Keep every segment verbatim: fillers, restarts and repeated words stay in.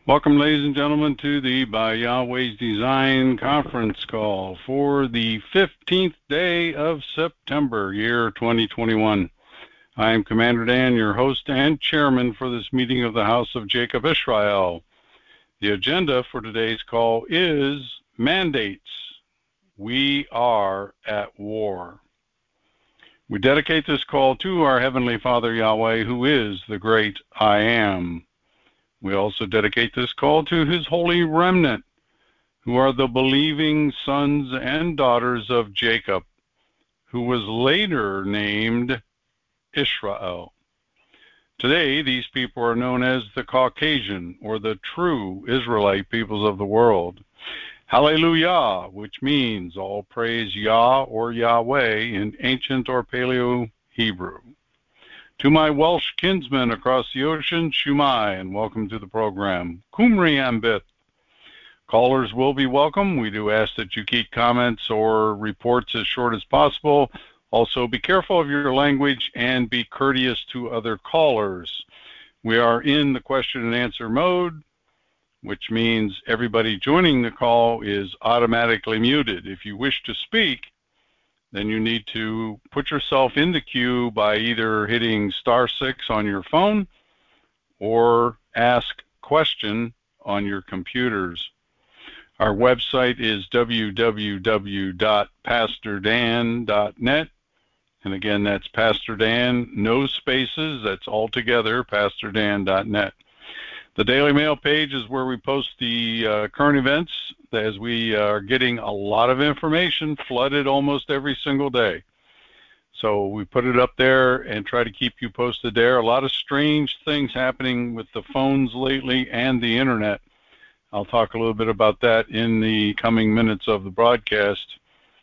Welcome, ladies and gentlemen, to the By Yahweh's Design conference call for the fifteenth day of September, year twenty twenty-one. I am Commander Dan, your host and chairman for this meeting of the House of Jacob Israel. The agenda for today's call is mandates. We are at war. We dedicate this call to our Heavenly Father Yahweh, who is the great I Am. We also dedicate this call to His holy remnant, who are the believing sons and daughters of Jacob, who was later named Israel. Today, these people are known as the Caucasian, or the true Israelite peoples of the world. Hallelujah, which means all praise Yah or Yahweh in ancient or Paleo Hebrew. To my Welsh kinsmen across the ocean, Shumai, and welcome to the program. Kumri Ambit. Callers will be welcome. We do ask that you keep comments or reports as short as possible. Also, be careful of your language and be courteous to other callers. We are in the question and answer mode, which means everybody joining the call is automatically muted. If you wish to speak, then you need to put yourself in the queue by either hitting star six on your phone or ask question on your computers. Our website is w w w dot pastor dan dot net. And again, that's Pastor Dan, no spaces, that's all together, pastor dan dot net. The Daily Mail page is where we post the uh, current events, as we are getting a lot of information flooded almost every single day. So we put it up there and try to keep you posted there. A lot of strange things happening with the phones lately and the internet. I'll talk a little bit about that in the coming minutes of the broadcast.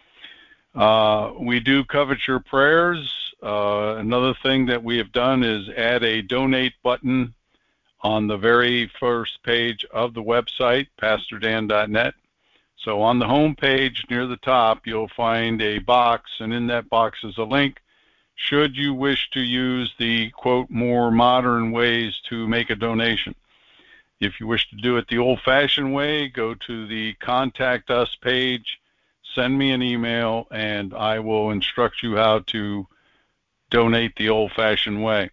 Uh, we do covet your prayers. Uh, another thing that we have done is add a donate button on the very first page of the website, pastor dan dot net. So on the home page near the top, you'll find a box, and in that box is a link should you wish to use the, quote, more modern ways to make a donation. If you wish to do it the old-fashioned way, go to the Contact Us page, send me an email, and I will instruct you how to donate the old-fashioned way.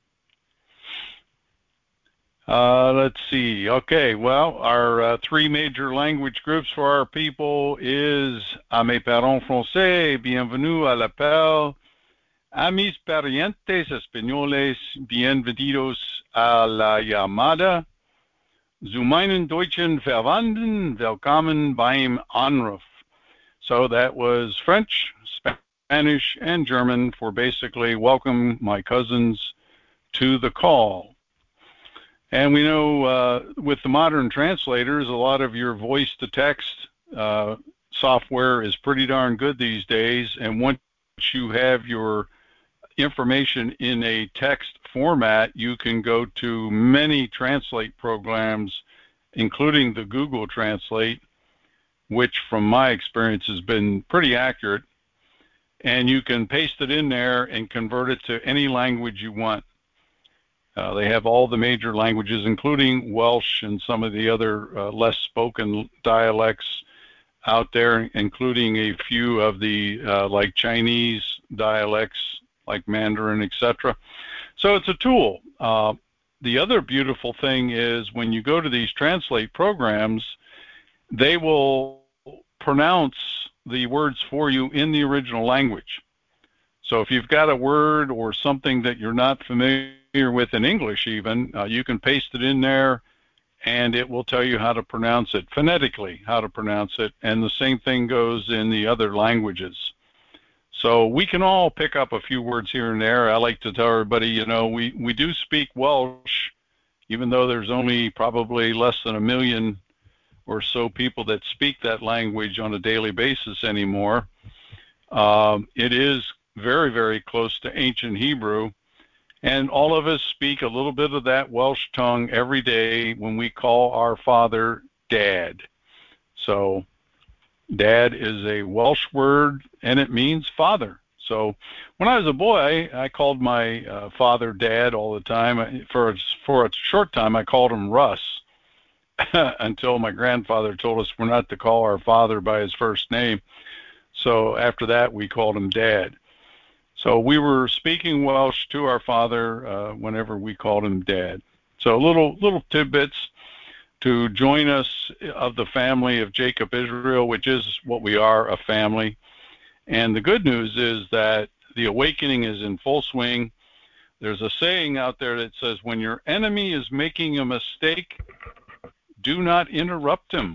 Uh, let's see. Okay, well, our uh, three major language groups for our people is à mes parents français, bienvenue à l'appel. A mis parientes españoles, bienvenidos a la llamada. Zu meinen deutschen Verwandten, willkommen beim Anruf. So that was French, Spanish, and German for basically welcome my cousins to the call. And we know uh, with the modern translators, a lot of your voice-to-text uh, software is pretty darn good these days. And once you have your information in a text format, you can go to many translate programs, including the Google Translate, which from my experience has been pretty accurate. And you can paste it in there and convert it to any language you want. Uh, they have all the major languages, including Welsh and some of the other uh, less spoken dialects out there, including a few of the uh, like Chinese dialects, like Mandarin, et cetera. So it's a tool. Uh, the other beautiful thing is when you go to these translate programs, they will pronounce the words for you in the original language. So if you've got a word or something that you're not familiar with in English even, uh, you can paste it in there and it will tell you how to pronounce it, phonetically how to pronounce it, and the same thing goes in the other languages. So we can all pick up a few words here and there. I like to tell everybody, you know, we, we do speak Welsh, even though there's only probably less than a million or so people that speak that language on a daily basis anymore. Um, it is very, very close to ancient Hebrew. And all of us speak a little bit of that Welsh tongue every day when we call our father Dad. So Dad is a Welsh word, and it means father. So when I was a boy, I called my uh, father Dad all the time. For a, for a short time, I called him Russ. until my grandfather told us we're not to call our father by his first name. So after that, we called him Dad. So we were speaking Welsh to our father uh, whenever we called him Dad. So little little tidbits to join us of the family of Jacob Israel, which is what we are, a family. And the good news is that the awakening is in full swing. There's a saying out there that says, when your enemy is making a mistake, do not interrupt him.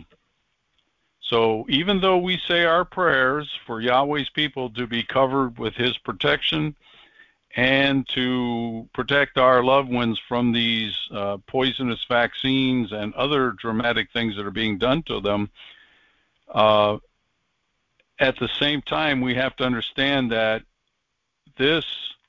So even though we say our prayers for Yahweh's people to be covered with his protection and to protect our loved ones from these uh, poisonous vaccines and other dramatic things that are being done to them, uh, at the same time, we have to understand that this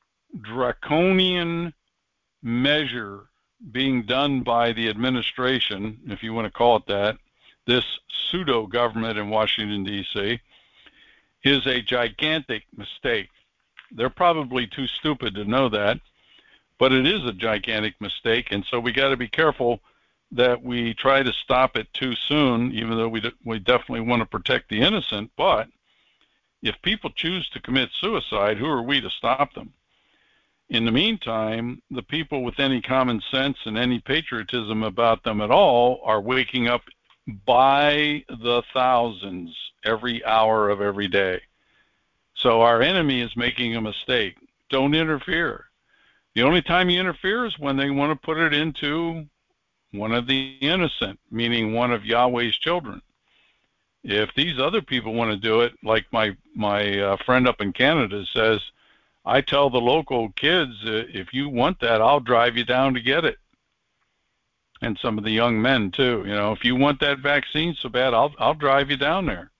draconian measure being done by the administration, if you want to call it that, this pseudo government in Washington, D C, is a gigantic mistake. They're probably too stupid to know that, but it is a gigantic mistake, and so we got to be careful that we try to stop it too soon, even though we, we definitely want to protect the innocent. But if people choose to commit suicide, who are we to stop them? In the meantime, the people with any common sense and any patriotism about them at all are waking up by the thousands every hour of every day. So our enemy is making a mistake. Don't interfere. The only time you interfere is when they want to put it into one of the innocent, meaning one of Yahweh's children. If these other people want to do it, like my, my uh, friend up in Canada says, I tell the local kids, uh, if you want that, I'll drive you down to get it. And some of the young men too, you know, if you want that vaccine so bad, I'll I'll drive you down there.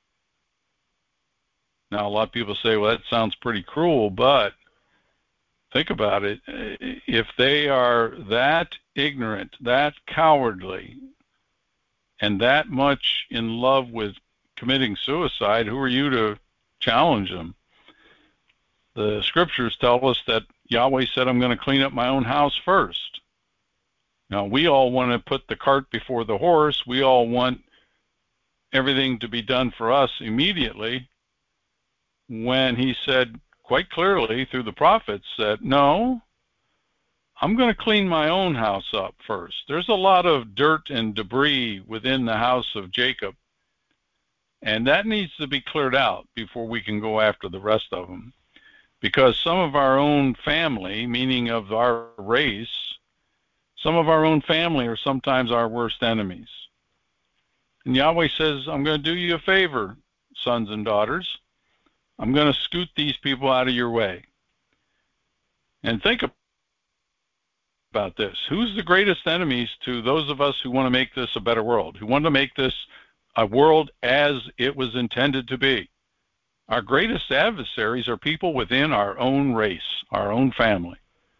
Now, a lot of people say, well, that sounds pretty cruel, but think about it. If they are that ignorant, that cowardly, and that much in love with committing suicide, who are you to challenge them? The scriptures tell us that Yahweh said, I'm going to clean up my own house first. Now, we all want to put the cart before the horse. We all want everything to be done for us immediately, when he said quite clearly through the prophets that, no, I'm going to clean my own house up first. There's a lot of dirt and debris within the house of Jacob, and that needs to be cleared out before we can go after the rest of them. Because some of our own family, meaning of our race, some of our own family are sometimes our worst enemies. And Yahweh says, I'm going to do you a favor, sons and daughters. I'm going to scoot these people out of your way. And think about this. Who's the greatest enemies to those of us who want to make this a better world, who want to make this a world as it was intended to be? Our greatest adversaries are people within our own race, our own family.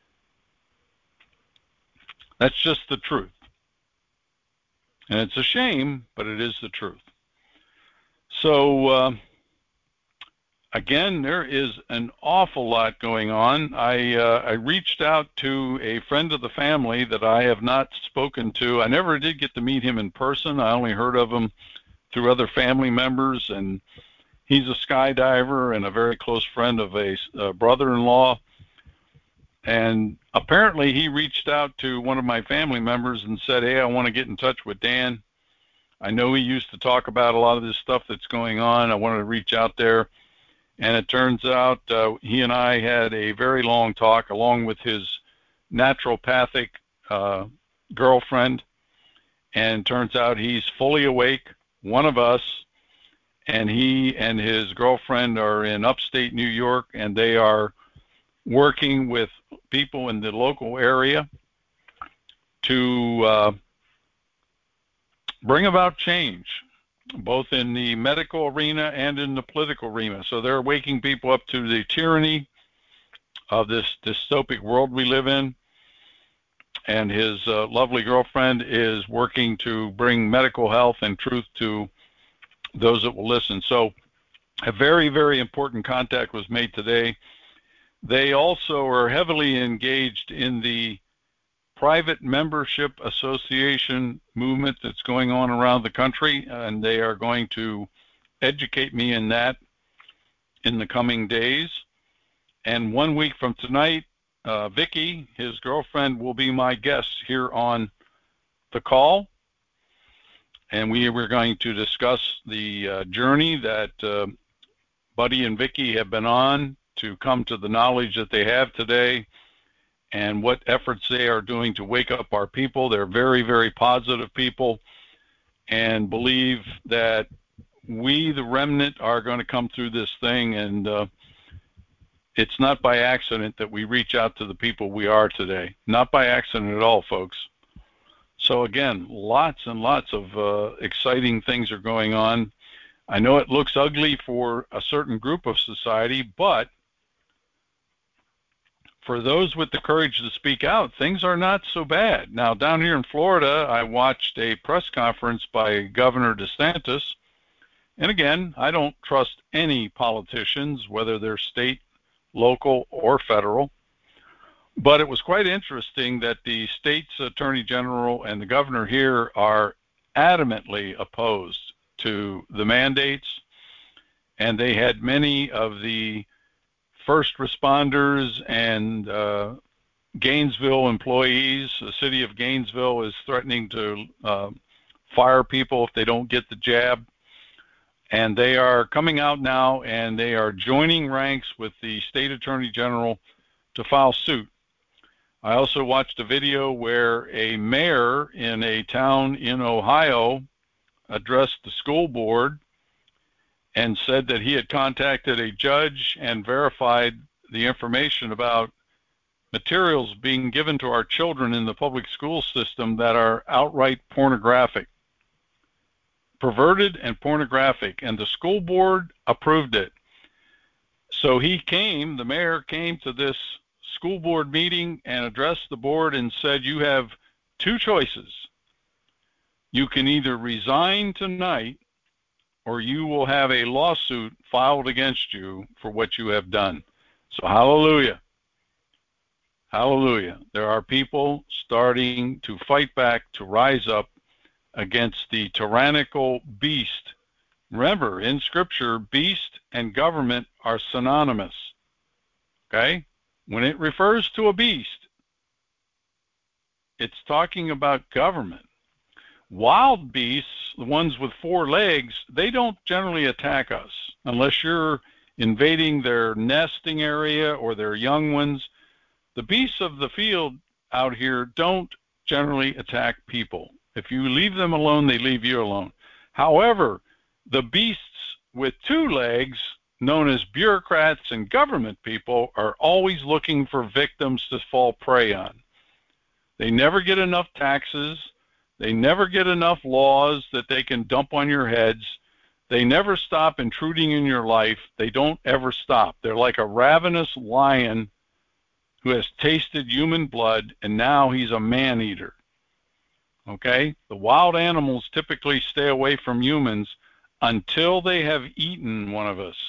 That's just the truth. And it's a shame, but it is the truth. So, uh, again, there is an awful lot going on. I, uh, I reached out to a friend of the family that I have not spoken to. I never did get to meet him in person. I only heard of him through other family members, and he's a skydiver and a very close friend of a, a brother-in-law. And apparently he reached out to one of my family members and said, hey, I want to get in touch with Dan. I know he used to talk about a lot of this stuff that's going on. I wanted to reach out there. And it turns out uh, he and I had a very long talk along with his naturopathic uh, girlfriend. And it turns out he's fully awake, one of us, and he and his girlfriend are in upstate New York, and they are working with people in the local area to uh, bring about change, both in the medical arena and in the political arena. So they're waking people up to the tyranny of this dystopic world we live in. And his uh, lovely girlfriend is working to bring medical health and truth to those that will listen. So a very, very important contact was made today. They also are heavily engaged in the private membership association movement that's going on around the country, and they are going to educate me in that in the coming days. And one week from tonight, uh, Vicky, his girlfriend, will be my guest here on the call. And we were going to discuss the uh, journey that uh, Buddy and Vicky have been on to come to the knowledge that they have today, and what efforts they are doing to wake up our people. They're very, very positive people and believe that we, the remnant, are going to come through this thing, and uh, it's not by accident that we reach out to the people we are today. Not by accident at all, folks. So again, lots and lots of uh, exciting things are going on. I know it looks ugly for a certain group of society, but for those with the courage to speak out, things are not so bad. Now, down here in Florida, I watched a press conference by Governor DeSantis. And again, I don't trust any politicians, whether they're state, local, or federal. But it was quite interesting that the state's attorney general and the governor here are adamantly opposed to the mandates. And they had many of the first responders and uh, Gainesville employees. The city of Gainesville is threatening to uh, fire people if they don't get the jab. And they are coming out now, and they are joining ranks with the state attorney general to file suit. I also watched a video where a mayor in a town in Ohio addressed the school board and said that he had contacted a judge and verified the information about materials being given to our children in the public school system that are outright pornographic, perverted and pornographic, and the school board approved it. So he came, the mayor came to this school board meeting and addressed the board and said, you have two choices. You can either resign tonight, or you will have a lawsuit filed against you for what you have done. So hallelujah. Hallelujah. There are people starting to fight back, to rise up against the tyrannical beast. Remember, in Scripture, beast and government are synonymous. Okay? When it refers to a beast, it's talking about government. Wild beasts, the ones with four legs, they don't generally attack us unless you're invading their nesting area or their young ones. The beasts of the field out here don't generally attack people. If you leave them alone, they leave you alone. However, the beasts with two legs, known as bureaucrats and government people, are always looking for victims to fall prey on. They never get enough taxes. They never get enough laws that they can dump on your heads. They never stop intruding in your life. They don't ever stop. They're like a ravenous lion who has tasted human blood, and now he's a man-eater. Okay? The wild animals typically stay away from humans until they have eaten one of us.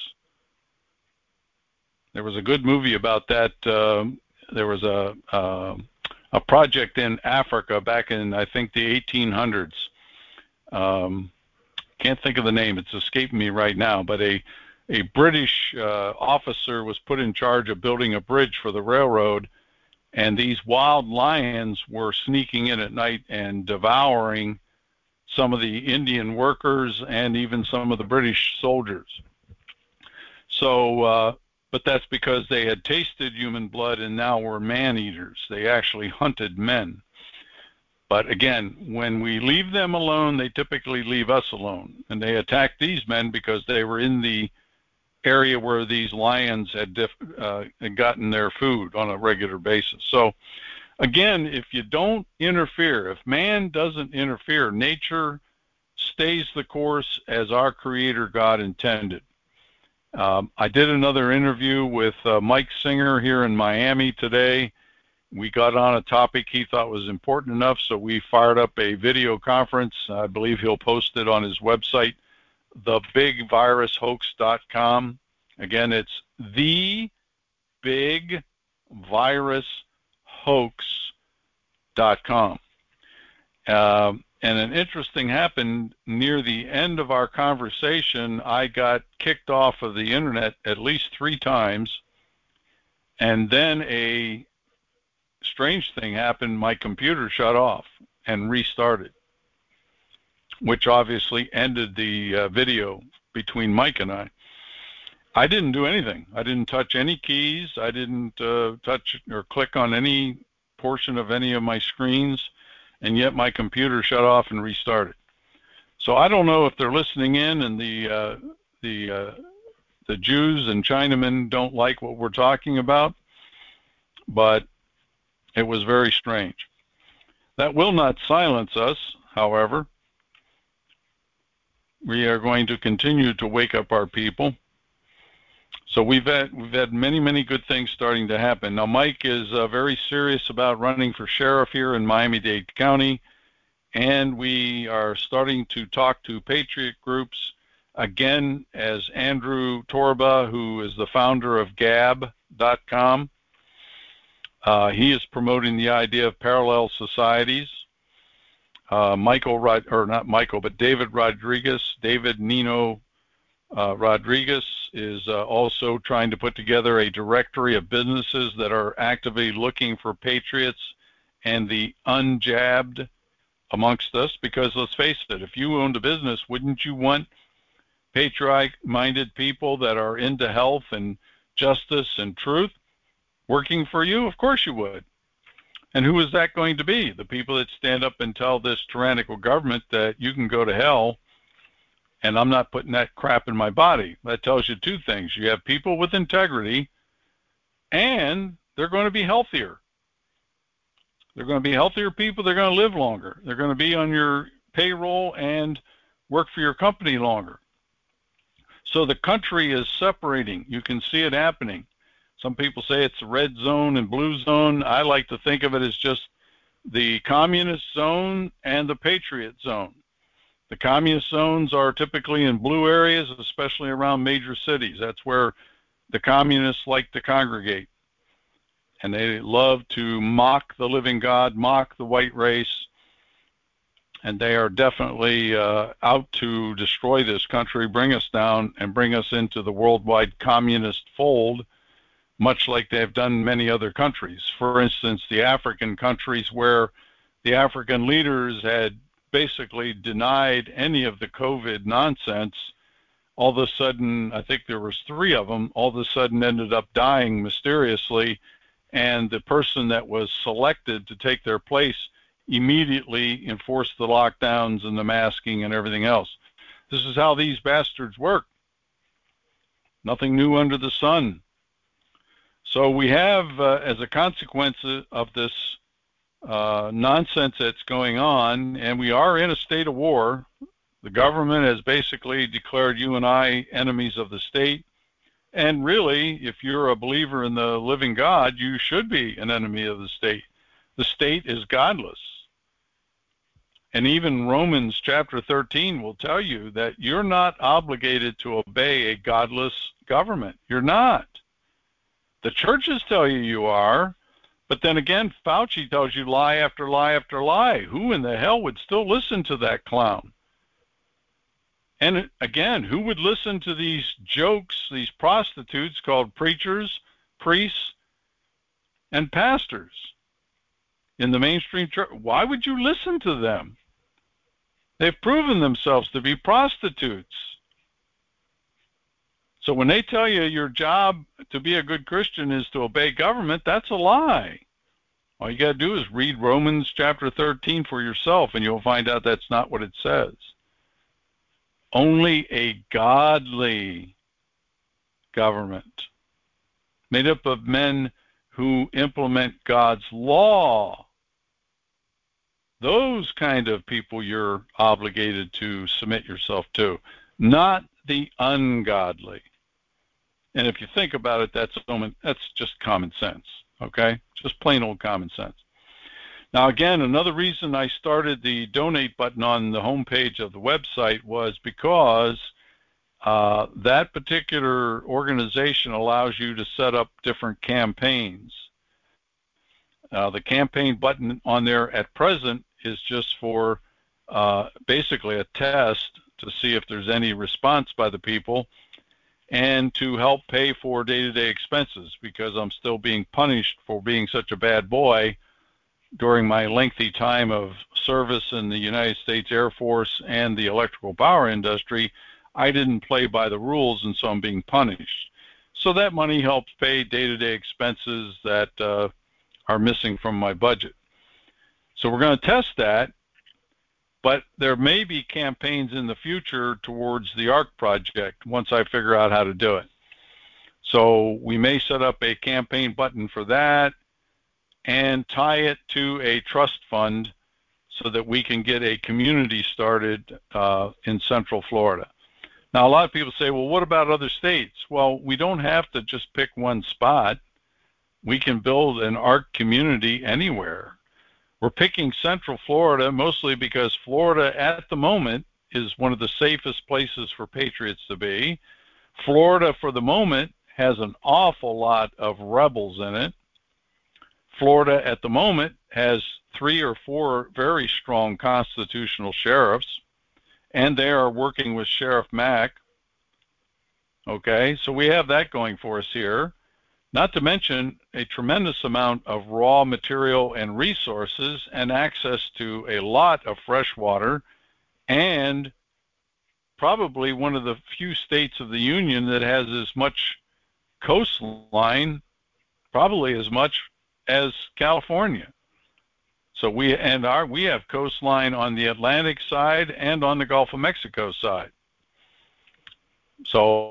There was a good movie about that. Uh, there was a... Uh, a project in Africa back in, I think, the eighteen hundreds. Um, can't think of the name. It's escaping me right now. But a, a British uh, officer was put in charge of building a bridge for the railroad, and these wild lions were sneaking in at night and devouring some of the Indian workers and even some of the British soldiers. So, uh, but that's because they had tasted human blood and now were man-eaters. They actually hunted men. But again, when we leave them alone, they typically leave us alone. And they attacked these men because they were in the area where these lions had, diff, uh, had gotten their food on a regular basis. So again, if you don't interfere, if man doesn't interfere, nature stays the course as our Creator God intended. Um, I did another interview with uh, Mike Singer here in Miami today. We got on a topic he thought was important enough, so we fired up a video conference. I believe he'll post it on his website, the big virus hoax dot com. Again, it's the big virus hoax dot com. Um, and an interesting happened near the end of our conversation. I got kicked off of the internet at least three times, and then a strange thing happened. My computer shut off and restarted, which obviously ended the uh, video between Mike and I. I didn't do anything. I didn't touch any keys. I didn't uh, touch or click on any portion of any of my screens, and yet my computer shut off and restarted. So I don't know if they're listening in, and the uh, the uh, the Jews and Chinamen don't like what we're talking about, but it was very strange. That will not silence us, however. We are going to continue to wake up our people. So we've had we've had many, many good things starting to happen. Now, Mike is uh, very serious about running for sheriff here in Miami-Dade County, and we are starting to talk to patriot groups again, as Andrew Torba, who is the founder of Gab dot com. Uh, he is promoting the idea of parallel societies. Uh, Michael, Rod, or not Michael, but David Rodriguez, David Nino uh, Rodriguez is uh, also trying to put together a directory of businesses that are actively looking for patriots and the unjabbed amongst us, because let's face it, if you owned a business, wouldn't you want patriotic-minded people that are into health and justice and truth working for you? Of course you would. And who is that going to be? The people that stand up and tell this tyrannical government that you can go to hell and I'm not putting that crap in my body. That tells you two things. You have people with integrity, and they're going to be healthier. They're going to be healthier people. They're going to live longer. They're going to be on your payroll and work for your company longer. So the country is separating. You can see it happening. Some people say it's a red zone and blue zone. I like to think of it as just the communist zone and the patriot zone. The communist zones are typically in blue areas, especially around major cities. That's where the communists like to congregate. And they love to mock the living God, mock the white race. And they are definitely uh, out to destroy this country, bring us down, and bring us into the worldwide communist fold, much like they've done many other countries. For instance, the African countries where the African leaders had basically denied any of the COVID nonsense, all of a sudden, I think there was three of them, all of a sudden ended up dying mysteriously, and the person that was selected to take their place immediately enforced the lockdowns and the masking and everything else. This is how these bastards work. Nothing new under the sun. So we have, uh, as a consequence of this uh, nonsense that's going on, and we are in a state of war. The government has basically declared you and I enemies of the state. And really, if you're a believer in the living God, you should be an enemy of the state. The state is godless. And even Romans chapter thirteen will tell you that you're not obligated to obey a godless government. You're not. The churches tell you you are, but then again, Fauci tells you lie after lie after lie. Who in the hell would still listen to that clown? And again, who would listen to these jokes, these prostitutes called preachers, priests, and pastors in the mainstream church? Why would you listen to them? They've proven themselves to be prostitutes. So when they tell you your job to be a good Christian is to obey government, that's a lie. All you got to do is read Romans chapter thirteen for yourself, and you'll find out that's not what it says. Only a godly government made up of men who implement God's law. Those kind of people you're obligated to submit yourself to, not the ungodly. And if you think about it, that's that's just common sense, okay? Just plain old common sense. Now, again, another reason I started the donate button on the homepage of the website was because uh, that particular organization allows you to set up different campaigns. Uh, the campaign button on there at present is just for uh, basically a test to see if there's any response by the people and to help pay for day-to-day expenses, because I'm still being punished for being such a bad boy during my lengthy time of service in the United States Air Force and the electrical power industry. I didn't play by the rules, and so I'm being punished. So that money helps pay day-to-day expenses that uh, are missing from my budget. So we're going to test that, but there may be campaigns in the future towards the ARC project once I figure out how to do it. So we may set up a campaign button for that and tie it to a trust fund so that we can get a community started uh, in Central Florida. Now, a lot of people say, well, what about other states? Well, we don't have to just pick one spot. We can build an ARC community anywhere. We're picking Central Florida mostly because Florida at the moment is one of the safest places for patriots to be. Florida for the moment has an awful lot of rebels in it. Florida at the moment has three or four very strong constitutional sheriffs, and they are working with Sheriff Mack. Okay, so we have that going for us here. Not to mention a tremendous amount of raw material and resources and access to a lot of fresh water, and probably one of the few states of the union that has as much coastline, probably as much as California. So we and our we have coastline on the Atlantic side and on the Gulf of Mexico side. So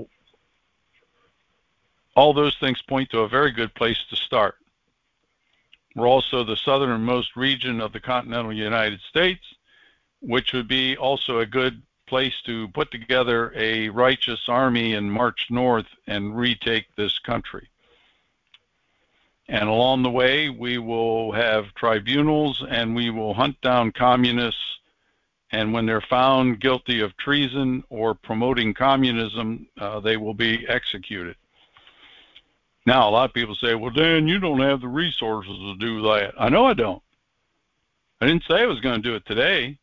all those things point to a very good place to start. We're also the southernmost region of the continental United States, which would be also a good place to put together a righteous army and march north and retake this country. And along the way, we will have tribunals and we will hunt down communists. And when they're found guilty of treason or promoting communism, uh, they will be executed. Now, a lot of people say, well, Dan, you don't have the resources to do that. I know I don't. I didn't say I was going to do it today,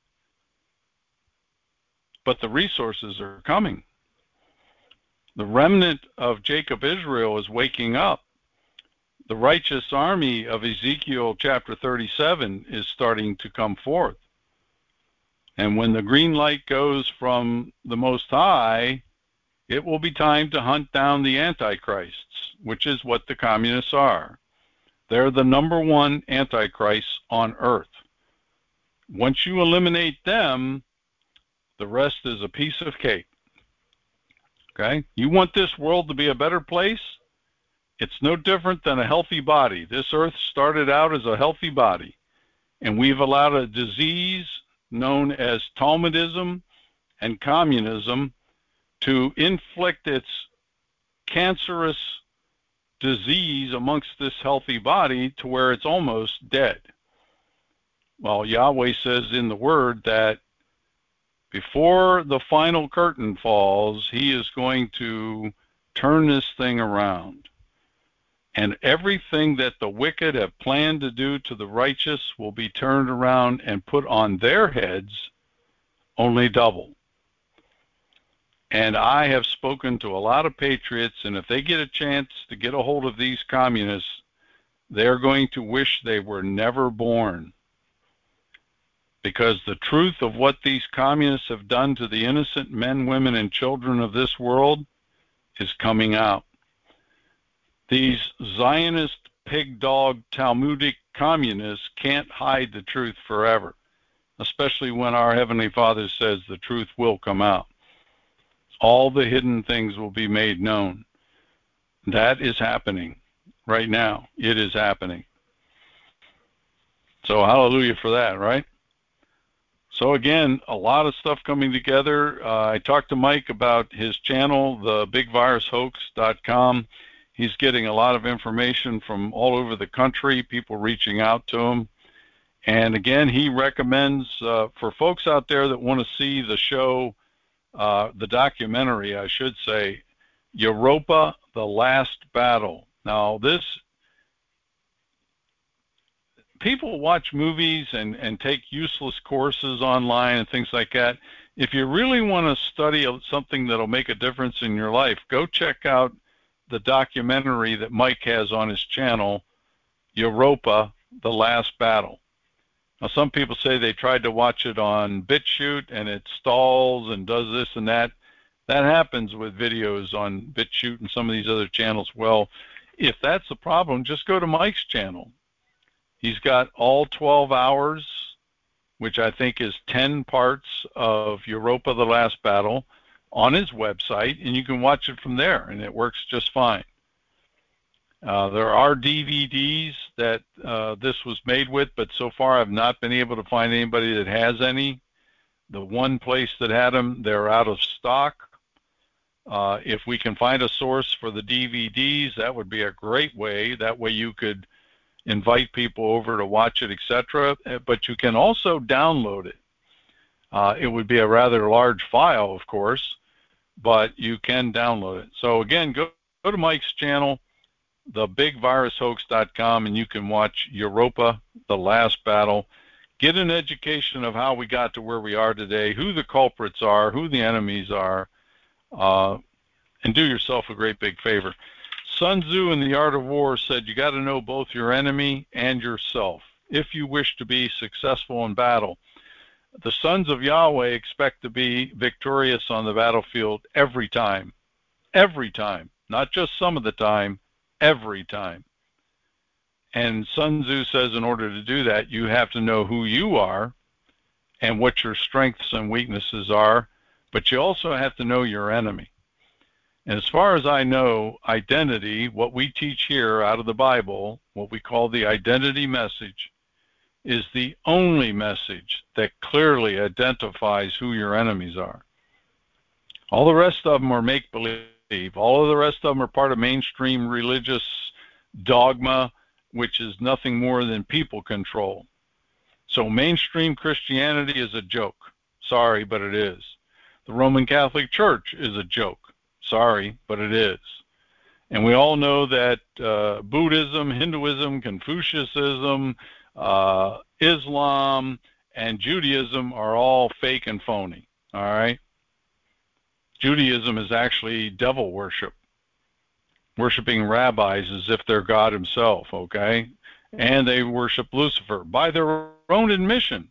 but the resources are coming. The remnant of Jacob Israel is waking up. The righteous army of Ezekiel chapter thirty-seven is starting to come forth. And when the green light goes from the Most High, it will be time to hunt down the antichrists, which is what the communists are. They're the number one antichrists on earth. Once you eliminate them, the rest is a piece of cake. Okay? You want this world to be a better place? It's no different than a healthy body. This earth started out as a healthy body, and we've allowed a disease known as Talmudism and communism to inflict its cancerous disease amongst this healthy body to where it's almost dead. Well, Yahweh says in the Word that before the final curtain falls, He is going to turn this thing around. And everything that the wicked have planned to do to the righteous will be turned around and put on their heads, only double. And I have spoken to a lot of patriots, and if they get a chance to get a hold of these communists, they're going to wish they were never born. Because the truth of what these communists have done to the innocent men, women, and children of this world is coming out. These Zionist, pig dog, Talmudic communists can't hide the truth forever, especially when our Heavenly Father says the truth will come out. All the hidden things will be made known. That is happening right now. It is happening. So hallelujah for that, right? So again, a lot of stuff coming together. Uh, I talked to Mike about his channel, the big virus hoax dot com. He's getting a lot of information from all over the country, people reaching out to him. And again, he recommends uh, for folks out there that want to see the show, uh, the documentary, I should say, Europa, The Last Battle. Now, this people watch movies and, and take useless courses online and things like that. If you really want to study something that'll make a difference in your life, go check out the documentary that Mike has on his channel, Europa, The Last Battle. Now, some people say they tried to watch it on BitChute and it stalls and does this and that. That happens with videos on BitChute and some of these other channels. Well, if that's the problem, just go to Mike's channel. He's got all twelve hours, which I think is ten parts of Europa, The Last Battle, on his website, and you can watch it from there, and it works just fine. Uh, there are D V Ds that uh, this was made with, but so far I've not been able to find anybody that has any. The one place that had them, they're out of stock. Uh, if we can find a source for the D V Ds, that would be a great way. That way you could invite people over to watch it, et cetera. But you can also download it. Uh, it would be a rather large file, of course, but you can download it. So again, go, go to Mike's channel, the big virus hoax dot com, and you can watch Europa, The Last Battle. Get an education of how we got to where we are today, who the culprits are, who the enemies are, uh, and do yourself a great big favor. Sun Tzu in The Art of War said you got to know both your enemy and yourself if you wish to be successful in battle. The sons of Yahweh expect to be victorious on the battlefield every time. Every time. Not just some of the time, every time. And Sun Tzu says in order to do that, you have to know who you are and what your strengths and weaknesses are, but you also have to know your enemy. And as far as I know, identity, what we teach here out of the Bible, what we call the identity message, is the only message that clearly identifies who your enemies are. All the rest of them are make-believe. All of the rest of them are part of mainstream religious dogma, which is nothing more than people control. So mainstream Christianity is a joke. Sorry, but it is. The Roman Catholic Church is a joke. Sorry, but it is. And we all know that uh, Buddhism, Hinduism, Confucianism, uh, Islam, and Judaism are all fake and phony, all right? Judaism is actually devil worship, worshiping rabbis as if they're God himself, okay? And they worship Lucifer by their own admission.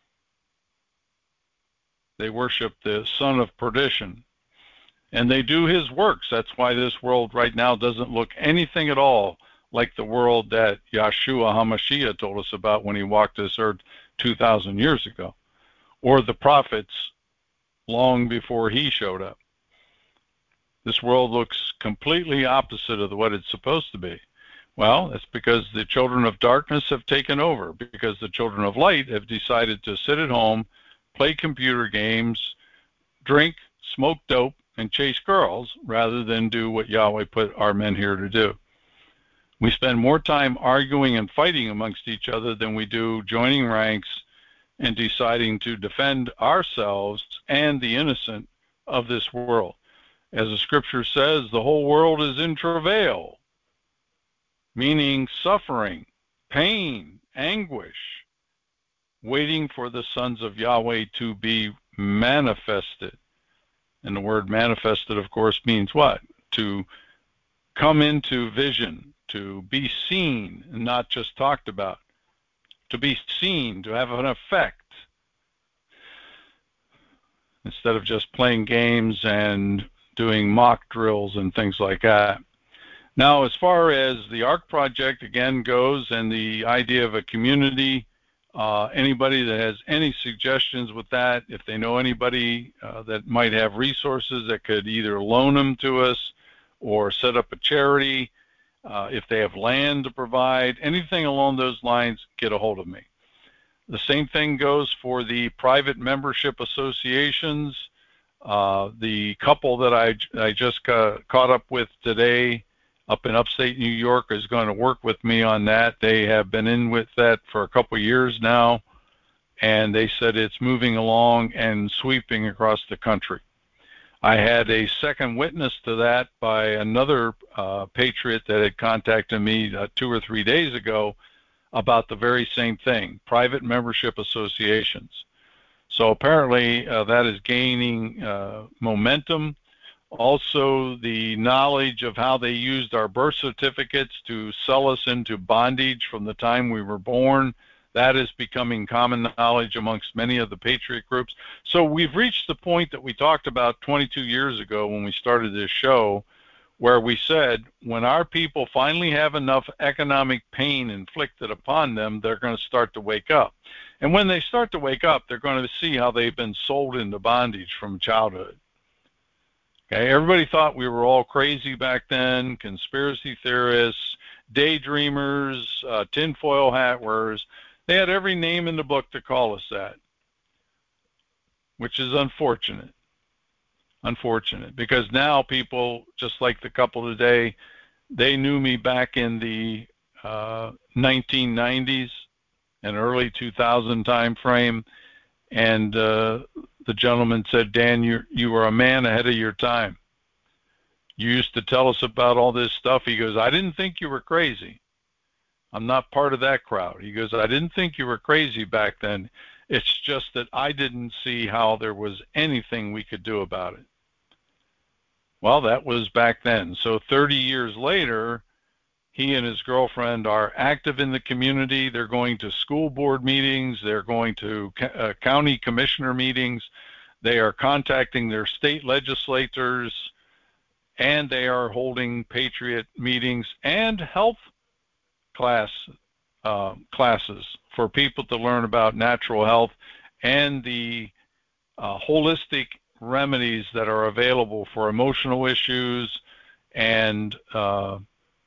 They worship the son of perdition. And they do his works. That's why this world right now doesn't look anything at all like the world that Yeshua HaMashiach told us about when he walked this earth two thousand years ago, or the prophets long before he showed up. This world looks completely opposite of what it's supposed to be. Well, that's because the children of darkness have taken over, because the children of light have decided to sit at home, play computer games, drink, smoke dope, and chase girls rather than do what Yahweh put our men here to do. We spend more time arguing and fighting amongst each other than we do joining ranks and deciding to defend ourselves and the innocent of this world. As the scripture says, the whole world is in travail, meaning suffering, pain, anguish, waiting for the sons of Yahweh to be manifested. And the word manifested, of course, means what? To come into vision, to be seen, and not just talked about. To be seen, to have an effect, instead of just playing games and doing mock drills and things like that. Now, as far as the ARC project, again, goes, and the idea of a community, Uh, anybody that has any suggestions with that, if they know anybody uh, that might have resources that could either loan them to us or set up a charity, uh, if they have land to provide, anything along those lines, get a hold of me. The same thing goes for the private membership associations. Uh, the couple that I, I just ca- caught up with today up in upstate New York is going to work with me on that. They have been in with that for a couple of years now, and they said it's moving along and sweeping across the country. I had a second witness to that by another uh, patriot that had contacted me uh, two or three days ago about the very same thing, private membership associations. So apparently uh, that is gaining uh, momentum. Also, the knowledge of how they used our birth certificates to sell us into bondage from the time we were born, that is becoming common knowledge amongst many of the patriot groups. So we've reached the point that we talked about twenty-two years ago when we started this show, where we said when our people finally have enough economic pain inflicted upon them, they're going to start to wake up. And when they start to wake up, they're going to see how they've been sold into bondage from childhood. Okay, everybody thought we were all crazy back then, conspiracy theorists, daydreamers, uh, tinfoil hat wearers. They had every name in the book to call us that, which is unfortunate. Unfortunate, because now people, just like the couple today, they knew me back in the uh, nineteen nineties and early two thousand time frame, and uh, the gentleman said, Dan, you you were a man ahead of your time. You used to tell us about all this stuff. He goes, I didn't think you were crazy. I'm not part of that crowd. He goes, I didn't think you were crazy back then. It's just that I didn't see how there was anything we could do about it. Well, that was back then. So thirty years later, he and his girlfriend are active in the community. They're going to school board meetings. They're going to uh, county commissioner meetings. They are contacting their state legislators, and they are holding patriot meetings and health class uh, classes for people to learn about natural health and the uh, holistic remedies that are available for emotional issues and uh,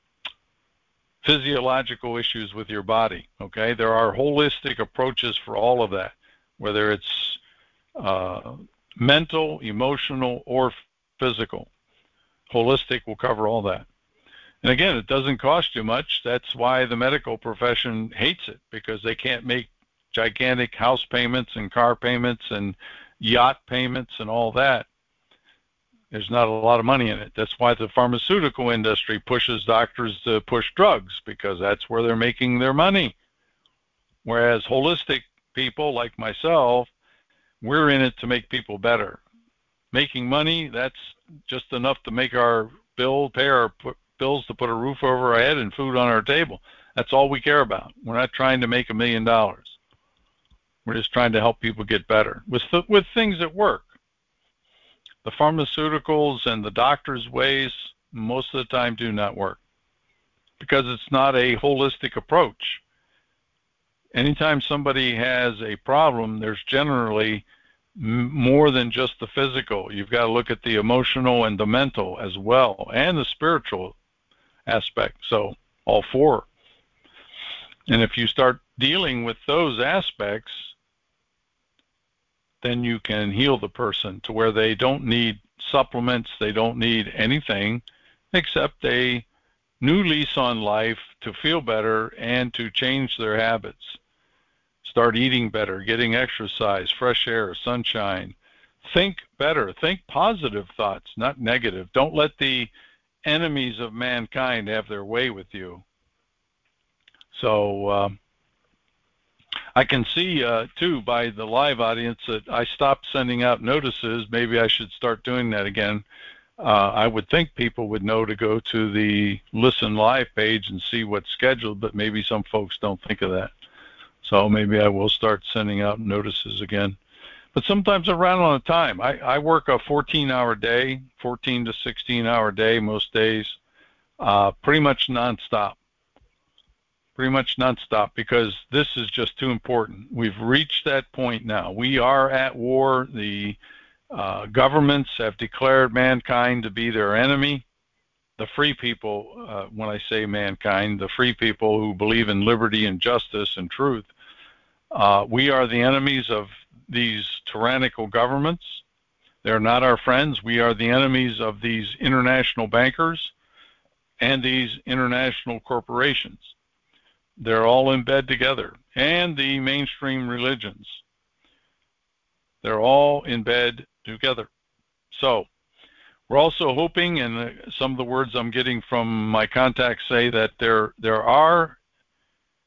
physiological issues with your body. Okay, there are holistic approaches for all of that, whether it's uh, mental, emotional, or physical. Holistic will cover all that. And again, it doesn't cost you much. That's why the medical profession hates it, because they can't make gigantic house payments and car payments and yacht payments and all that. There's not a lot of money in it. That's why the pharmaceutical industry pushes doctors to push drugs, because that's where they're making their money. Whereas holistic people like myself, we're in it to make people better. Making money, that's just enough to make our bill, pay our bills, to put a roof over our head and food on our table. That's all we care about. We're not trying to make a million dollars. We're just trying to help people get better with th with things that work. The pharmaceuticals and the doctor's ways most of the time do not work, because it's not a holistic approach. Anytime somebody has a problem, there's generally m more than just the physical. You've got to look at the emotional and the mental as well, and the spiritual aspect. So all four. And if you start dealing with those aspects, then you can heal the person to where they don't need supplements, they don't need anything except a new lease on life to feel better and to change their habits. Start eating better, getting exercise, fresh air, sunshine. Think better, think positive thoughts, not negative. Don't let the enemies of mankind have their way with you. So uh, I can see, uh, too, by the live audience that I stopped sending out notices. Maybe I should start doing that again. Uh, I would think people would know to go to the Listen Live page and see what's scheduled, but maybe some folks don't think of that. So maybe I will start sending out notices again. But sometimes I run out of time. I, I work a fourteen hour day, fourteen to sixteen hour day most days, uh, pretty much nonstop. Pretty much nonstop, because this is just too important. We've reached that point now. We are at war. The uh, governments have declared mankind to be their enemy. The free people, uh, when I say mankind, the free people who believe in liberty and justice and truth, uh, we are the enemies of these tyrannical governments. They're not our friends. We are the enemies of these international bankers and these international corporations. They're all in bed together, and the mainstream religions. They're all in bed together. So we're also hoping, and some of the words I'm getting from my contacts say that there there are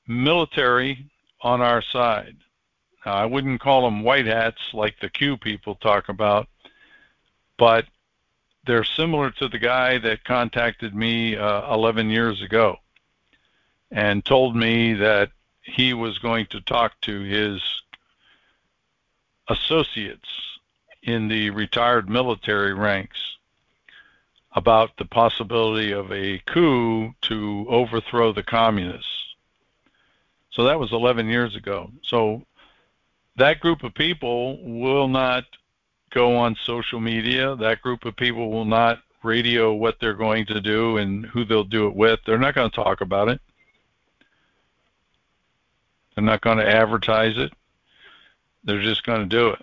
military on our side. Now, I wouldn't call them white hats like the Q people talk about, but they're similar to the guy that contacted me uh, eleven years ago and told me that he was going to talk to his associates in the retired military ranks about the possibility of a coup to overthrow the communists. So that was eleven years ago. So that group of people will not go on social media. That group of people will not radio what they're going to do and who they'll do it with. They're not going to talk about it. They're not going to advertise it. They're just going to do it.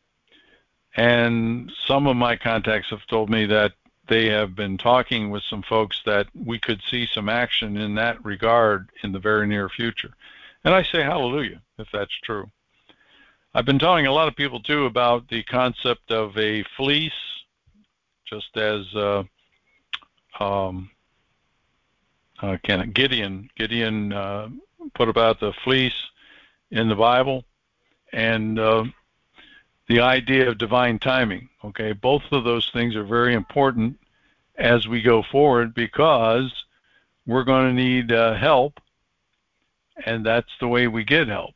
And some of my contacts have told me that they have been talking with some folks that we could see some action in that regard in the very near future. And I say hallelujah if that's true. I've been telling a lot of people too about the concept of a fleece, just as uh, um, uh, can Gideon Gideon uh, put about the fleece in the Bible, and uh, the idea of divine timing. Okay, both of those things are very important as we go forward because we're going to need uh, help, and that's the way we get help.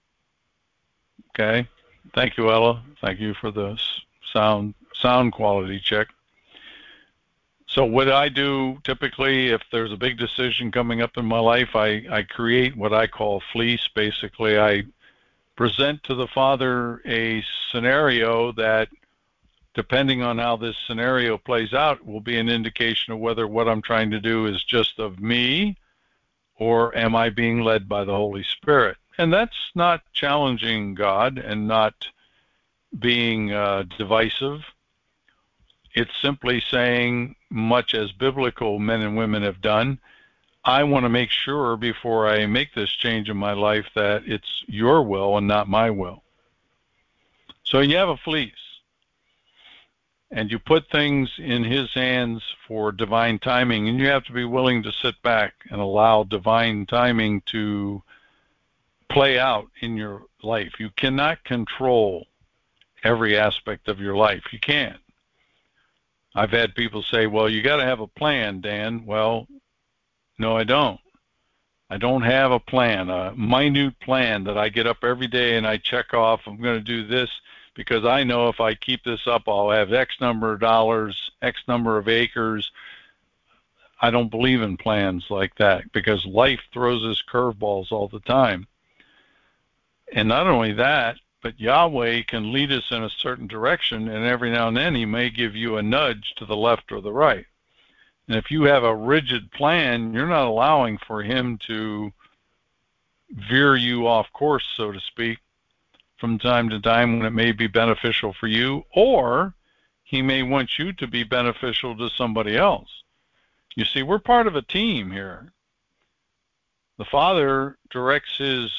Okay, thank you, Ella. Thank you for the sound sound quality check. So what I do typically, if there's a big decision coming up in my life, I, I create what I call fleece. Basically, I present to the Father a scenario that, depending on how this scenario plays out, will be an indication of whether what I'm trying to do is just of me or am I being led by the Holy Spirit. And that's not challenging God and not being uh, divisive. It's simply saying, much as biblical men and women have done, I want to make sure before I make this change in my life that it's your will and not my will. So you have a fleece, and you put things in his hands for divine timing, and you have to be willing to sit back and allow divine timing to play out in your life. You cannot control every aspect of your life. You can't. I've had people say, well, you got to have a plan, Dan. Well, no, I don't. I don't have a plan, a minute plan that I get up every day and I check off, I'm going to do this because I know if I keep this up, I'll have X number of dollars, X number of acres. I don't believe in plans like that because life throws us curveballs all the time. And not only that, but Yahweh can lead us in a certain direction, and every now and then he may give you a nudge to the left or the right. And if you have a rigid plan, you're not allowing for him to veer you off course, so to speak, from time to time when it may be beneficial for you, or he may want you to be beneficial to somebody else. You see, we're part of a team here. The Father directs his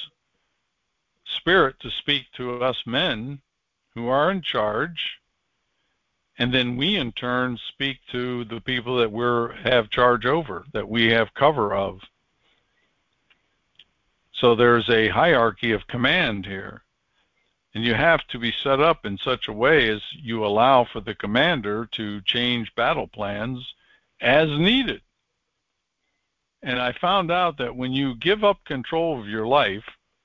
Spirit to speak to us men who are in charge, and then we in turn speak to the people that we have charge over, that we have cover of. So there's a hierarchy of command here, and you have to be set up in such a way as you allow for the commander to change battle plans as needed. And I found out that when you give up control of your life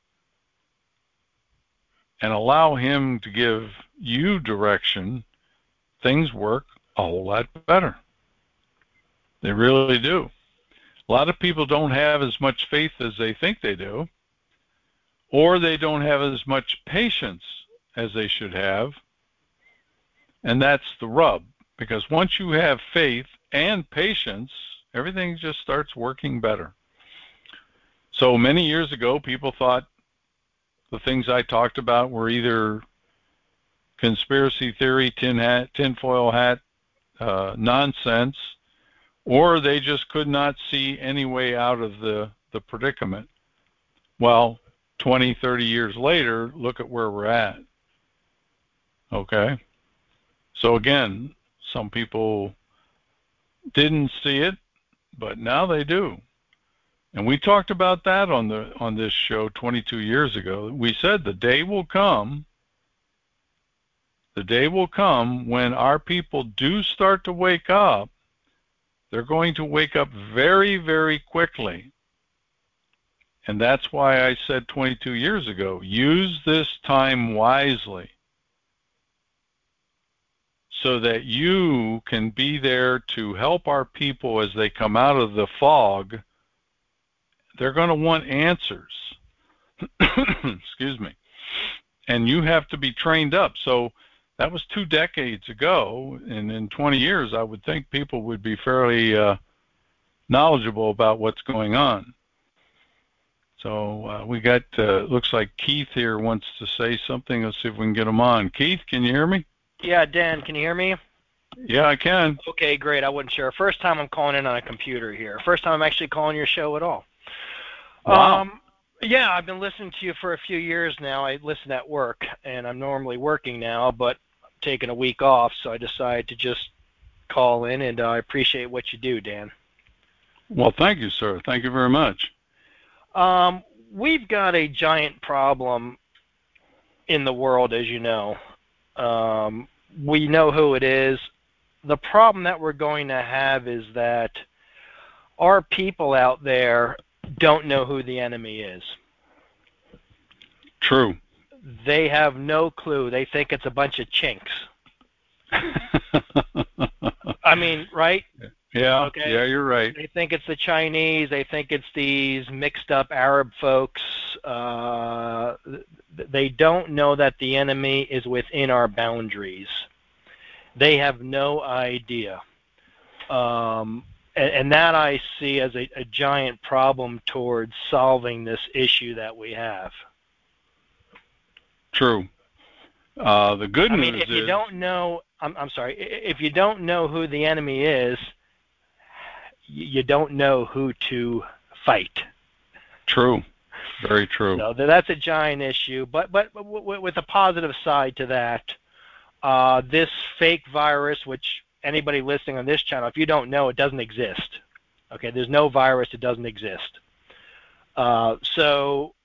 and allow him to give you direction, things work a whole lot better. They really do. A lot of people don't have as much faith as they think they do, or they don't have as much patience as they should have. And that's the rub, because once you have faith and patience, everything just starts working better. So many years ago, people thought the things I talked about were either conspiracy theory, tin hat, tinfoil hat, uh, nonsense, or they just could not see any way out of the, the predicament. Well, twenty, thirty years later, look at where we're at. Okay? So again, some people didn't see it, but now they do. And we talked about that on the on this show twenty-two years ago. We said the day will come, the day will come when our people do start to wake up. They're going to wake up very, very quickly. And that's why I said twenty-two years ago, use this time wisely so that you can be there to help our people as they come out of the fog. They're going to want answers. Excuse me. And you have to be trained up. So that was two decades ago, and in twenty years, I would think people would be fairly uh, knowledgeable about what's going on. So uh, we got, uh, looks like Keith here wants to say something. Let's see if we can get him on. Keith, can you hear me? Yeah, Dan, can you hear me? Yeah, I can. Okay, great. I wasn't sure. First time I'm calling in on a computer here. First time I'm actually calling your show at all. Wow. Um, yeah, I've been listening to you for a few years now. I listen at work, and I'm normally working now, but I'm taking a week off, so I decided to just call in, and uh, I appreciate what you do, Dan. Well, thank you, sir. Thank you very much. Um, we've got a giant problem in the world, as you know. Um, we know who it is. The problem that we're going to have is that our people out there don't know who the enemy is. True. They have no clue. They think it's a bunch of chinks. I mean, right? Yeah, okay. yeah, you're right. They think it's the Chinese. They think it's these mixed up Arab folks. Uh, they don't know that the enemy is within our boundaries. They have no idea. Um, and, and that I see as a, a giant problem towards solving this issue that we have. True. Uh, the good I news mean, if is, you don't know, I'm, I'm sorry, if you don't know who the enemy is, you don't know who to fight. True. Very true. So that's a giant issue. But but with a positive side to that, uh, this fake virus, which anybody listening on this channel, if you don't know, it doesn't exist. Okay, there's no virus, it doesn't exist. Uh, so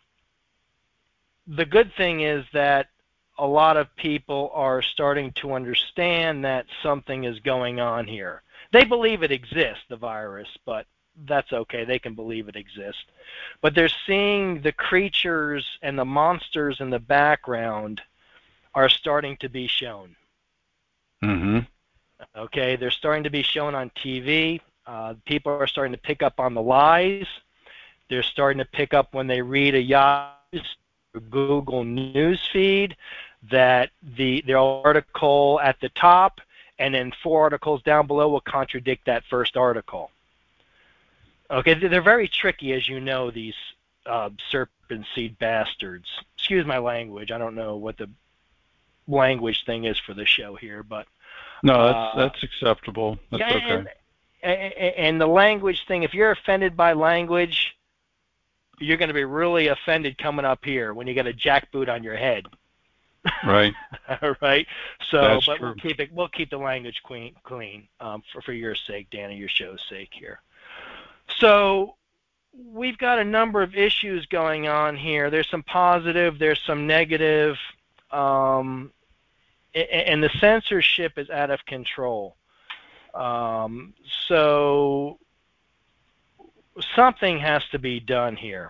the good thing is that a lot of people are starting to understand that something is going on here. They believe it exists, the virus, but that's okay. They can believe it exists. But they're seeing the creatures and the monsters in the background are starting to be shown. Mm-hmm. Okay, they're starting to be shown on T V. Uh, people are starting to pick up on the lies. They're starting to pick up when they read a Yahoo or Google News feed that the the article at the top and then four articles down below will contradict that first article. Okay, they're very tricky, as you know, these uh, serpent seed bastards. Excuse my language. I don't know what the language thing is for the show here, but no, that's uh, that's acceptable. That's yeah, okay. And, and the language thing, if you're offended by language, you're going to be really offended coming up here when you get a jackboot on your head. Right. All right. So, That's but true. we'll keep it. We'll keep the language clean, clean um, for for your sake, Dan, and your show's sake here. So, we've got a number of issues going on here. There's some positive. There's some negative. Um, and the censorship is out of control. Um, so, something has to be done here.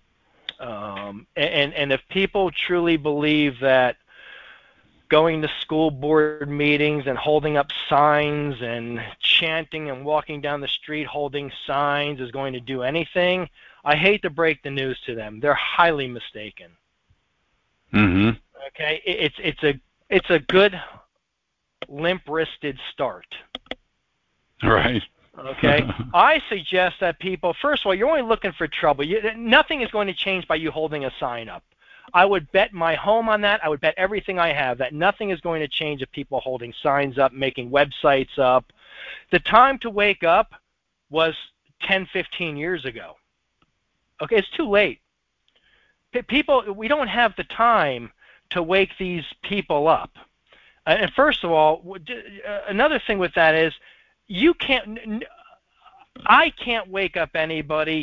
Um, and and if people truly believe that going to school board meetings and holding up signs and chanting and walking down the street holding signs is going to do anything, I hate to break the news to them. They're highly mistaken. Mm-hmm. Okay, it's it's a it's a good limp-wristed start. Right. Okay, I suggest that people, first of all, you're only looking for trouble. You, nothing is going to change by you holding a sign up. I would bet my home on that. I would bet everything I have that nothing is going to change if people holding signs up, making websites up. The time to wake up was ten, fifteen years ago. Okay, it's too late. P- people, we don't have the time to wake these people up. And first of all, another thing with that is, you can't, I can't wake up anybody.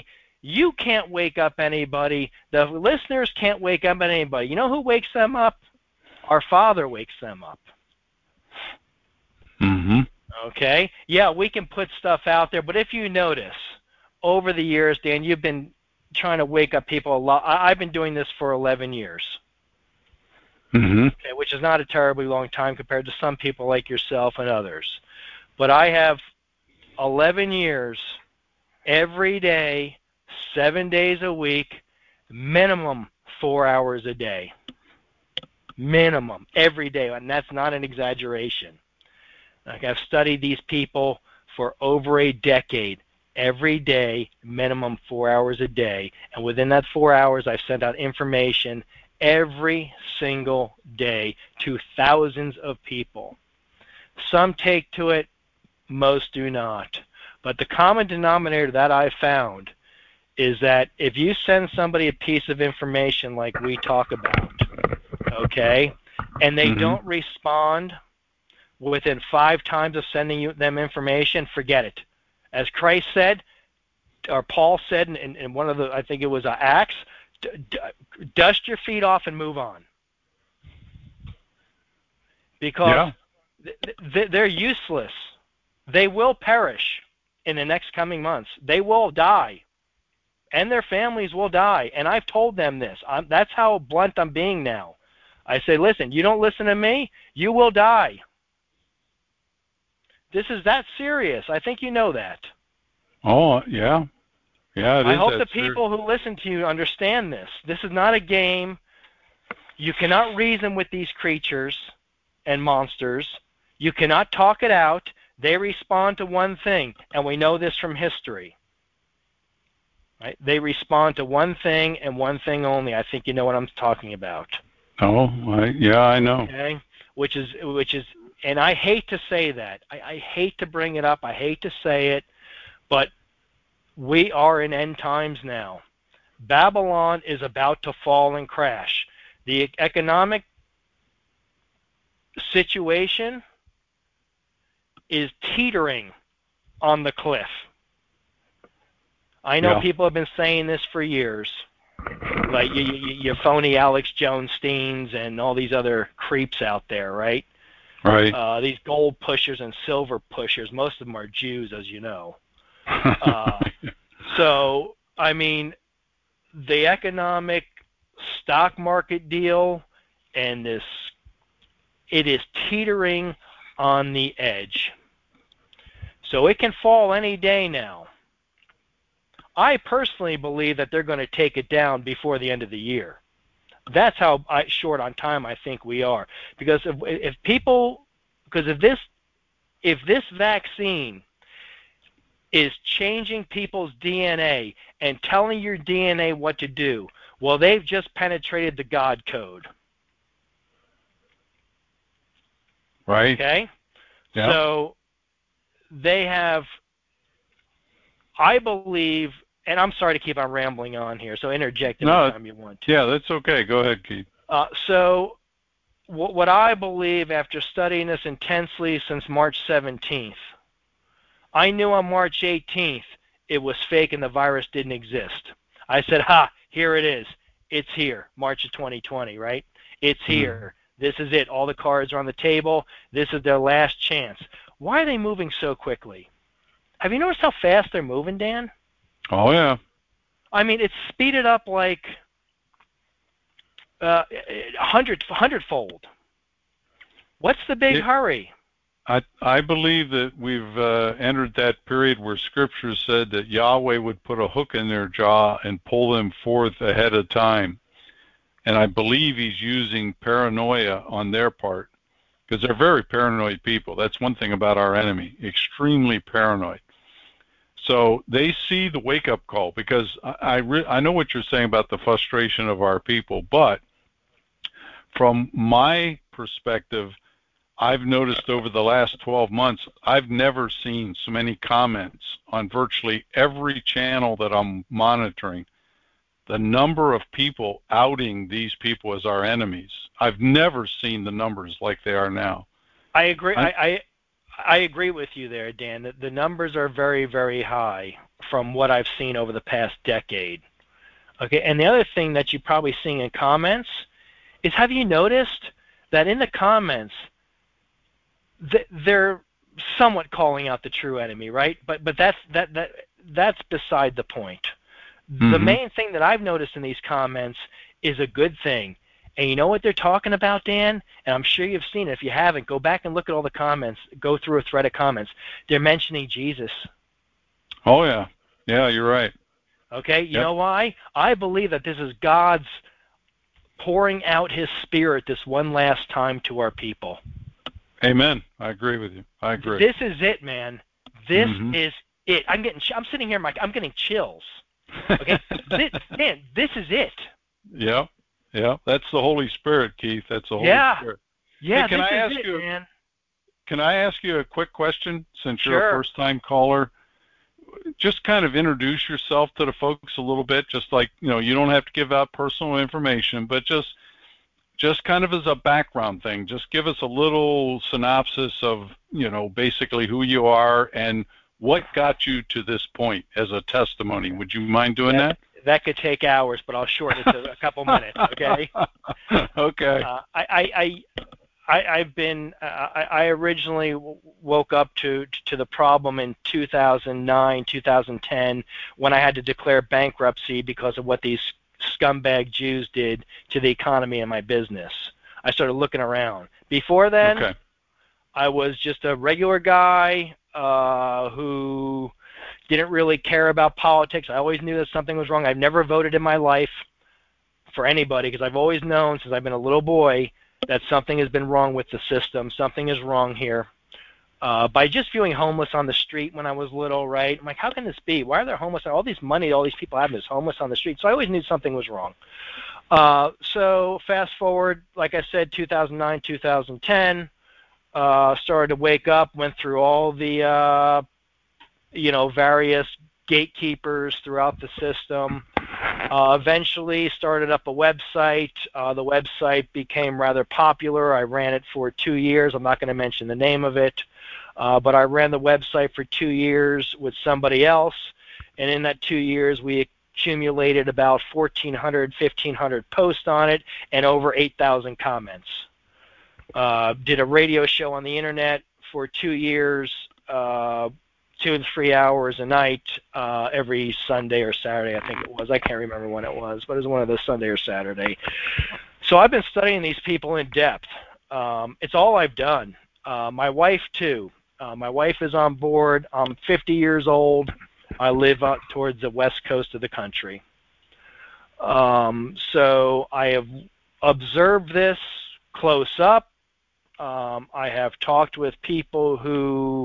You can't wake up anybody. The listeners can't wake up anybody. You know who wakes them up? Our Father wakes them up. Mm-hmm. Okay? Yeah, we can put stuff out there, but if you notice, over the years, Dan, you've been trying to wake up people a lot. I- I've been doing this for eleven years. Mm-hmm. Okay, which is not a terribly long time compared to some people like yourself and others. But I have eleven years, every day, seven days a week, minimum four hours a day. Minimum, every day, and that's not an exaggeration. Like, I've studied these people for over a decade, every day, minimum four hours a day, and within that four hours, I've sent out information every single day to thousands of people. Some take to it, most do not. But the common denominator that I've found is that if you send somebody a piece of information like we talk about, okay, and they Mm-hmm. don't respond within five times of sending you them information, forget it. As Christ said, or Paul said in, in, in one of the, I think it was uh, Acts, d- d- dust your feet off and move on. Because Yeah. th- th- they're useless. They will perish in the next coming months. They will die. And their families will die. And I've told them this. I'm, that's how blunt I'm being now. I say, listen, you don't listen to me, you will die. This is that serious. I think you know that. Oh, yeah. Yeah, it I is hope that the serious. people who listen to you understand this. This is not a game. You cannot reason with these creatures and monsters. You cannot talk it out. They respond to one thing, and we know this from history. Right? They respond to one thing and one thing only. I think you know what I'm talking about. Oh, I, yeah, I know. Okay? Which is, which is, and I hate to say that. I, I hate to bring it up. I hate to say it, but we are in end times now. Babylon is about to fall and crash. The economic situation is teetering on the cliff. I know Yeah. people have been saying this for years, like you, you, your phony Alex Jones-Steens and all these other creeps out there, right? Right. Uh, these gold pushers and silver pushers. Most of them are Jews, as you know. Uh, so, I mean, the economic stock market deal and this, it is teetering on the edge. So it can fall any day now. I personally believe that they're going to take it down before the end of the year. That's how I, short on time I think we are. Because if, if people, because if this, if this vaccine is changing people's D N A and telling your D N A what to do, well, they've just penetrated the God code. Right. Okay? Yeah. So they have, I believe, and I'm sorry to keep on rambling on here, so interject No, anytime you want to. Yeah, that's okay. Go ahead, Keith. Uh, so what, what I believe after studying this intensely since March seventeenth, I knew on March eighteenth it was fake and the virus didn't exist. I said, ha, here it is. It's here, March of twenty twenty, right? It's here. Mm. This is it. All the cards are on the table. This is their last chance. Why are they moving so quickly? Have you noticed how fast they're moving, Dan? Oh, yeah. I mean, it's speeded up like uh, hundred, hundredfold. What's the big It, hurry? I I believe that we've uh, entered that period where Scripture said that Yahweh would put a hook in their jaw and pull them forth ahead of time. And I believe he's using paranoia on their part because they're very paranoid people. That's one thing about our enemy, extremely paranoid. So they see the wake-up call because I I, re- I know what you're saying about the frustration of our people, but from my perspective, I've noticed over the last twelve months, I've never seen so many comments on virtually every channel that I'm monitoring. The number of people outing these people as our enemies, I've never seen the numbers like they are now. I agree. I, I I agree with you there, Dan. The, the numbers are very, very high from what I've seen over the past decade. Okay, and the other thing that you're probably seeing in comments is, have you noticed that in the comments, th- they're somewhat calling out the true enemy, right? But but that's that that that's beside the point. Mm-hmm. The main thing that I've noticed in these comments is a good thing. And you know what they're talking about, Dan? And I'm sure you've seen it. If you haven't, go back and look at all the comments. Go through a thread of comments. They're mentioning Jesus. Oh, yeah. Yeah, you're right. Okay, you yep. know why? I believe that this is God's pouring out his Spirit this one last time to our people. Amen. I agree with you. I agree. This is it, man. This mm-hmm. is it. I'm getting. I'm sitting here, Mike. I'm getting chills. Okay, this, man. This is it. Yeah. Yeah. That's the Holy Spirit, Keith. That's the Holy yeah. Spirit. Yeah. Hey, can this I is ask it, you? Man. Can I ask you a quick question? Since sure. you're a first-time caller, just kind of introduce yourself to the folks a little bit. Just like, you know, you don't have to give out personal information, but just. Just kind of as a background thing, just give us a little synopsis of, you know, basically who you are and what got you to this point as a testimony. Would you mind doing that? That, that could take hours, but I'll shorten it to a couple minutes, okay? okay. Uh, I, I, I, I've been, uh, I, I originally woke up to, to the problem in two thousand nine, two thousand ten, when I had to declare bankruptcy because of what these scumbag Jews did to the economy and my business. I started looking around. Before then, okay. I was just a regular guy uh, who didn't really care about politics. I always knew that something was wrong. I've never voted in my life for anybody because I've always known since I've been a little boy that something has been wrong with the system. Something is wrong here. Uh, by just viewing homeless on the street when I was little, right? I'm like, how can this be? Why are there homeless? All this money, all these people have is homeless on the street. So I always knew something was wrong. Uh, so fast forward, like I said, two thousand nine, two thousand ten, uh, started to wake up, went through all the, uh, you know, various gatekeepers throughout the system. Uh, eventually started up a website. Uh, the website became rather popular. I ran it for two years. I'm not going to mention the name of it. Uh, but I ran the website for two years with somebody else, and in that two years we accumulated about fourteen hundred, fifteen hundred posts on it and over eight thousand comments. Uh, did a radio show on the internet for two years, uh, two and three hours a night, uh, every Sunday or Saturday, I think it was. I can't remember when it was, but it was one of those Sunday or Saturday. So I've been studying these people in depth. Um, it's all I've done. Uh, my wife, too. Uh, my wife is on board. I'm fifty years old. I live out towards the west coast of the country. Um, so I have observed this close up. Um, I have talked with people who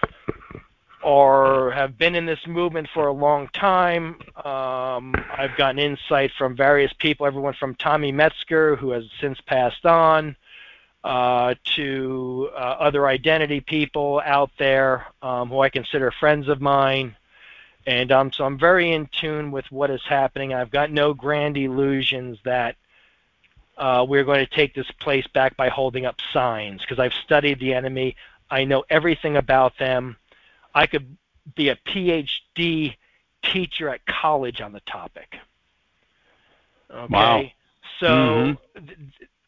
are have been in this movement for a long time. Um, I've gotten insight from various people, everyone from Tommy Metzger, who has since passed on, Uh, to uh, other identity people out there um, who I consider friends of mine. And um, so I'm very in tune with what is happening. I've got no grand illusions that uh, we're going to take this place back by holding up signs, because I've studied the enemy. I know everything about them. I could be a P H D teacher at college on the topic. Okay? Wow. So... Mm-hmm. Th-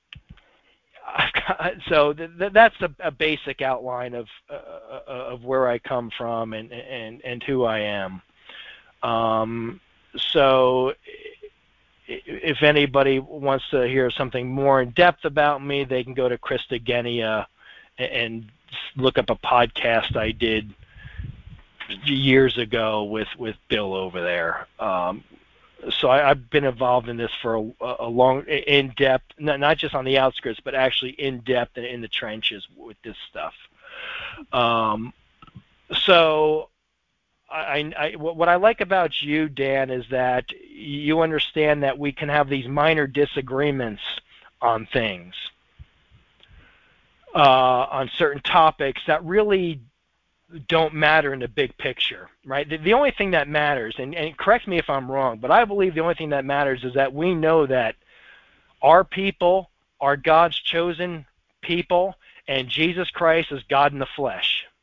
So th- th- that's a, a basic outline of uh, of where I come from and and, and who I am. Um, so if anybody wants to hear something more in depth about me, they can go to Christogenea and look up a podcast I did years ago with, with Bill over there. Um, So I, I've been involved in this for a, a long, in depth, not, not just on the outskirts, but actually in depth and in the trenches with this stuff. Um, so I, I, what I like about you, Dan, is that you understand that we can have these minor disagreements on things, uh, on certain topics that really don't matter in the big picture, right? The, the only thing that matters, and, and correct me if I'm wrong, but I believe the only thing that matters is that we know that our people are God's chosen people, and Jesus Christ is God in the flesh.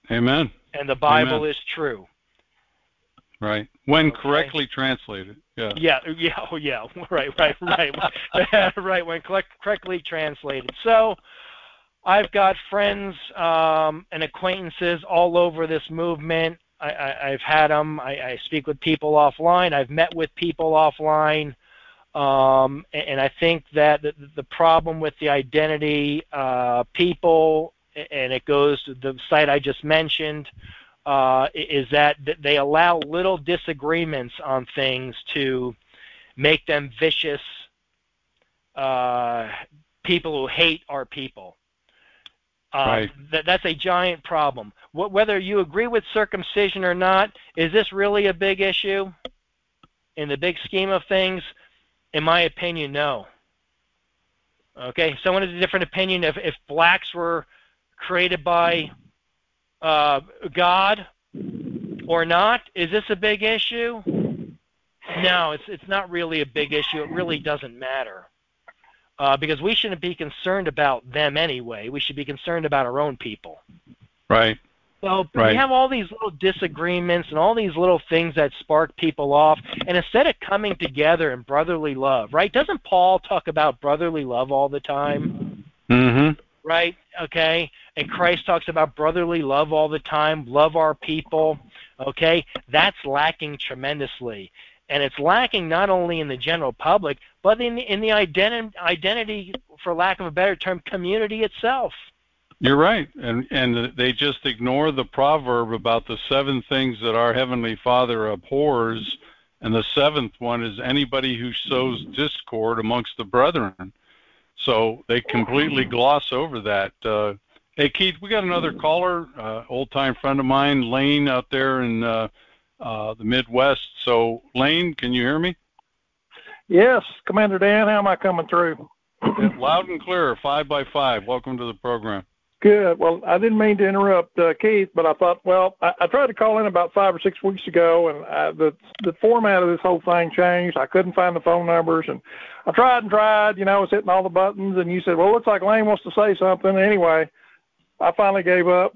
Amen. And the Bible Amen. is true. Right. When Okay. correctly translated. Yeah. Yeah. Yeah. Oh, yeah. Right. Right. Right. Right. When correctly translated. So, I've got friends um, and acquaintances all over this movement. I, I, I've had them. I, I speak with people offline. I've met with people offline. Um, and, and I think that the, the problem with the identity uh, people, and it goes to the site I just mentioned, uh, is that they allow little disagreements on things to make them vicious uh, people who hate our people. Uh, right. that, that's a giant problem. Wh- whether you agree with circumcision or not, is this really a big issue? In the big scheme of things, in my opinion, no. Okay, someone has a different opinion. If, if blacks were created by uh, God or not, is this a big issue? No, it's it's not really a big issue. It really doesn't matter. Uh, because we shouldn't be concerned about them anyway. We should be concerned about our own people. Right. So right. we have all these little disagreements and all these little things that spark people off. And instead of coming together in brotherly love, right? Doesn't Paul talk about brotherly love all the time? Mm-hmm. Right? Okay? And Christ talks about brotherly love all the time. Love our people. Okay? That's lacking tremendously. And it's lacking not only in the general public, but in the, in the identi- identity, for lack of a better term, community itself. You're right. And and they just ignore the proverb about the seven things that our Heavenly Father abhors, and the seventh one is anybody who sows discord amongst the brethren. So they completely gloss over that. Uh, hey, Keith, we got another caller, uh, old-time friend of mine, Lane, out there in uh, uh, the Midwest. So, Lane, can you hear me? Yes, Commander Dan, how am I coming through? Yeah, loud and clear, five by five. Welcome to the program. Good. Well, I didn't mean to interrupt uh, Keith, but I thought, well, I, I tried to call in about five or six weeks ago, and I, the the format of this whole thing changed. I couldn't find the phone numbers, and I tried and tried. You know, I was hitting all the buttons, and you said, well, looks like Lane wants to say something. Anyway, I finally gave up.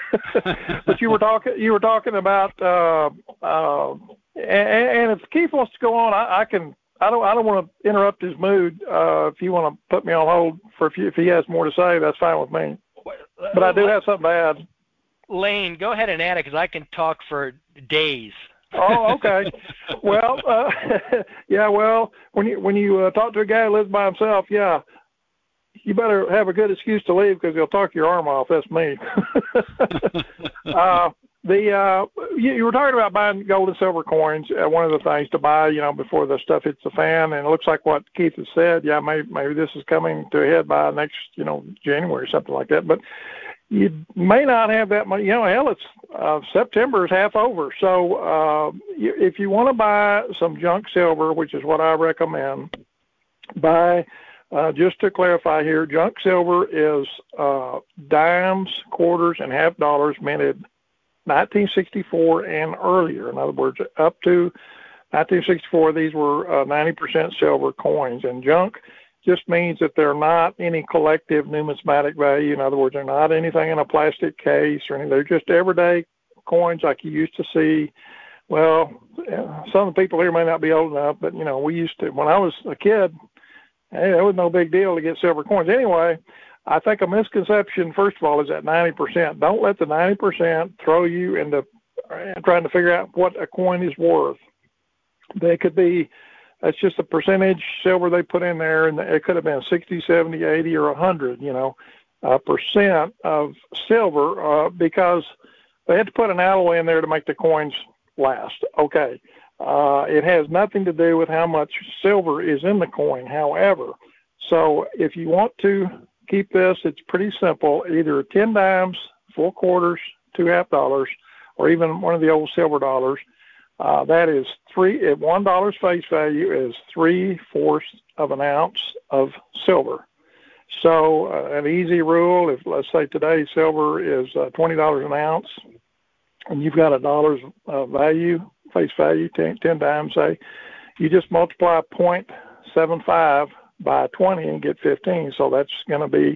But you were talking, you were talking about, uh, uh, and, and if Keith wants to go on, I, I can. I don't. I don't want to interrupt his mood. Uh, if you want to put me on hold for if, you, if he has more to say, that's fine with me. But I do have something to add. Lane, go ahead and add it because I can talk for days. Oh, okay. Well, uh, yeah. Well, when you when you uh, talk to a guy who lives by himself, yeah, you better have a good excuse to leave because he'll talk your arm off. That's me. uh, the uh, you, you were talking about buying gold and silver coins. Uh, one of the things to buy, you know, before the stuff hits the fan, and it looks like what Keith has said. Yeah, maybe maybe this is coming to a head by next, you know, January or something like that. But you may not have that much. You know, hell, it's uh, September is half over. So uh, you, if you want to buy some junk silver, which is what I recommend, buy. Uh, just to clarify here, junk silver is uh, dimes, quarters, and half dollars minted nineteen sixty-four and earlier. In other words, up to nineteen sixty-four, these were uh, ninety percent silver coins. And junk just means that they're not any collective numismatic value. In other words, they're not anything in a plastic case or anything. They're just everyday coins like you used to see. Well, some of the people here may not be old enough, but, you know, we used to, when I was a kid, hey, that was no big deal to get silver coins. Anyway, I think a misconception, first of all, is that ninety percent. Don't let the ninety percent throw you into trying to figure out what a coin is worth. They could be, that's just a percentage silver they put in there, and it could have been sixty, seventy, eighty, or one hundred, you know, uh, percent of silver uh, because they had to put an alloy in there to make the coins last. Okay. Uh, it has nothing to do with how much silver is in the coin, however. So if you want to keep this, it's pretty simple. Either ten dimes, four quarters, two half dollars, or even one of the old silver dollars. Uh, that is three, at one dollar's face value is three-fourths of an ounce of silver. So uh, an easy rule, if let's say today silver is uh, twenty dollars an ounce, and you've got a dollar's uh, value, face value, ten, ten dimes, say, you just multiply zero point seven five by twenty and get fifteen. So that's going to be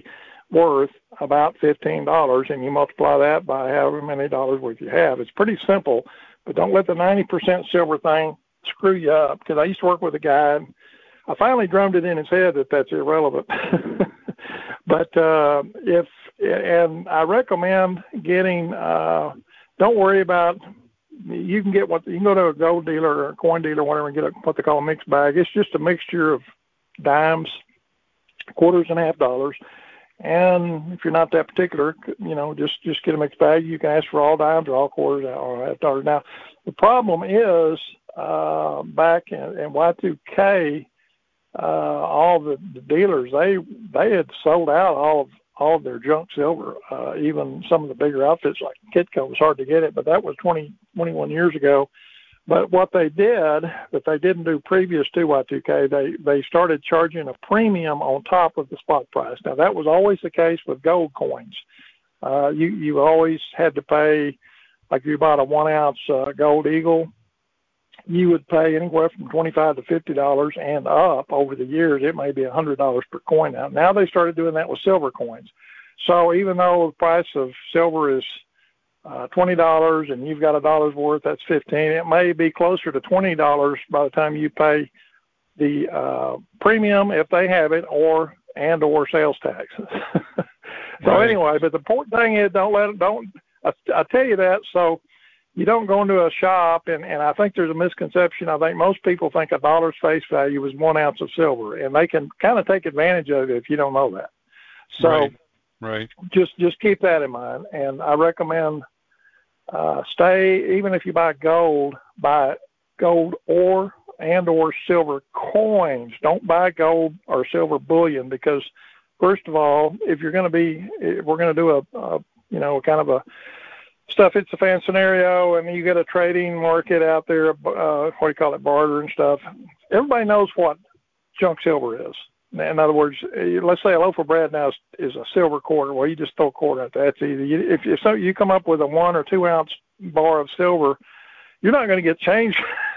worth about fifteen dollars, and you multiply that by however many dollars worth you have. It's pretty simple, but don't let the ninety percent silver thing screw you up, because I used to work with a guy, and I finally drummed it in his head that that's irrelevant. But uh, if, and I recommend getting, uh, don't worry about, you can get what, you can go to a gold dealer or a coin dealer, whatever, and get a, what they call a mixed bag. It's just a mixture of dimes, quarters, and half dollars. And if you're not that particular, you know, just, just get a mixed bag. You can ask for all dimes or all quarters or half dollars. Now, the problem is, uh, back in, in Y two K, uh, all the, the dealers, they, they had sold out all of, all of their junk silver. Uh, even some of the bigger outfits like Kitco, was hard to get it, but that was twenty, twenty-one years ago. But what they did, that they didn't do previous to Y two K, they, they started charging a premium on top of the spot price. Now, that was always the case with gold coins. Uh, you, you always had to pay, like if you bought a one ounce uh, gold eagle, you would pay anywhere from twenty-five to fifty dollars, and up over the years, it may be one hundred dollars per coin now. Now they started doing that with silver coins. So even though the price of silver is uh, twenty dollars and you've got a dollar's worth, that's fifteen. It may be closer to twenty dollars by the time you pay the uh, premium, if they have it, or and or sales tax. So right. Anyway, but the important thing is, don't let it, don't, I, I tell you that so you don't go into a shop, and, and I think there's a misconception. I think most people think a dollar's face value is one ounce of silver, and they can kind of take advantage of it if you don't know that. So right. Right. just just keep that in mind. And I recommend uh, stay, even if you buy gold, buy gold or and or silver coins. Don't buy gold or silver bullion, because first of all, if you're going to be, if we're going to do a, a, you know, kind of a stuff, it's a fan scenario, and you get a trading market out there, uh, what do you call it, barter and stuff. Everybody knows what junk silver is. In other words, let's say a loaf of bread now is, is a silver quarter. Well, you just throw a quarter out there. That's easy. You, if, if so, you come up with a one or two ounce bar of silver, you're not going to get change.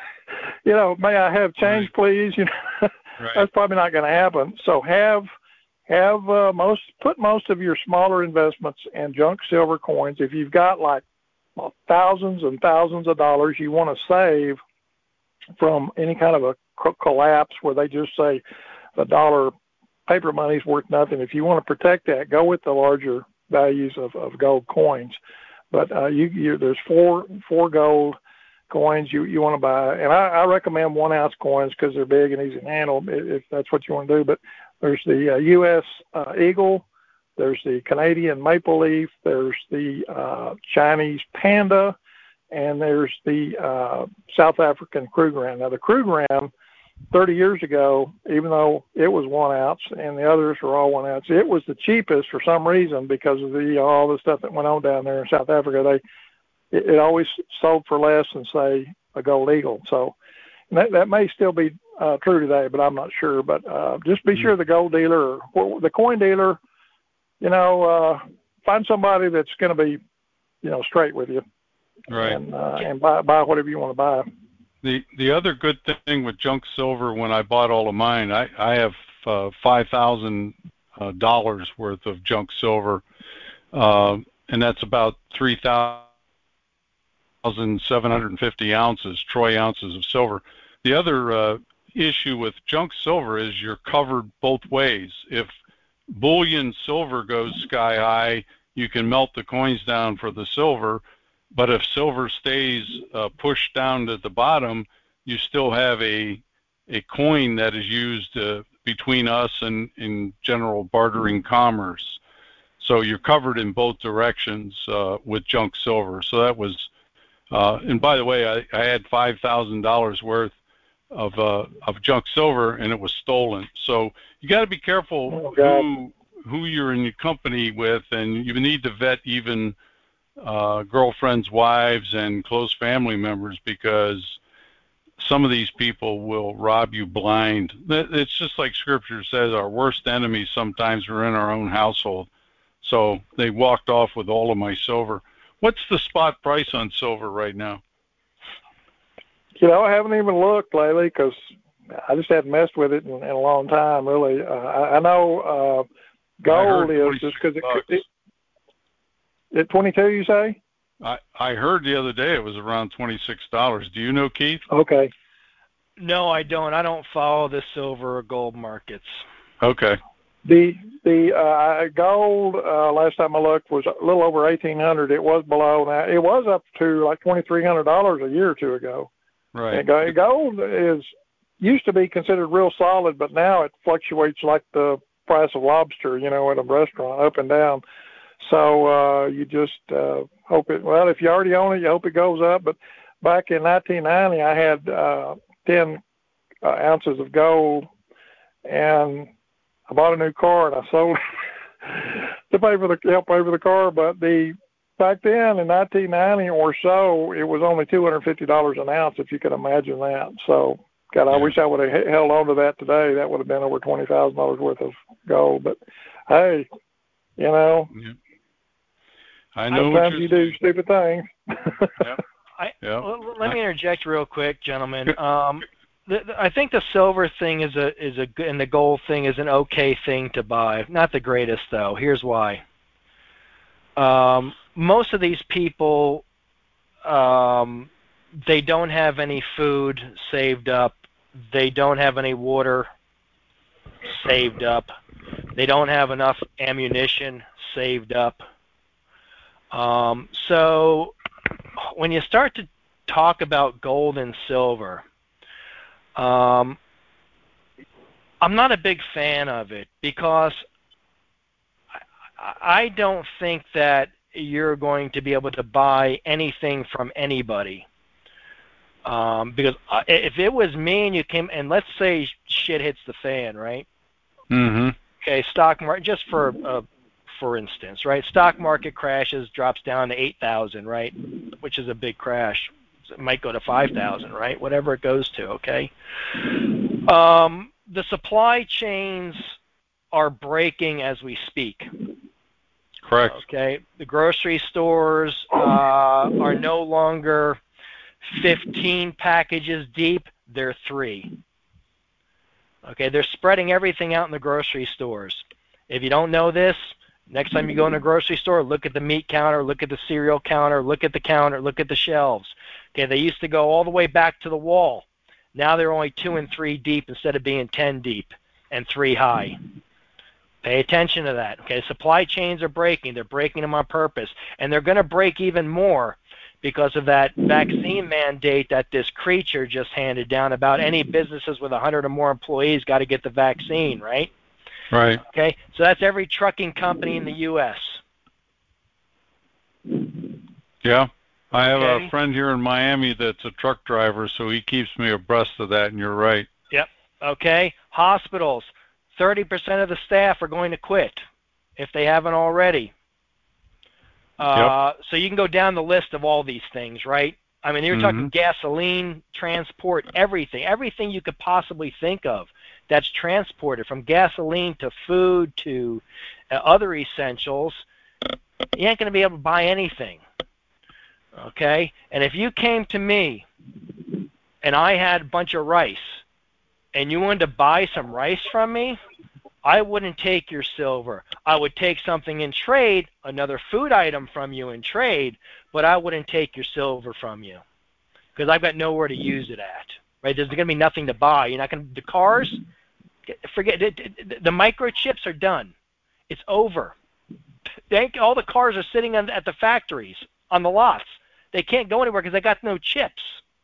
You know, may I have change, please? You know, right. That's probably not going to happen. So have have uh, most put most of your smaller investments in junk silver coins. If you've got like well, thousands and thousands of dollars you want to save from any kind of a co- collapse where they just say the dollar paper money is worth nothing. If you want to protect that, go with the larger values of, of gold coins. But uh, you, you there's four four gold coins you, you want to buy, and I, I recommend one ounce coins because they're big and easy to handle if that's what you want to do. But there's the uh, U S uh, Eagle, there's the Canadian Maple Leaf, there's the uh, Chinese Panda, and there's the uh, South African Krugerrand. Now the Krugerrand, thirty years ago, even though it was one ounce and the others were all one ounce, it was the cheapest for some reason because of the all the stuff that went on down there in South Africa. They it, it always sold for less than, say, a gold eagle. So that, that may still be uh, true today, but I'm not sure. But uh, just be mm-hmm. sure the gold dealer or the coin dealer, you know, uh, find somebody that's going to be, you know, straight with you, right? And, uh, and buy buy whatever you want to buy. The the other good thing with junk silver, when I bought all of mine, I I have uh, five thousand uh, dollars worth of junk silver, uh, and that's about three thousand seven hundred and fifty ounces, troy ounces of silver. The other uh, issue with junk silver is you're covered both ways. If bullion silver goes sky high, you can melt the coins down for the silver. But if silver stays uh, pushed down to the bottom, you still have a a coin that is used uh, between us and in general bartering commerce. So you're covered in both directions uh, with junk silver. So that was, uh, and by the way, I, I had five thousand dollars worth of uh, of junk silver, and it was stolen. So you got to be careful oh, who who you're in your company with, and you need to vet even uh, girlfriends, wives, and close family members, because some of these people will rob you blind. It's just like Scripture says, our worst enemies sometimes are in our own household. So they walked off with all of my silver. What's the spot price on silver right now? You know, I haven't even looked lately because I just haven't messed with it in, in a long time, really. Uh, I, I know uh, gold is just because it, it, it twenty-two. You say? I I heard the other day it was around twenty-six dollars. Do you know, Keith? Okay. No, I don't. I don't follow the silver or gold markets. Okay. The the uh, gold uh, last time I looked was a little over eighteen hundred. It was below that. It was up to like twenty three hundred dollars a year or two ago. Right. And gold is used to be considered real solid, but now it fluctuates like the price of lobster, you know, at a restaurant, up and down. So uh, you just uh, hope it. Well, if you already own it, you hope it goes up. But back in nineteen ninety, I had uh, ten uh, ounces of gold, and I bought a new car and I sold to pay for the help pay for the car. But the back then in nineteen ninety or so, it was only two hundred fifty dollars an ounce, if you can imagine that. So, God, I yeah. wish I would have held on to that today. That would have been over twenty thousand dollars worth of gold. But hey, you know, yeah. I know sometimes you do stupid things. Yep. I, yep. Well, let me interject real quick, gentlemen. Um, the, the, I think the silver thing is a is a good, and the gold thing is an okay thing to buy. Not the greatest though. Here's why. Um, most of these people, um, they don't have any food saved up. They don't have any water saved up. They don't have enough ammunition saved up. Um, so when you start to talk about gold and silver, um, I'm not a big fan of it because I, I don't think that you're going to be able to buy anything from anybody. Um, because if it was me and you came, and let's say shit hits the fan, right? Mm-hmm. Okay, stock market, just for uh, for instance, right? Stock market crashes, drops down to eight thousand, right? Which is a big crash. It might go to five thousand, right? Whatever it goes to, okay? Um, the supply chains are breaking as we speak. Correct. Okay, the grocery stores uh, are no longer fifteen packages deep, they're three. Okay, they're spreading everything out in the grocery stores. If you don't know this, next time you go in a grocery store, look at the meat counter, look at the cereal counter, look at the counter, look at the shelves. Okay, they used to go all the way back to the wall. Now they're only two and three deep instead of being ten deep and three high. Pay attention to that. Okay, supply chains are breaking. They're breaking them on purpose, and they're going to break even more because of that vaccine mandate that this creature just handed down about any businesses with one hundred or more employees got to get the vaccine, right? Right. Okay, so that's every trucking company in the U S Yeah. I have okay. a friend here in Miami that's a truck driver, so he keeps me abreast of that, and you're right. Yep. Okay, hospitals, thirty percent of the staff are going to quit if they haven't already. Uh, yep. So you can go down the list of all these things, right? I mean, you're mm-hmm. talking gasoline, transport, everything, everything you could possibly think of that's transported, from gasoline to food to uh, other essentials. You ain't going to be able to buy anything, okay? And if you came to me and I had a bunch of rice and you wanted to buy some rice from me, I wouldn't take your silver. I would take something in trade, another food item from you in trade, but I wouldn't take your silver from you because I've got nowhere to use it at. Right? There's going to be nothing to buy. You're not going to. The cars, forget it. The microchips are done. It's over. They, all the cars are sitting on, at the factories on the lots. They can't go anywhere because they got no chips.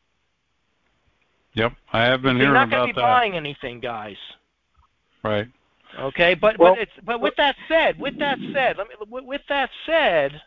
Yep, I have been You're hearing about that. You're not going to be buying anything, guys. Right. Okay, but well, but it's but with that said, with that said, let me with that said,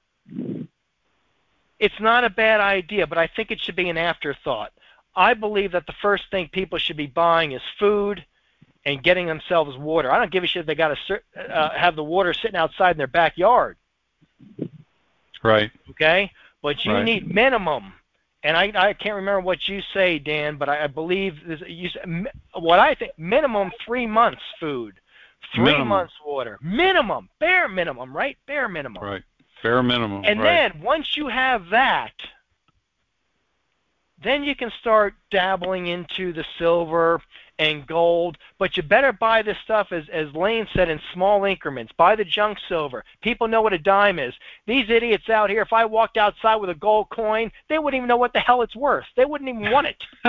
it's not a bad idea, but I think it should be an afterthought. I believe that the first thing people should be buying is food and getting themselves water. I don't give a shit if they got to uh, have the water sitting outside in their backyard. Right. Okay, but you right. need minimum. And I, I can't remember what you say, Dan, but I, I believe this, you, what I think, minimum three months food, three minimum. months water, minimum, bare minimum, right? Bare minimum. Right, bare minimum. And right. then once you have that, Then you can start dabbling into the silver and gold, but you better buy this stuff, as, as Lane said, in small increments. Buy the junk silver. People know what a dime is. These idiots out here, if I walked outside with a gold coin, they wouldn't even know what the hell it's worth. They wouldn't even want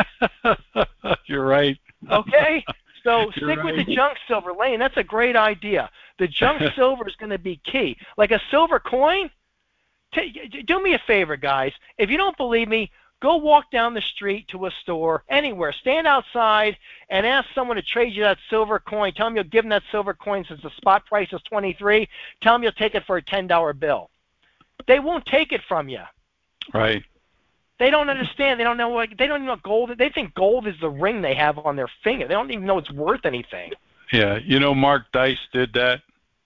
it. You're right. Okay? So You're stick right. with the junk silver. Lane, that's a great idea. The junk silver is going to be key. Like a silver coin, t- do me a favor, guys. If you don't believe me, go walk down the street to a store, anywhere. Stand outside and ask someone to trade you that silver coin. Tell them you'll give them that silver coin since the spot price is twenty-three. Tell them you'll take it for a ten dollar bill. They won't take it from you. Right. They don't understand. They don't know what they don't even know gold. They think gold is the ring they have on their finger. They don't even know it's worth anything. Yeah. You know, Mark Dice did that.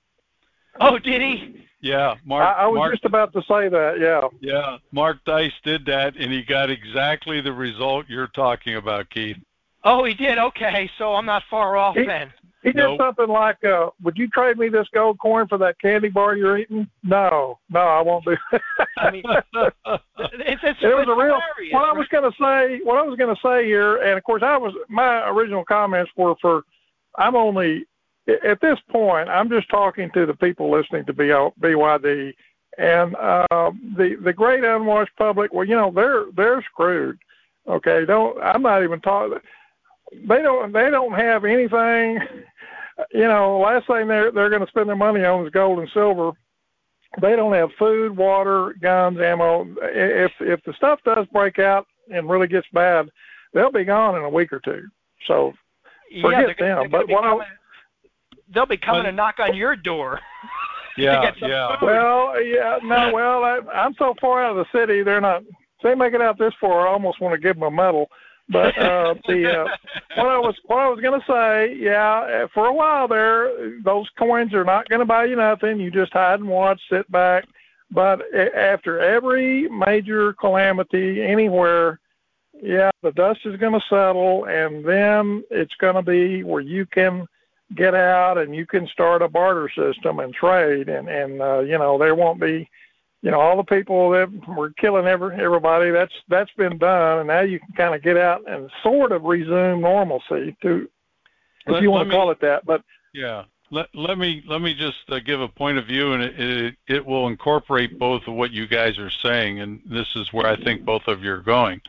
Oh, did he? Yeah, Mark. I, I was Mark, just about to say that. Yeah. Yeah, Mark Dice did that, and he got exactly the result you're talking about, Keith. Oh, he did. Okay, so I'm not far off He, then. he did Nope. something like, uh, "Would you trade me this gold coin for that candy bar you're eating?" No, no, I won't do. I mean, it's, it's, it's it was a real. hilarious, What I right? was going to say, what I was going to say here, and of course, I was my original comments were for. I'm only at this point. I'm just talking to the people listening to B Y D, and uh, the the great unwashed public. Well, you know, they're they're screwed. Okay, don't. I'm not even talking. They don't. They don't have anything. You know, last thing they're they're going to spend their money on is gold and silver. They don't have food, water, guns, ammo. If if the stuff does break out and really gets bad, they'll be gone in a week or two. So forget yeah, them. But what coming, I, they'll be coming but, to knock on your door. Yeah, yeah. Food. Well, yeah, no, well, I, I'm so far out of the city. They're not. If they make it out this far, I almost want to give them a medal. But uh, the uh, what I was what I was going to say, yeah, for a while there, those coins are not going to buy you nothing. You just hide and watch, sit back. But after every major calamity anywhere, yeah, the dust is going to settle, and then it's going to be where you can get out and you can start a barter system and trade, and and uh, you know there won't be. You know, all the people that were killing every, everybody, that's that's been done, and now you can kind of get out and sort of resume normalcy, to, if Let, you want to me, call it that. But yeah, let let me let me just uh, give a point of view, and it, it it will incorporate both of what you guys are saying, and this is where I think both of you are going.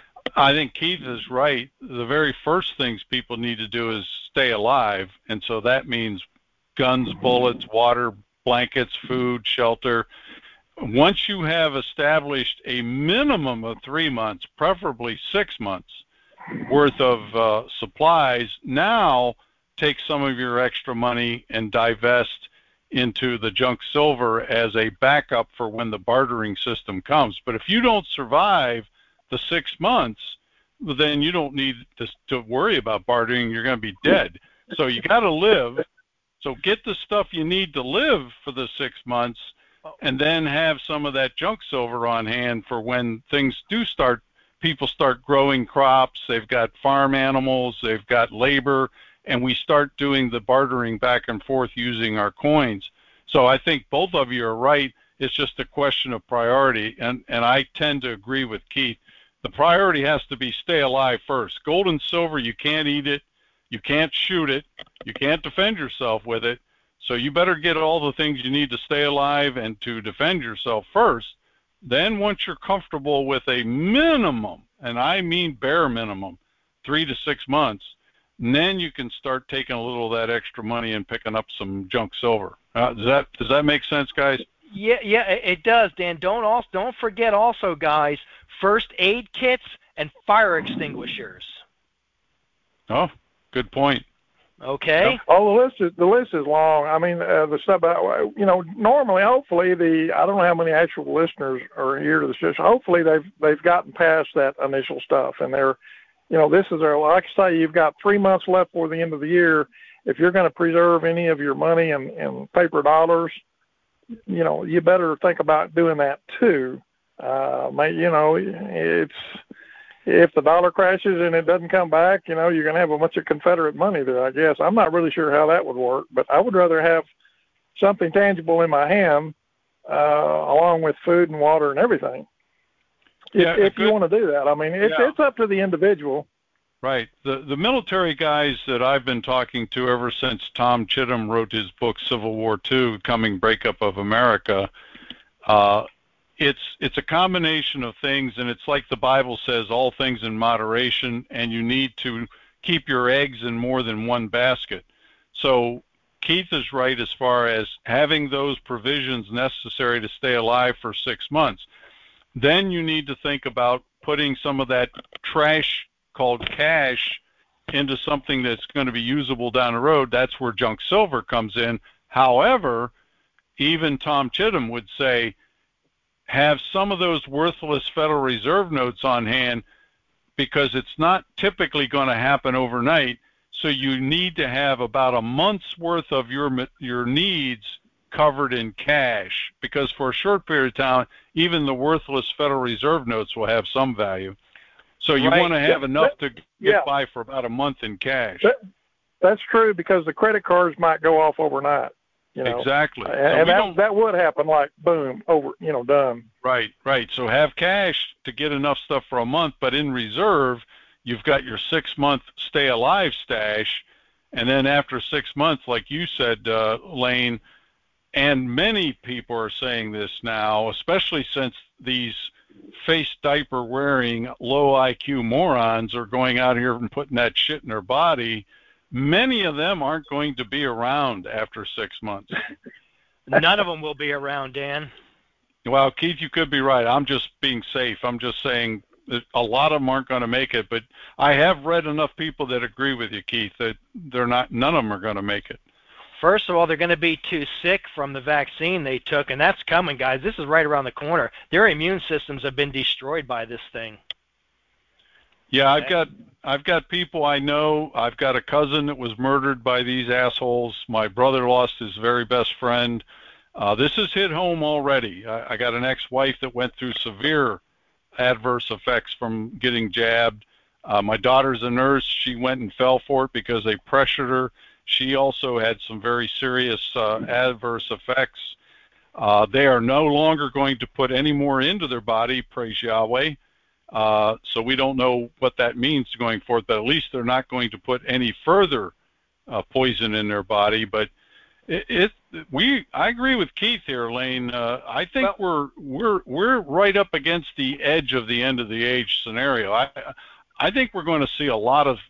I think Keith is right. The very first things people need to do is stay alive, and so that means guns, bullets, water, blankets, food, shelter. Once you have established a minimum of three months, preferably six months worth of uh, supplies, now take some of your extra money and divest into the junk silver as a backup for when the bartering system comes. But if you don't survive the six months, then you don't need to, to worry about bartering. You're going to be dead. So you got to live. So get the stuff you need to live for the six months, and then have some of that junk silver on hand for when things do start, people start growing crops, they've got farm animals, they've got labor, and we start doing the bartering back and forth using our coins. So I think both of you are right. It's just a question of priority, and, and I tend to agree with Keith. The priority has to be stay alive first. Gold and silver, you can't eat it, you can't shoot it, you can't defend yourself with it. So you better get all the things you need to stay alive and to defend yourself first. Then once you're comfortable with a minimum, and I mean bare minimum, three to six months, then you can start taking a little of that extra money and picking up some junk silver. Uh, does that does that make sense, guys? Yeah, yeah, it does, Dan. Don't also don't forget also, guys, first aid kits and fire extinguishers. Oh, good point. Okay. oh, the list is the list is long. I mean, uh, the stuff. Uh, you know, normally, hopefully, the I don't know how many actual listeners are here to the show. Hopefully, they've they've gotten past that initial stuff, and they're, you know, this is their. Like I say, you've got three months left before the end of the year. If you're going to preserve any of your money and, and paper dollars, you know, you better think about doing that too. Uh, you know, it's. If the dollar crashes and it doesn't come back, you know, you're going to have a bunch of Confederate money there, I guess. I'm not really sure how that would work, but I would rather have something tangible in my hand, uh, along with food and water and everything. if, Yeah, if good, you want to do that. I mean, it's yeah. it's up to the individual. Right. The the military guys that I've been talking to ever since Tom Chittum wrote his book Civil War Two: Coming Breakup of America, uh, it's it's a combination of things, and it's like the Bible says, all things in moderation, and you need to keep your eggs in more than one basket. So Keith is right as far as having those provisions necessary to stay alive for six months. Then you need to think about putting some of that trash called cash into something that's going to be usable down the road. That's where junk silver comes in. However, even Tom Chittum would say, have some of those worthless Federal Reserve notes on hand, because it's not typically going to happen overnight. So you need to have about a month's worth of your your needs covered in cash, because for a short period of time, even the worthless Federal Reserve notes will have some value. So you Right. want to have Yeah, enough that, to get yeah. by for about a month in cash. That, that's true, because the credit cards might go off overnight. You know, Exactly. and, So and we that don't, that would happen, like boom, over, you know, done. right, right. So have cash to get enough stuff for a month, but in reserve, you've got your six month stay alive stash, and then after six months, like you said, uh, Lane, and many people are saying this now, especially since these face diaper wearing low I Q morons are going out here and putting that shit in their body. Many of them aren't going to be around after six months. None of them will be around, Dan. Well, Keith, you could be right. I'm just being safe. I'm just saying that a lot of them aren't going to make it, but I have read enough people that agree with you, Keith, that they're not, none of them are going to make it. First of all, they're going to be too sick from the vaccine they took, and that's coming, guys. This is right around the corner. Their immune systems have been destroyed by this thing. Yeah, I've got I've got people I know. I've got a cousin that was murdered by these assholes. My brother lost his very best friend. Uh, this has hit home already. I, I got an ex-wife that went through severe adverse effects from getting jabbed. Uh, my daughter's a nurse. She went and fell for it because they pressured her. She also had some very serious uh, adverse effects. Uh, they are no longer going to put any more into their body, praise Yahweh. Uh, so we don't know what that means going forth, but at least they're not going to put any further uh, poison in their body. But it, it, we, I agree with Keith here, Lane. Uh, I think well, we're we're we're right up against the edge of the end of the age scenario. I I think we're going to see a lot of,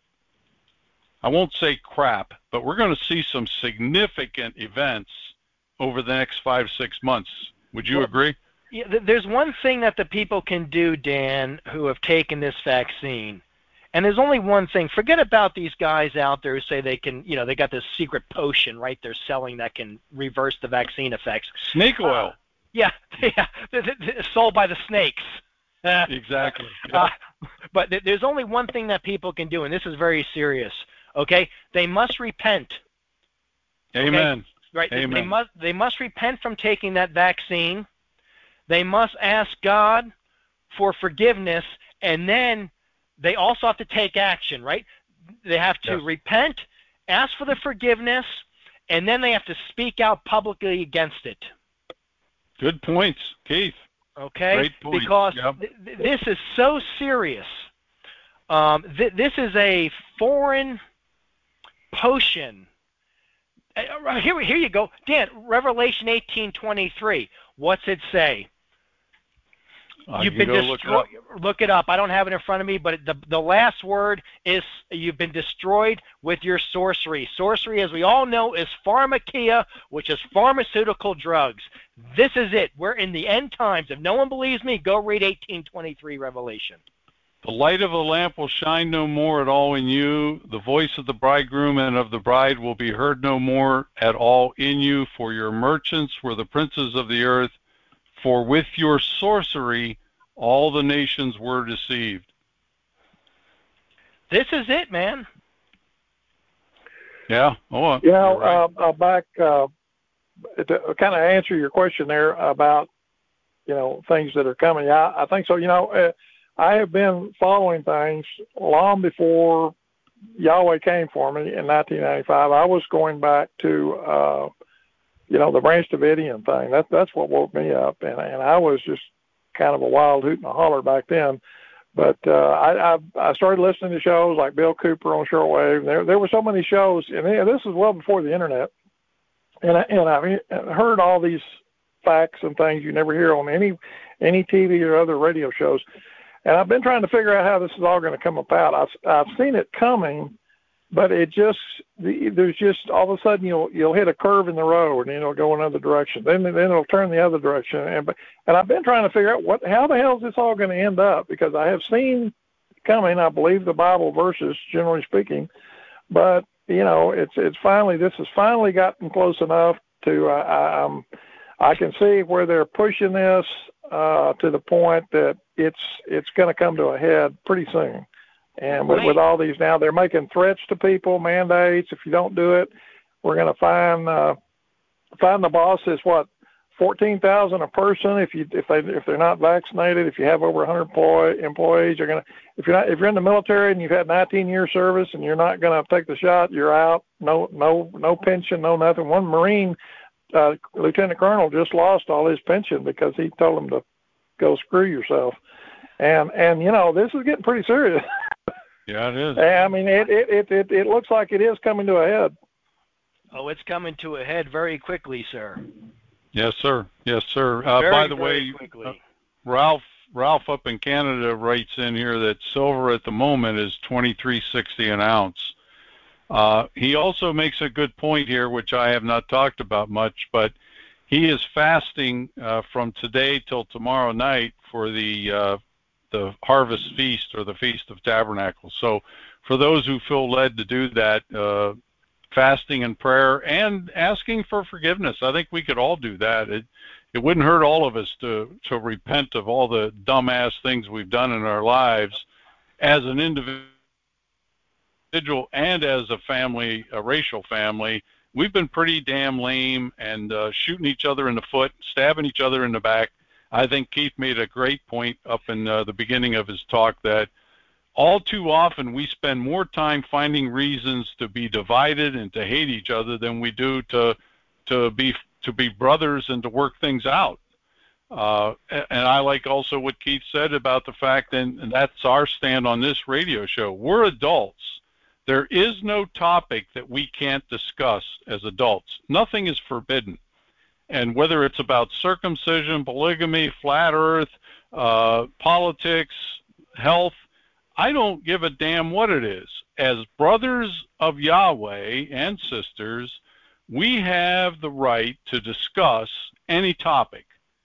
I won't say crap, but we're going to see some significant events over the next five six months. Would you well, agree? Yeah, there's one thing that the people can do, Dan, who have taken this vaccine. And there's only one thing. Forget about these guys out there who say they can, you know, they got this secret potion, right, they're selling that can reverse the vaccine effects. Snake oil. Uh, yeah, yeah, sold by the snakes. Exactly. Yep. Uh, but th- there's only one thing that people can do, and this is very serious, okay? They must repent. Amen. Okay? Right? Amen. They must, they must repent from taking that vaccine. They must ask God for forgiveness, and then they also have to take action, right? They have to yes. repent, ask for the forgiveness, and then they have to speak out publicly against it. Good points, Keith. Okay? Great point. Because yep. th- this is so serious. Um, th- this is a foreign potion. Uh, here, here you go. Dan, Revelation eighteen twenty-three. What's it say? Uh, you've you been destroyed. Look, look it up. I don't have it in front of me, but the the last word is you've been destroyed with your sorcery. Sorcery, as we all know, is pharmakia, which is pharmaceutical drugs. This is it. We're in the end times. If no one believes me, go read eighteen twenty-three Revelation. The light of the lamp will shine no more at all in you. The voice of the bridegroom and of the bride will be heard no more at all in you. For your merchants were the princes of the earth. For with your sorcery, all the nations were deceived. This is it, man. Yeah. Oh, you know, right. uh, uh, back uh, to kind of answer your question there about, you know, things that are coming. Yeah, I think so. You know, uh, I have been following things long before Yahweh came for me in nineteen ninety-five. I was going back to, uh, you know, the Branch Davidian thing. That, that's what woke me up. And, and I was just kind of a wild hoot and a holler back then. But uh, I, I I started listening to shows like Bill Cooper on shortwave. There there were so many shows, and this is well before the internet. And I, and I heard all these facts and things you never hear on any any T V or other radio shows. And I've been trying to figure out how this is all going to come about. I've I've seen it coming, but it just there's just all of a sudden you'll you'll hit a curve in the road and it'll go another direction. Then then it'll turn the other direction. And and I've been trying to figure out what how the hell is this all going to end up, because I have seen coming, I believe, the Bible verses, generally speaking, but you know it's it's finally this has finally gotten close enough to uh, I, um I can see where they're pushing this uh, to the point that it's it's going to come to a head pretty soon. And with, with all these now, they're making threats to people, mandates. If you don't do it, we're going to fine uh, fine the boss is what fourteen thousand a person if you if they if they're not vaccinated. If you have over one hundred employee, employees, you're going to if you're not if you're in the military and you've had nineteen years service and you're not going to take the shot, you're out. No no no pension, no nothing. One Marine uh, lieutenant colonel just lost all his pension because he told him to go screw yourself. And and you know this is getting pretty serious. Yeah, it is. I mean, it, it it it looks like it is coming to a head. Oh, it's coming to a head very quickly, sir. Yes, sir. Yes, sir. Uh, very, by the very way, quickly. Uh, Ralph Ralph up in Canada writes in here that silver at the moment is twenty-three sixty an ounce. Uh, he also makes a good point here, which I have not talked about much, but he is fasting uh, from today till tomorrow night for the uh, the Harvest Feast or the Feast of Tabernacles. So for those who feel led to do that, uh, fasting and prayer and asking for forgiveness, I think we could all do that. It it wouldn't hurt all of us to, to repent of all the dumbass things we've done in our lives as an individual and as a family, a racial family. We've been pretty damn lame and uh, shooting each other in the foot, stabbing each other in the back. I think Keith made a great point up in uh, the beginning of his talk that all too often we spend more time finding reasons to be divided and to hate each other than we do to to be to be brothers and to work things out. Uh, and I like also what Keith said about the fact, and, and that's our stand on this radio show. We're adults. There is no topic that we can't discuss as adults. Nothing is forbidden. And whether it's about circumcision, polygamy, flat earth, uh, politics, health, I don't give a damn what it is. As brothers of Yahweh and sisters, we have the right to discuss any topic.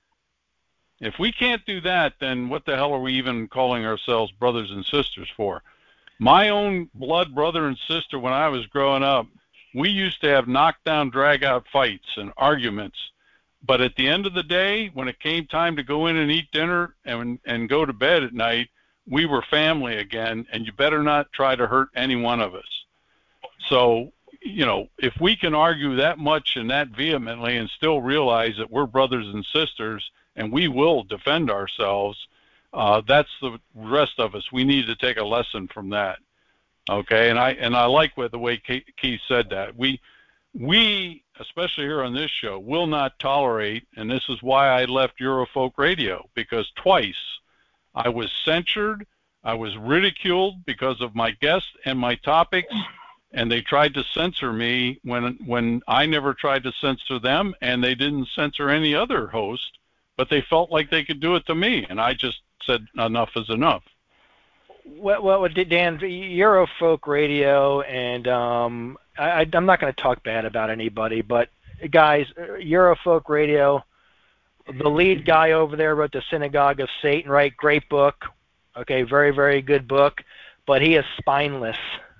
If we can't do that, then what the hell are we even calling ourselves brothers and sisters for? My own blood brother and sister, when I was growing up, we used to have knockdown, drag-out fights and arguments. But at the end of the day, when it came time to go in and eat dinner and and go to bed at night, we were family again, and you better not try to hurt any one of us. So, you know, if we can argue that much and that vehemently and still realize that we're brothers and sisters and we will defend ourselves, uh, that's the rest of us. We need to take a lesson from that. Okay, and I and I like what the way Keith said that. We we, especially here on this show, will not tolerate, and this is why I left Eurofolk Radio, because twice I was censured, I was ridiculed because of my guests and my topics, and they tried to censor me when when I never tried to censor them, and they didn't censor any other host, but they felt like they could do it to me, and I just said enough is enough. Well, well, Dan, Eurofolk Radio, and um, I, I'm not going to talk bad about anybody, but guys, Eurofolk Radio, the lead guy over there wrote the Synagogue of Satan, right? Great book. Okay, very, very good book, but he is spineless.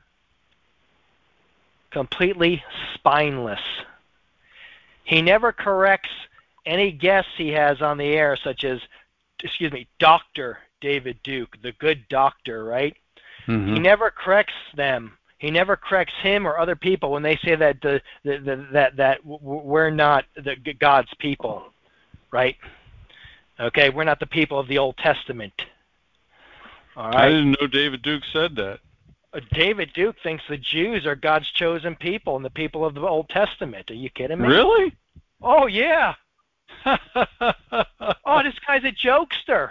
Completely spineless. He never corrects any guests he has on the air, such as, excuse me, Doctor David Duke, the good doctor, right? Mm-hmm. He never corrects them. He never corrects him or other people when they say that the, the, the that that we're not the God's people, right? Okay, we're not the people of the Old Testament. All right. I didn't know David Duke said that. Uh, David Duke thinks the Jews are God's chosen people and the people of the Old Testament. Are you kidding me? Really? Oh yeah. Oh, this guy's a jokester.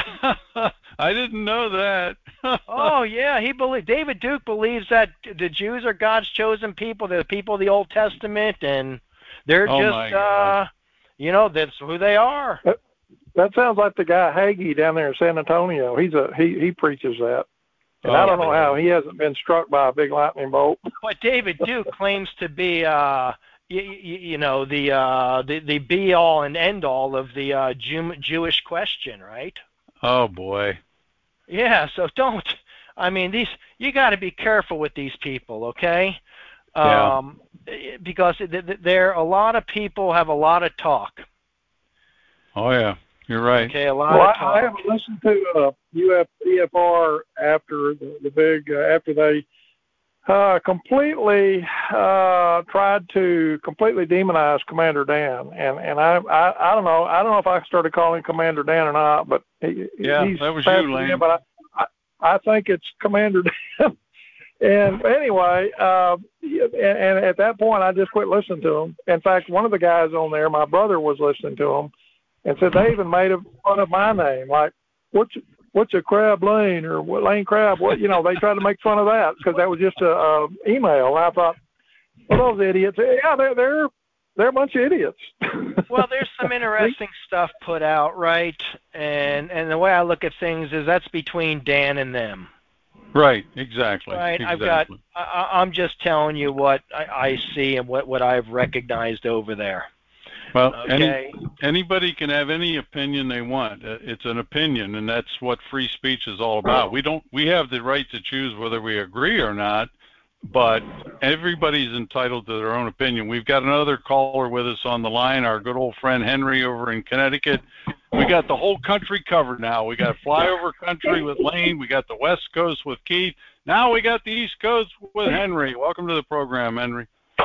I didn't know that. Oh yeah, he believe David Duke believes that the Jews are God's chosen people. They're the people of the Old Testament, and they're Oh, just, my God. uh, you know, that's who they are. That, that sounds like the guy Hagee down there in San Antonio. He's a he he preaches that, and Oh, I don't know boy. how he hasn't been struck by a big lightning bolt. But David Duke claims to be, uh, you, you know, the uh, the the be all and end all of the uh, Jew, Jewish question, right? Oh, boy. Yeah. So don't. I mean, these you got to be careful with these people, okay? Yeah. Um, because there a lot of people have a lot of talk. Oh, yeah. You're right. Okay, a lot Well, of I, talk. I haven't listened to uh, U F E F R after the, the big uh, after they uh, completely uh, tried to completely demonize Commander Dan, and and I, I I don't know I don't know if I started calling Commander Dan or not, but he, Yeah, he's that was passed you, it in, Lane. but I, I I think it's Commander Dan. And anyway, uh, and, and at that point, I just quit listening to him. In fact, one of the guys on there, my brother was listening to him, and said they even made fun of my name, like what's what's a Crab Lane or what Lane Crab? What you know? They tried to make fun of that because that was just a, a email. And I thought, well, those idiots. Yeah, they're they're they're a bunch of idiots. Well, there's some interesting stuff put out, right? And and the way I look at things is that's between Dan and them. Right, exactly. Right, exactly. I've got. I, I'm just telling you what I, I see and what, what I've recognized over there. Well, okay. any, anybody can have any opinion they want. It's an opinion, and that's what free speech is all about. We don't. We have the right to choose whether we agree or not, but everybody's entitled to their own opinion. We've got another caller with us on the line, our good old friend Henry over in Connecticut. We got the whole country covered now. We got flyover country with Lane. We got the West Coast with Keith. Now we got the East Coast with Henry. Welcome to the program, Henry.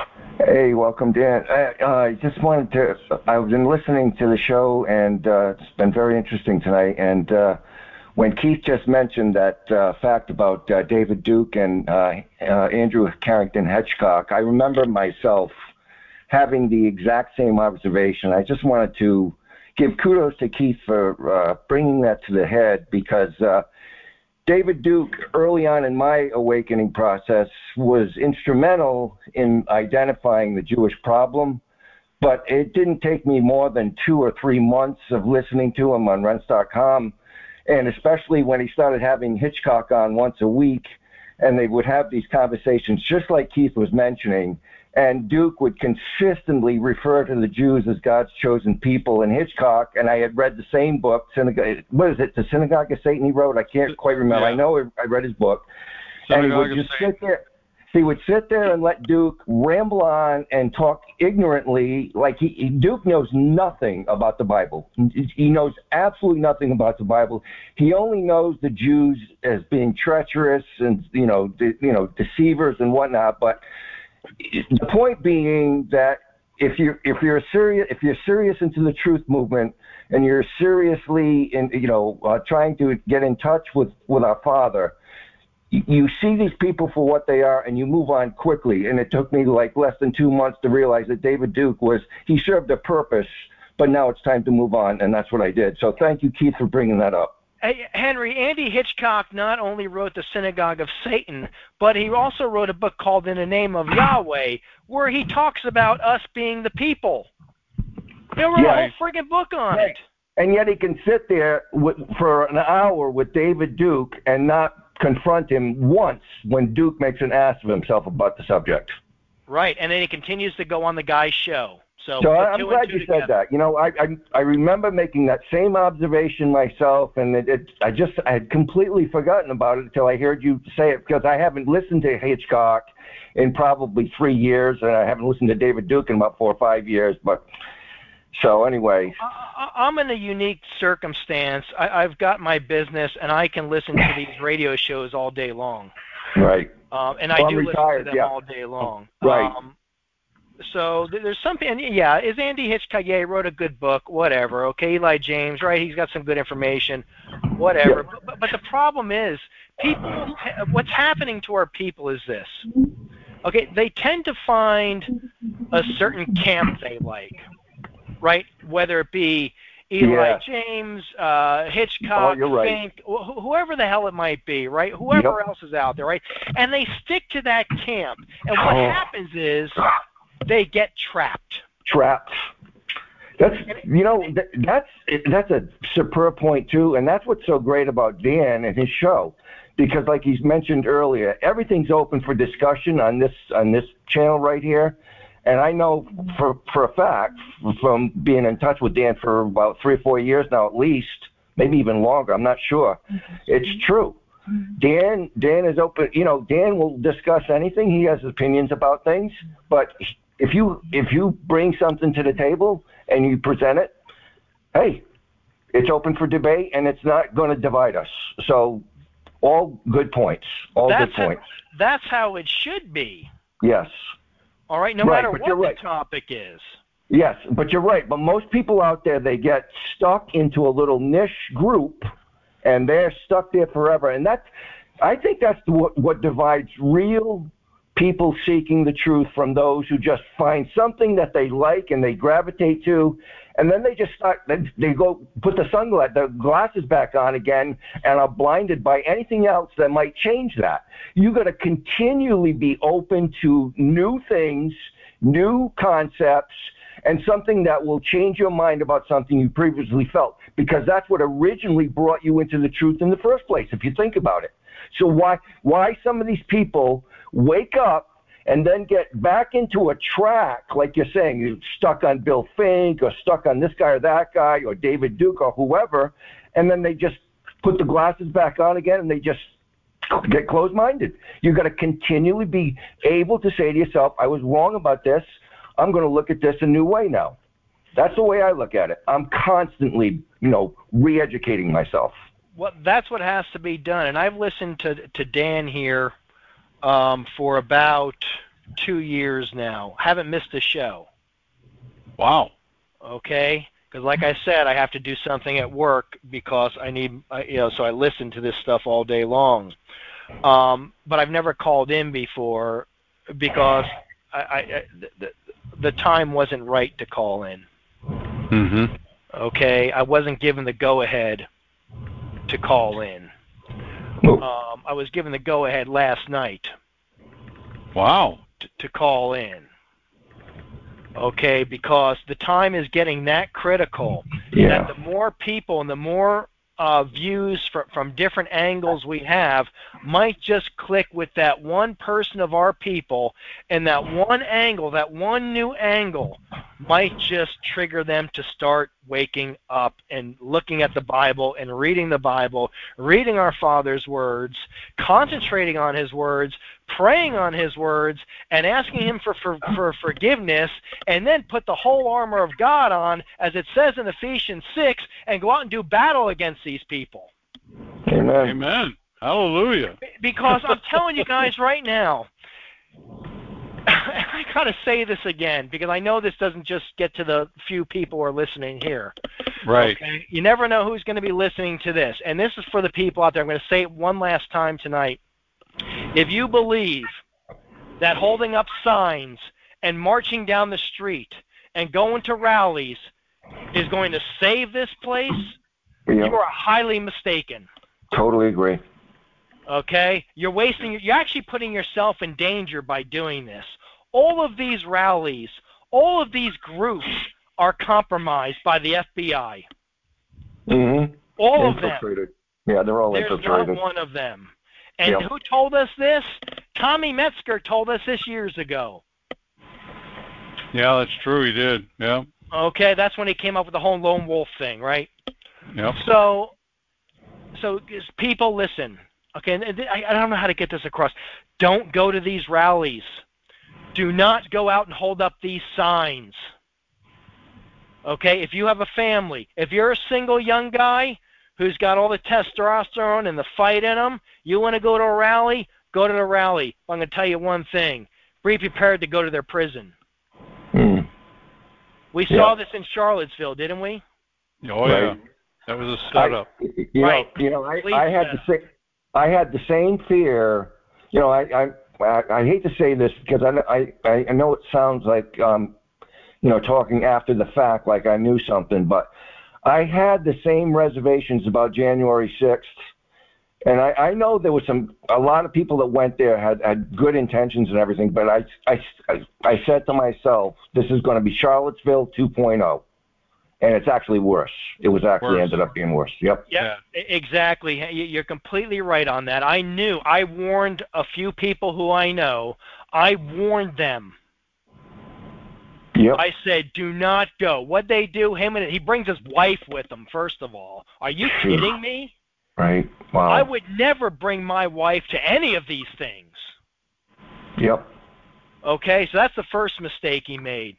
Hey, welcome, Dan. I uh, just wanted to, I've been listening to the show, and uh, it's been very interesting tonight. And uh, when Keith just mentioned that uh, fact about uh, David Duke and uh, uh, Andrew Carrington Hitchcock, I remember myself having the exact same observation. I just wanted to give kudos to Keith for uh, bringing that to the head, because uh, David Duke, early on in my awakening process, was instrumental in identifying the Jewish problem, but it didn't take me more than two or three months of listening to him on Rense dot com, and especially when he started having Hitchcock on once a week, and they would have these conversations just like Keith was mentioning, and Duke would consistently refer to the Jews as God's chosen people, and Hitchcock, and I had read the same book, Synagogue, what is it, the Synagogue of Satan he wrote? I can't quite remember. Yeah. I know I read his book. Synagogue and he would just sit there. He would sit there and let Duke ramble on and talk ignorantly, like he, he Duke knows nothing about the Bible. He knows absolutely nothing about the Bible. He only knows the Jews as being treacherous and, you know, de, you know, deceivers and whatnot. But the point being that if you're if you're serious if you're serious into the truth movement and you're seriously in, you know, uh, trying to get in touch with with our Father, you see these people for what they are, and you move on quickly. And it took me like less than two months to realize that David Duke was, he served a purpose, but now it's time to move on, and that's what I did. So thank you, Keith, for bringing that up. Hey, Henry, Andy Hitchcock not only wrote The Synagogue of Satan, but he also wrote a book called In the Name of Yahweh, where he talks about us being the people. He wrote Yeah. a whole friggin' book on Right. it. And yet he can sit there with, for an hour with David Duke and not confront him once when Duke makes an ass of himself about the subject. Right, and then he continues to go on the guy's show. So, so I'm glad you together. said that. You know, I, I I remember making that same observation myself, and it, it I just I had completely forgotten about it until I heard you say it, because I haven't listened to Hitchcock in probably three years, and I haven't listened to David Duke in about four or five years. But so anyway, I, I'm in a unique circumstance. I, I've got my business, and I can listen to these radio shows all day long. Right. Um, and well, I do I'm listen retired, to them yeah. all day long. Right. Um, so there's something, yeah, is Andy Hitchcock, yeah, he wrote a good book, whatever, okay, Eli James, right, he's got some good information, whatever, yeah. but, but the problem is, people, what's happening to our people is this, okay, they tend to find a certain camp they like, right? Whether it be Eli Yeah. James, uh, Hitchcock, Oh, you're right. Fink, wh- whoever the hell it might be, right? Whoever Yep. else is out there, right? And they stick to that camp. And what Oh. happens is they get trapped. Trapped. That's you know that, that's that's a superb point too, and that's what's so great about Dan and his show, because like he's mentioned earlier, everything's open for discussion on this on this channel right here, and I know for for a fact from being in touch with Dan for about three or four years now at least, maybe even longer. I'm not sure. It's true. Dan Dan is open. You know, Dan will discuss anything. He has opinions about things, but if you if you bring something to the table and you present it, hey, it's open for debate and it's not going to divide us. So, all good points. All that's good points. How, that's how it should be. Yes. All right, no right, matter what the right. topic is. Yes, but you're right. But most people out there, they get stuck into a little niche group, and they're stuck there forever. And that's, I think that's what, what divides real people seeking the truth from those who just find something that they like and they gravitate to, and then they just start, they, they go put the sunglasses, the glasses back on again, and are blinded by anything else that might change that. You got to continually be open to new things, new concepts, and something that will change your mind about something you previously felt, because that's what originally brought you into the truth in the first place, if you think about it. So why why some of these people wake up and then get back into a track, like you're saying, you're stuck on Bill Fink or stuck on this guy or that guy or David Duke or whoever, and then they just put the glasses back on again and they just get closed-minded. You've got to continually be able to say to yourself, I was wrong about this. I'm going to look at this a new way now. That's the way I look at it. I'm constantly, you know, re-educating myself. Well, that's what has to be done. And I've listened to to Dan here um, for about two years now. Haven't missed a show. Wow. Okay? Because like I said, I have to do something at work because I need, I, you know, so I listen to this stuff all day long. Um, but I've never called in before because I, I, the, the time wasn't right to call in. Mm-hmm. Okay? I wasn't given the go-ahead to call in. Um, I was given the go-ahead last night. Wow. To, to call in. Okay, because the time is getting that critical Yeah. that the more people and the more uh, views from, from different angles we have might just click with that one person of our people, and that one angle, that one new angle might just trigger them to start waking up and looking at the Bible and reading the Bible, reading our Father's words, concentrating on His words, praying on His words, and asking Him for, for, for forgiveness, and then put the whole armor of God on, as it says in Ephesians six, and go out and do battle against these people. Amen. Amen. Hallelujah. Because I'm telling you guys right now, I gotta say this again because I know this doesn't just get to the few people who are listening here. Right. Okay? You never know who's going to be listening to this, and this is for the people out there. I'm going to say it one last time tonight. If you believe that holding up signs and marching down the street and going to rallies is going to save this place, Yeah. you are highly mistaken. Totally agree. Okay? You're wasting, you're actually putting yourself in danger by doing this. All of these rallies, all of these groups are compromised by the F B I. Mm-hmm. All Infiltrated. of them. Yeah, they're all There's infiltrated. not one of them. And Yep. who told us this? Tommy Metzger told us this years ago. Yeah, that's true. He did. Yeah. Okay, that's when he came up with the whole lone wolf thing, right? Yep. So, so people listen. Okay, and I, I don't know how to get this across. Don't go to these rallies. Do not go out and hold up these signs. Okay, if you have a family, if you're a single young guy who's got all the testosterone and the fight in him, you want to go to a rally, go to the rally. I'm going to tell you one thing. Be prepared to go to their prison. Mm. We Yeah. saw this in Charlottesville, didn't we? Oh, Right. yeah. That was a setup. I, you Right. know, you know, I, Please I had set the up. same, I had the same fear. You know, I, I, I, I hate to say this because I, I, I know it sounds like, um, you know, talking after the fact like I knew something. But I had the same reservations about January sixth. And I, I know there was some, a lot of people that went there had, had good intentions and everything, but I, I, I, I said to myself, this is going to be Charlottesville two point oh. And it's actually worse. It was actually Worse. ended up being worse. Yep. Yep, yeah. Exactly. You're completely right on that. I knew. I warned a few people who I know. I warned them. Yep. I said, do not go. What'd they do? Him and he brings his wife with him, first of all. Are you kidding me? Right. Wow. I would never bring my wife to any of these things. Yep. Okay, so that's the first mistake he made.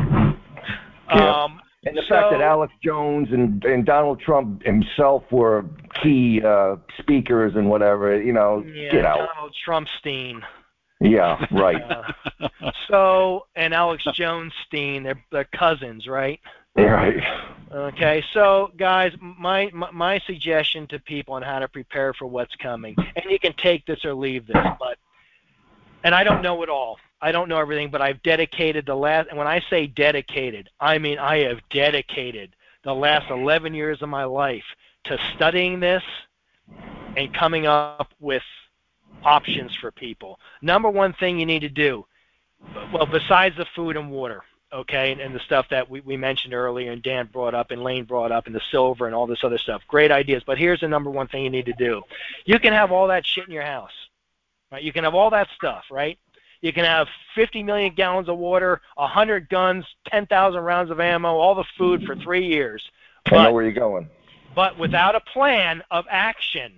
Yeah. Um, and the so, fact that Alex Jones and, and Donald Trump himself were key uh, speakers and whatever, you know, yeah, get out. Donald Trumpstein. Yeah, right. Uh, so, and Alex Jones-stein, they're, they're cousins, right? Right. Okay, so guys, my, my my suggestion to people on how to prepare for what's coming, and you can take this or leave this, but, and I don't know it all. I don't know everything, but I've dedicated the last, and when I say dedicated, I mean I have dedicated the last eleven years of my life to studying this and coming up with options for people. Number one thing you need to do, well, besides the food and water, okay, and, and the stuff that we, we mentioned earlier and Dan brought up and Lane brought up and the silver and all this other stuff, great ideas, but here's the number one thing you need to do. You can have all that shit in your house, right? You can have all that stuff, right? You can have fifty million gallons of water, one hundred guns, ten thousand rounds of ammo, all the food for three years. I But, know where you're going. But without a plan of action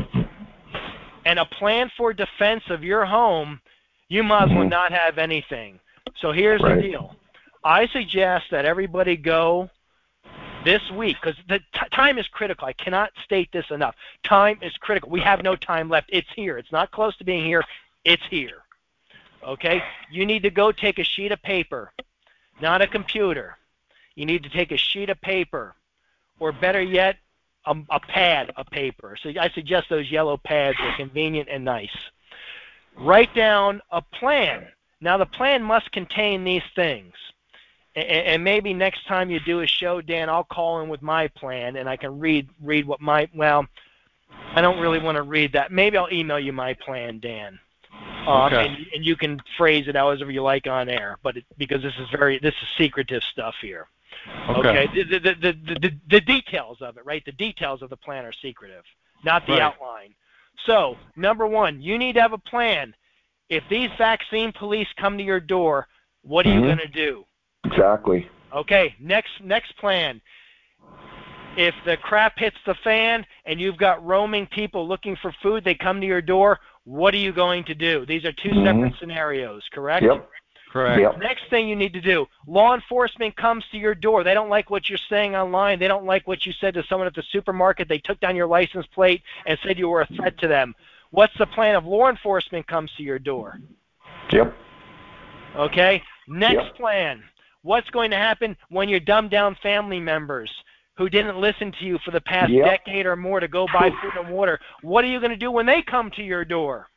and a plan for defense of your home, you might as well Mm-hmm. not have anything. So here's Right. the deal. I suggest that everybody go this week, because the t- time is critical. I cannot state this enough. Time is critical. We have no time left. It's here. It's not close to being here. It's here. Okay? You need to go take a sheet of paper, not a computer. You need to take a sheet of paper, or better yet, a, a pad of paper. So I suggest those yellow pads are convenient and nice. Write down a plan. Now, the plan must contain these things. And, and maybe next time you do a show, Dan, I'll call in with my plan, and I can read read what my, well, I don't really want to read that. Maybe I'll email you my plan, Dan. Um, Okay. and, and you can phrase it however you like on air, but it, because this is very, this is secretive stuff here. Okay. Okay. The, the, the, the, the, the details of it, right? The details of the plan are secretive, not the Right. outline. So, number one, you need to have a plan. If these vaccine police come to your door, what are Mhm. you going to do? Exactly. Okay, next next plan. If the crap hits the fan and you've got roaming people looking for food, they come to your door, what are you going to do? These are two Mhm. separate scenarios, correct? Yep. Correct. Yep. Next thing you need to do, law enforcement comes to your door. They don't like what you're saying online. They don't like what you said to someone at the supermarket. They took down your license plate and said you were a threat to them. What's the plan if law enforcement comes to your door? Yep. Okay? Next Yep. plan. What's going to happen when your dumbed down family members who didn't listen to you for the past Yep. decade or more to go buy food and water, what are you going to do when they come to your door?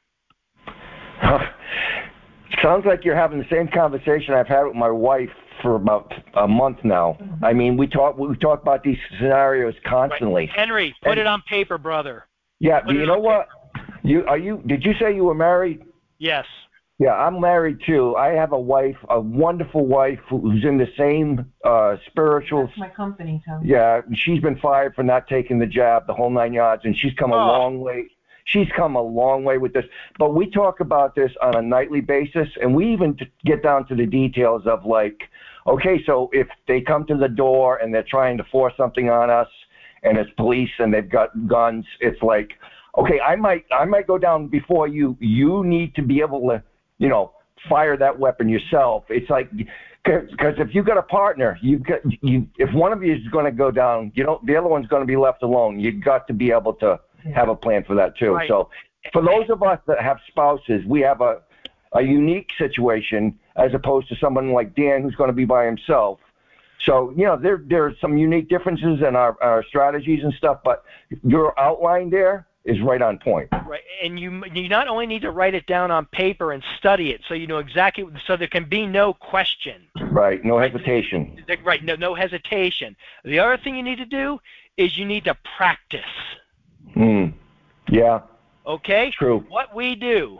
Sounds like you're having the same conversation I've had with my wife for about a month now. I mean, we talk we talk about these scenarios constantly. Right. Henry, put And- it on paper, brother. Yeah, Put but it you know on what? You are you? Did you say you were married? Yes. Yeah, I'm married too. I have a wife, a wonderful wife who's in the same uh, spiritual. That's my company, Tom. Yeah, she's been fired for not taking the jab, the whole nine yards, and she's come a Oh. long way. She's come a long way with this. But we talk about this on a nightly basis, and we even t- get down to the details of like, okay, so if they come to the door and they're trying to force something on us, and it's police and they've got guns, it's like, okay, I might I might go down before you. You need to be able to, you know, fire that weapon yourself. It's like, because if you got a partner, you got you. If one of you is going to go down, you know, the other one's going to be left alone. You got to be able to have a plan for that too. Right. So, for those of us that have spouses, we have a a unique situation as opposed to someone like Dan who's going to be by himself. So, you know, there there are some unique differences in our, our strategies and stuff, but your outline there is right on point. Right, and you you not only need to write it down on paper and study it, so you know exactly, so there can be no question. Right, no right? hesitation. Right, no no hesitation. The other thing you need to do is you need to practice. Hmm. Yeah. Okay. True. What we do,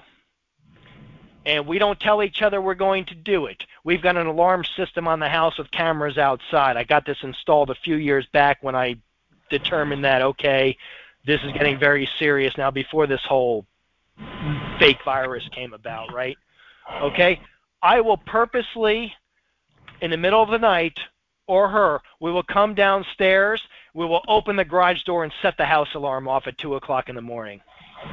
and we don't tell each other we're going to do it. We've got an alarm system on the house with cameras outside. I got this installed a few years back when I determined that, okay, this is getting very serious now before this whole fake virus came about, right? Okay? I will purposely, in the middle of the night, or her, we will come downstairs, we will open the garage door and set the house alarm off at two o'clock in the morning.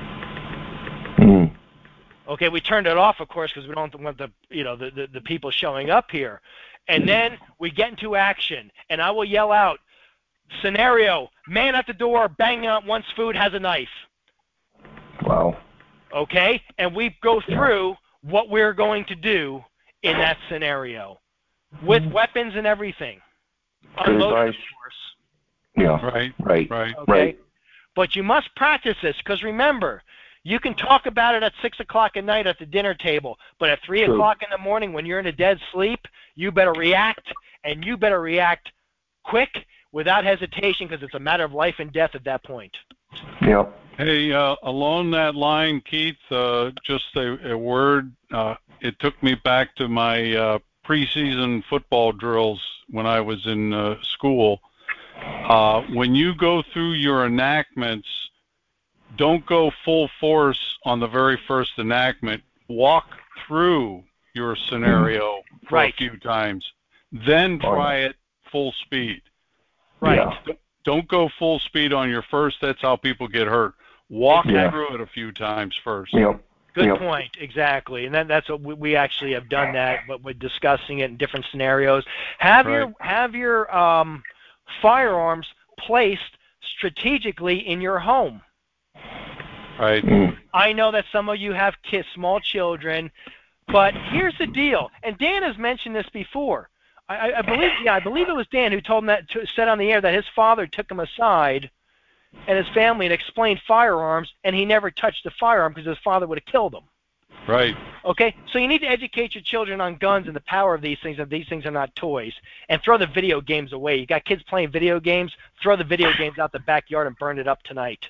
Mm. Okay, we turned it off, of course, because we don't want the, you know, the, the, the people showing up here. And then we get into action, and I will yell out, scenario, man at the door, banging out once food has a knife. Wow. Okay? And we go through what we're going to do in that scenario with weapons and everything. Good Unloaded, advice. of course. Yeah. Right. Right. Right. Okay? Right. But you must practice this, because remember, you can talk about it at six o'clock at night at the dinner table, but at three True. o'clock in the morning when you're in a dead sleep, you better react, and you better react quick, without hesitation, because it's a matter of life and death at that point. Yep. Hey, uh, along that line, Keith, uh, just a, a word. Uh, it took me back to my uh, preseason football drills when I was in uh, school. Uh, when you go through your enactments, don't go full force on the very first enactment. Walk through your scenario for Right. a few times. Then try it full speed. Right. Yeah. Don't go full speed on your first. That's how people get hurt. Walk Yeah. through it a few times first. Yep. Good Yep. point. Exactly. And then that's what we, we actually have done that, but we're discussing it in different scenarios. Have Right. your have your um, firearms placed strategically in your home. Right. Mm. I know that some of you have kids, small children, but here's the deal. And Dan has mentioned this before. I, I believe, yeah, I believe it was Dan who told him that, to, said on the air that his father took him aside and his family and explained firearms, and he never touched the firearm because his father would have killed him. Right. Okay, so you need to educate your children on guns and the power of these things, and these things are not toys. And throw the video games away. You got kids playing video games, throw the video games out the backyard and burn it up tonight.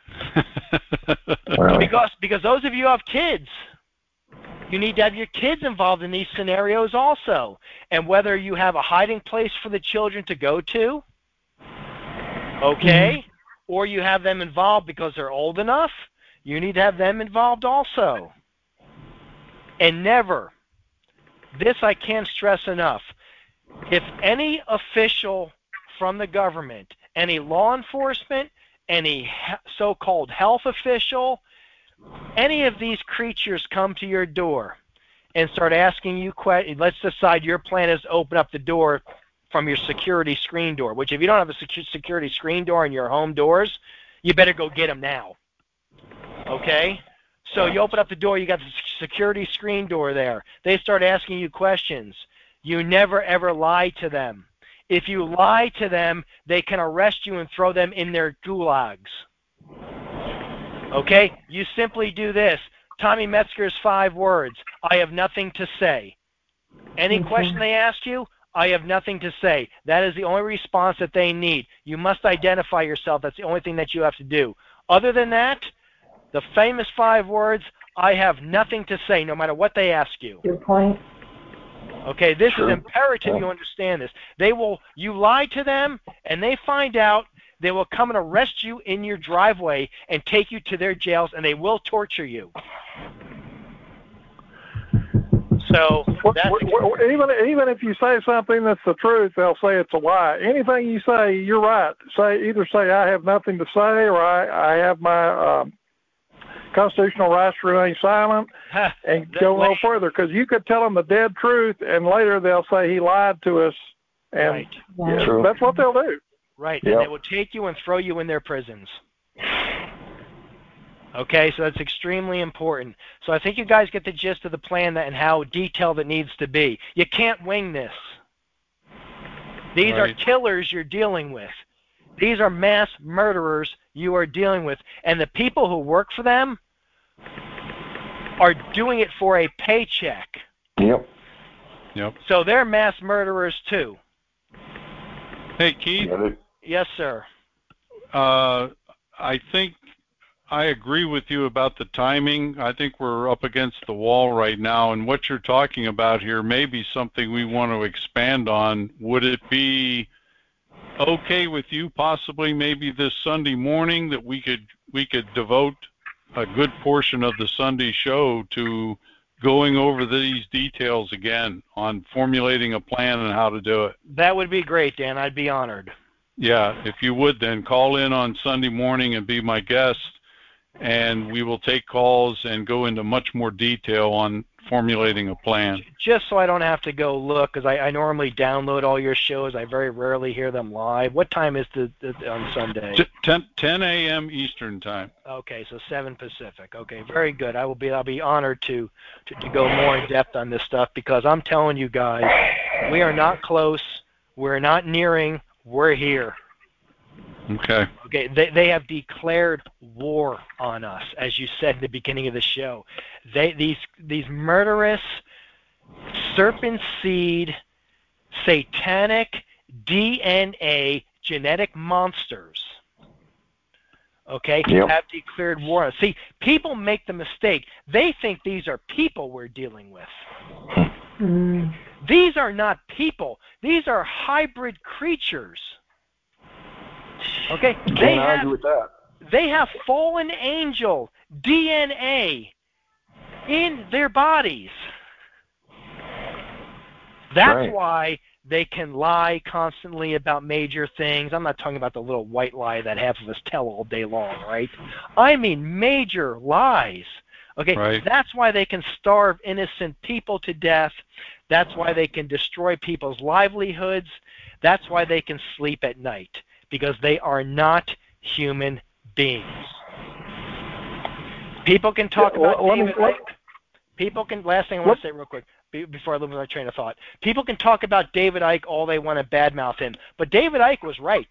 Well, Because because those of you who have kids, you need to have your kids involved in these scenarios also. And whether you have a hiding place for the children to go to, okay, or you have them involved because they're old enough, you need to have them involved also. And never, this I can't stress enough, if any official from the government, any law enforcement, any so-called health official, any of these creatures come to your door and start asking you questions, let's decide your plan is to open up the door from your security screen door, which if you don't have a secu- security screen door in your home doors, you better go get them now. Okay? So you open up the door, you got the security screen door there. They start asking you questions. You never, ever lie to them. If you lie to them, they can arrest you and throw them in their gulags. Okay? You simply do this. Tommy Metzger's five words. I have nothing to say. Any Okay. question they ask you, I have nothing to say. That is the only response that they need. You must identify yourself. That's the only thing that you have to do. Other than that, the famous five words, I have nothing to say, no matter what they ask you. Good point. Okay, this Sure. is imperative Yeah. you understand this. They will, you lie to them, and they find out, they will come and arrest you in your driveway and take you to their jails, and they will torture you. So that's W- w- even even if you say something that's the truth, they'll say it's a lie. Anything you say, you're right. Say either say I have nothing to say, or I I have my um, constitutional rights to remain silent, and that go way- no further. Because you could tell them the dead truth, and later they'll say he lied to us, and right, yeah, True. that's what they'll do. right, Yep. and they will take you and throw you in their prisons. Okay, so that's extremely important. So I think you guys get the gist of the plan and how detailed it needs to be. You can't wing this. These are Right. killers you're dealing with. These are mass murderers you are dealing with. And the people who work for them are doing it for a paycheck. Yep. Yep. So they're mass murderers too. Hey, Keith. Yes, sir. Uh, I think I agree with you about the timing. I think we're up against the wall right now, and what you're talking about here may be something we want to expand on. Would it be okay with you possibly maybe this Sunday morning that we could we could devote a good portion of the Sunday show to going over these details again on formulating a plan and how to do it? That would be great, Dan. I'd be honored. Yeah, if you would then call in on Sunday morning and be my guest, and we will take calls and go into much more detail on formulating a plan. Just so I don't have to go look, because I, I normally download all your shows. I very rarely hear them live. What time is the, the on Sunday? ten a.m. Eastern time. Okay, so seven Pacific. Okay, very good. I will be I'll be honored to, to to go more in depth on this stuff, because I'm telling you guys, we are not close. We're not nearing. We're here. Okay. Okay, they they have declared war on us, as you said in the beginning of the show. They these these murderous, serpent seed, satanic D N A genetic monsters, okay, yep. have declared war on us. See, people make the mistake. They think these are people we're dealing with. Mm. These are not people. These are hybrid creatures. Okay, Can't they argue have, with that. They have fallen angel D N A in their bodies. That's right. why they can lie constantly about major things. I'm not talking about the little white lie that half of us tell all day long, right? I mean major lies. Okay, right. That's why they can starve innocent people to death. That's why they can destroy people's livelihoods. That's why they can sleep at night, because they are not human beings. People can talk Yeah, about let me- David let- Icke. People can, last thing I want to say real quick, be- before I lose my train of thought. People can talk about David Icke all they want to badmouth him, but David Icke was right.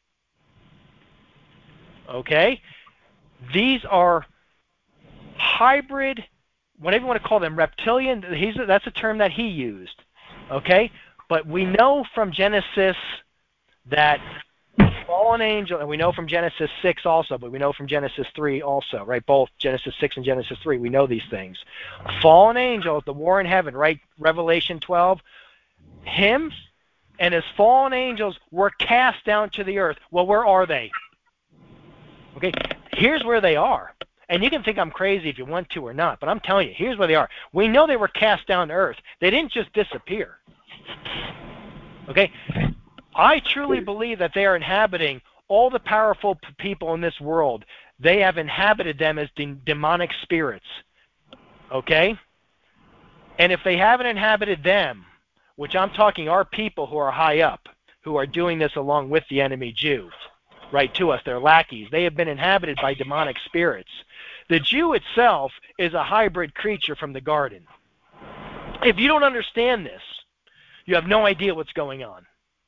Okay? These are hybrid, whatever you want to call them, reptilian. He's, that's a term that he used. Okay? But we know from Genesis that fallen angel, and we know from Genesis six also, but we know from Genesis three also, right? Both Genesis six and Genesis three, we know these things. Fallen angels, the war in heaven, right? Revelation twelve, him and his fallen angels were cast down to the earth. Well, where are they? Okay, here's where they are. And you can think I'm crazy if you want to or not, but I'm telling you, here's where they are. We know they were cast down to earth. They didn't just disappear. Okay? I truly believe that they are inhabiting all the powerful p- people in this world. They have inhabited them as de- demonic spirits. Okay? And if they haven't inhabited them, which I'm talking are people who are high up, who are doing this along with the enemy Jew, right to us, they're lackeys. They have been inhabited by demonic spirits. The Jew itself is a hybrid creature from the garden. If you don't understand this, you have no idea what's going on.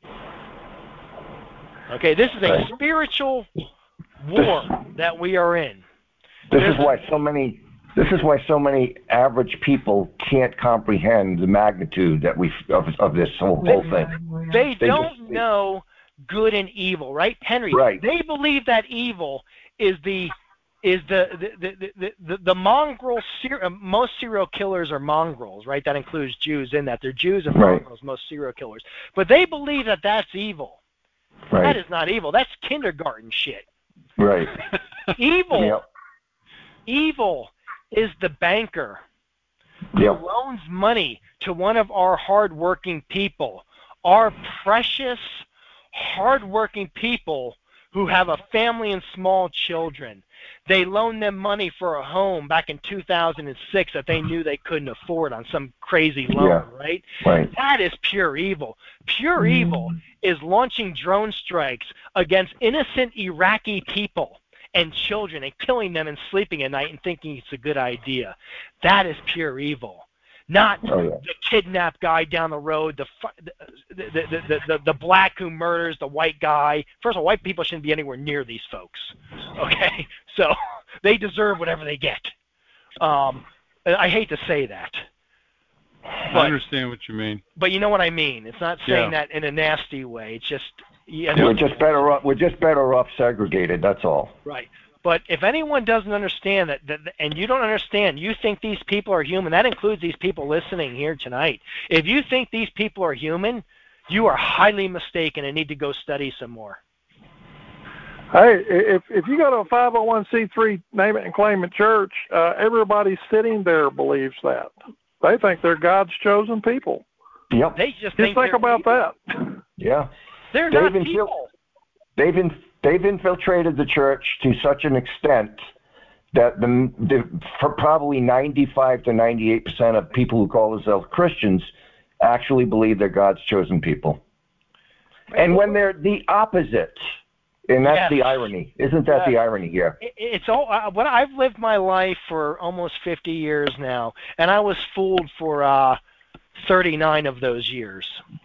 Okay, this is a Right. spiritual war that we are in. This There's is why so many. This is why so many average people can't comprehend the magnitude that we of, of this whole, whole thing. They, They don't just- know good and evil, right, Henry? Right. They believe that evil is the is the the the the, the, the mongrel. Ser- most serial killers are mongrels, right? That includes Jews in that. They're Jews and Right. mongrels. Most serial killers, but they believe that that's evil. Right. That is not evil. That's kindergarten shit. Right. Evil, Yep. evil is the banker who Yep. loans money to one of our hardworking people, our precious, hardworking people who have a family and small children. They loan them money for a home back in two thousand six that they knew they couldn't afford on some crazy loan, Yeah. right? Right. That is pure evil. Pure evil is launching drone strikes against innocent Iraqi people and children and killing them and sleeping at night and thinking it's a good idea. That is pure evil. not Oh, yeah. the kidnapped guy down the road, the, the, the, the, the, the black who murders the white guy. First of all, white people shouldn't be anywhere near these folks, okay? So they deserve whatever they get. Um, I hate to say that. But, I understand what you mean. But you know what I mean. It's not saying Yeah. that in a nasty way. It's just... Yeah, We're just better off. We're just better off segregated. That's all. Right. But if anyone doesn't understand that, that, and you don't understand, you think these people are human, that includes these people listening here tonight. If you think these people are human, you are highly mistaken and need to go study some more. Hey, if if you go to a five oh one c three name it and claim it church, uh, everybody sitting there believes that. They think they're God's chosen people. Yep. They just Just think, think about people. that. Yeah. They're They've not infil- people. They've in, they've infiltrated the church to such an extent that the, the for probably ninety-five to ninety-eight percent of people who call themselves Christians actually believe they're God's chosen people. And when they're the opposite, and that's Yes. the irony, isn't that Yes. the irony here? It, it's all. Uh, what I've lived my life for almost fifty years now, and I was fooled for uh, thirty-nine of those years.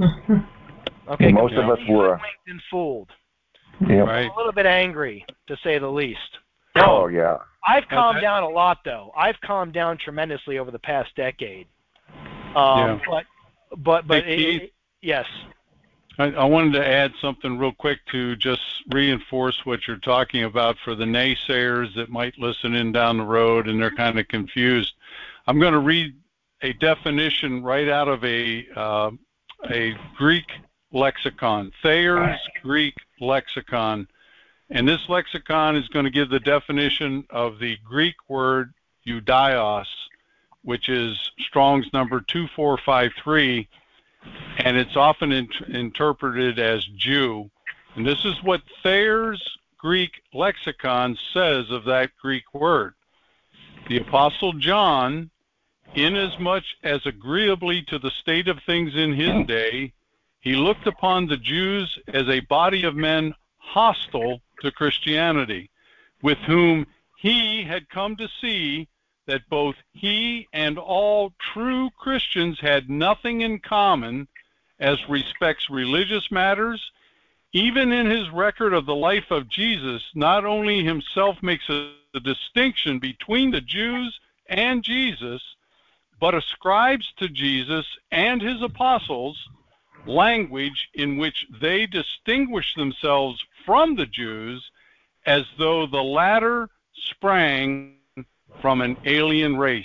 Okay, Most of us were. And fooled. Yeah. Right. A little bit angry, to say the least. Oh yeah. I've calmed Okay. down a lot, though. I've calmed down tremendously over the past decade. Um, Yeah. But, but, but, Hey, it, Keith? it, yes. I, I wanted to add something real quick to just reinforce what you're talking about for the naysayers that might listen in down the road and they're kind of confused. I'm going to read a definition right out of a uh, a Greek lexicon, Thayer's Greek lexicon. And this lexicon is going to give the definition of the Greek word eudios, which is Strong's number two four five three, and it's often in, interpreted as Jew. And this is what Thayer's Greek lexicon says of that Greek word. The Apostle John, inasmuch as agreeably to the state of things in his day, he looked upon the Jews as a body of men hostile to Christianity, with whom he had come to see that both he and all true Christians had nothing in common as respects religious matters. Even in his record of the life of Jesus, not only himself makes a, a distinction between the Jews and Jesus, but ascribes to Jesus and his apostles language in which they distinguish themselves from the Jews as though the latter sprang from an alien race.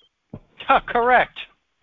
Correct.